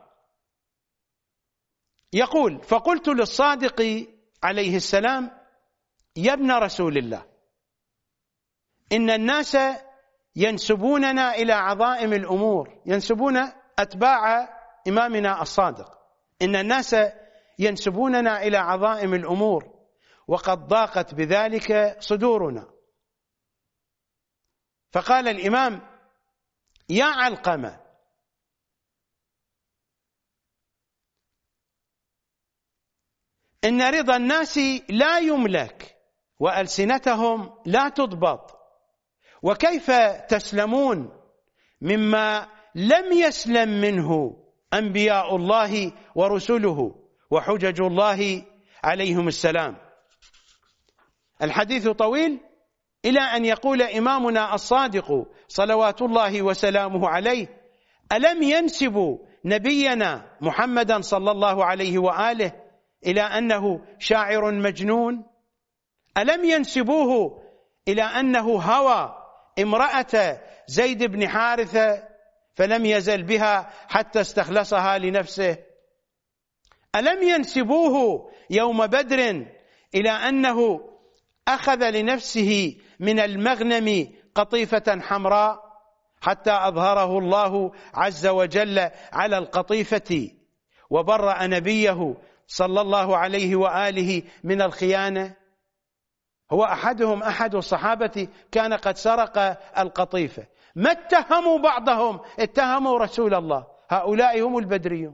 يقول: فقلت للصادق عليه السلام: يا ابن رسول الله، إن الناس ينسبوننا إلى عظائم الأمور، ينسبون أتباع إمامنا الصادق، إن الناس ينسبوننا إلى عظائم الأمور وقد ضاقت بذلك صدورنا. فقال الإمام: يا علقمة، إن رضا الناس لا يملك وألسنتهم لا تضبط، وكيف تسلمون مما لم يسلم منه أنبياء الله ورسله وحجج الله عليهم السلام. الحديث طويل إلى أن يقول إمامنا الصادق صلوات الله وسلامه عليه: ألم ينسبوا نبينا محمدا صلى الله عليه وآله إلى أنه شاعر مجنون؟ ألم ينسبوه إلى أنه هوى امرأة زيد بن حارثة فلم يزل بها حتى استخلصها لنفسه؟ ألم ينسبوه يوم بدر إلى أنه أخذ لنفسه من المغنم قطيفة حمراء حتى أظهره الله عز وجل على القطيفة وبرأ نبيه صلى الله عليه وآله من الخيانة؟ هو أحد الصحابة كان قد سرق القطيفة. ما اتهموا بعضهم، اتهموا رسول الله. هؤلاء هم البدريون.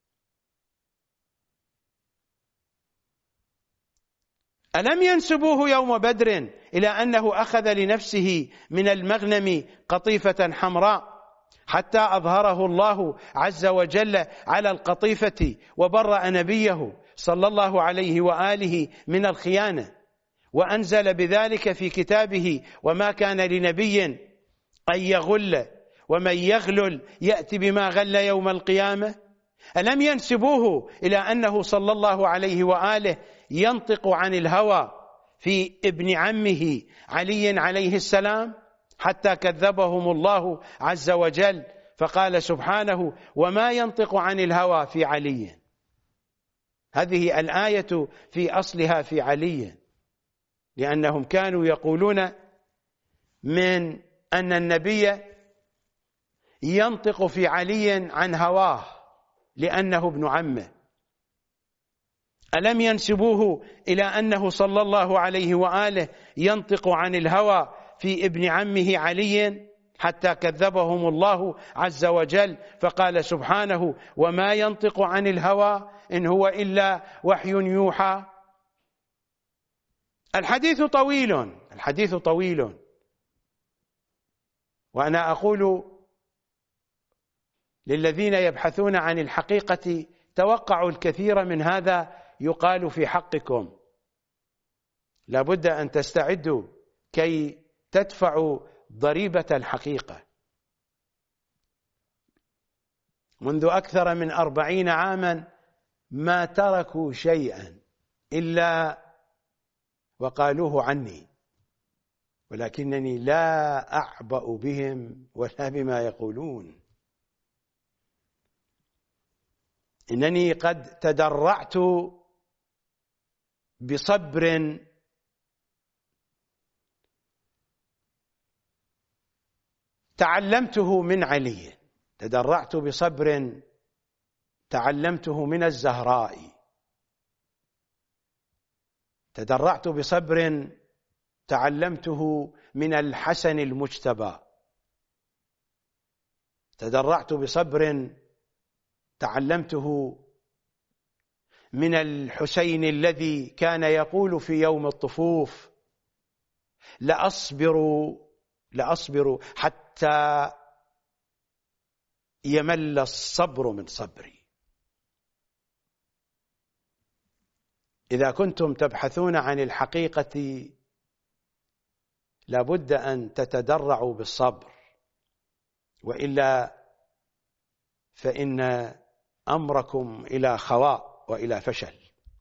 ألم ينسبوه يوم بدر إلى أنه أخذ لنفسه من المغنم قطيفة حمراء حتى أظهره الله عز وجل على القطيفة وبرأ نبيه صلى الله عليه وآله من الخيانة، وأنزل بذلك في كتابه: وما كان لنبي أن يغل ومن يغلل يأتي بما غل يوم القيامة؟ ألم ينسبوه إلى أنه صلى الله عليه وآله ينطق عن الهوى في ابن عمه علي عليه السلام حتى كذبهم الله عز وجل فقال سبحانه: وما ينطق عن الهوى في علي. هذه الآية في أصلها في علي، لأنهم كانوا يقولون من أن النبي ينطق في علي عن هواه لأنه ابن عمه. ألم ينسبوه إلى أنه صلى الله عليه وآله ينطق عن الهوى في ابن عمه علي حتى كذبهم الله عز وجل فقال سبحانه: وما ينطق عن الهوى إن هو إلا وحي يوحى. الحديث طويل، وأنا أقول للذين يبحثون عن الحقيقة: توقعوا الكثير من هذا يقال في حقكم. لا بد أن تستعدوا كي تدفعوا ضريبة الحقيقة. منذ أكثر من 40 عاما ما تركوا شيئا إلا وقالوه عني، ولكنني لا أعبأ بهم ولا بما يقولون. إنني قد تدرعت بصبر تعلمته من علي، تدرعت بصبر تعلمته من الزهراء، تدرعت بصبر تعلمته من الحسن المجتبى، تدرعت بصبر تعلمته من الحسين الذي كان يقول في يوم الطفوف: لأصبر حتى يمل الصبر من صبري. إذا كنتم تبحثون عن الحقيقة لابد أن تتدرعوا بالصبر، وإلا فإن أمركم إلى خواء وإلى فشل،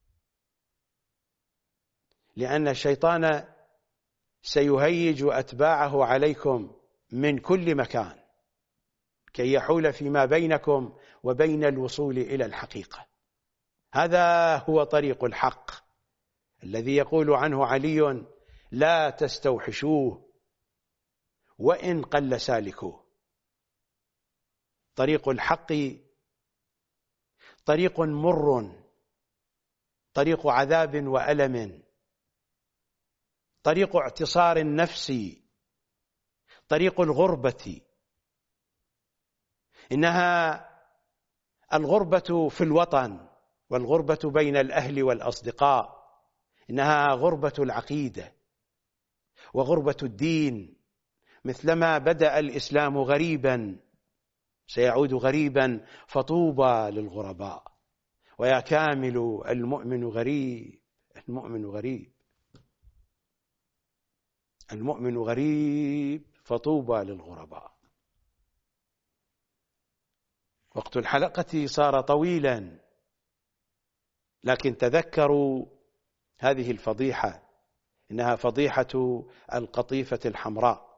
لأن الشيطان سيهيج أتباعه عليكم من كل مكان كي يحول فيما بينكم وبين الوصول إلى الحقيقة. هذا هو طريق الحق الذي يقول عنه علي: لا تستوحشوه وإن قل سالكوه. طريق الحق طريق مر، طريق عذاب وألم، طريق اعتصار النفس، طريق الغربة. إنها الغربة في الوطن، والغربة بين الأهل والأصدقاء، إنها غربة العقيدة وغربة الدين. مثلما بدأ الإسلام غريبا سيعود غريبا، فطوبى للغرباء. ويا كامل المؤمن غريب، المؤمن غريب، المؤمن غريب، فطوبى للغرباء. وقت الحلقة صار طويلا، لكن تذكروا هذه الفضيحة، إنها فضيحة القطيفة الحمراء.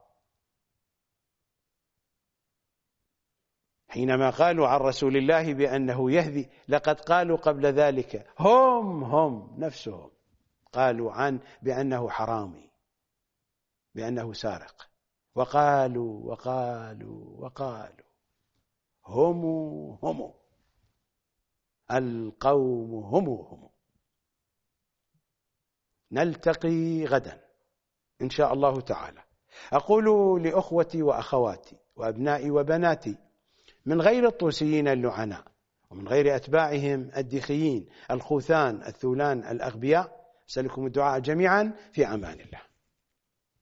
حينما قالوا عن رسول الله بأنه يهدي، لقد قالوا قبل ذلك هم نفسهم قالوا بأنه حرامي، بأنه سارق، وقالوا هم القوم هم. نلتقي غدا إن شاء الله تعالى. أقول لأخوتي وأخواتي وأبنائي وبناتي من غير الطوسيين اللعناء، ومن غير أتباعهم الدخيين الخوثان الثولان الأغبياء، أسألكم الدعاء جميعا في أمان الله.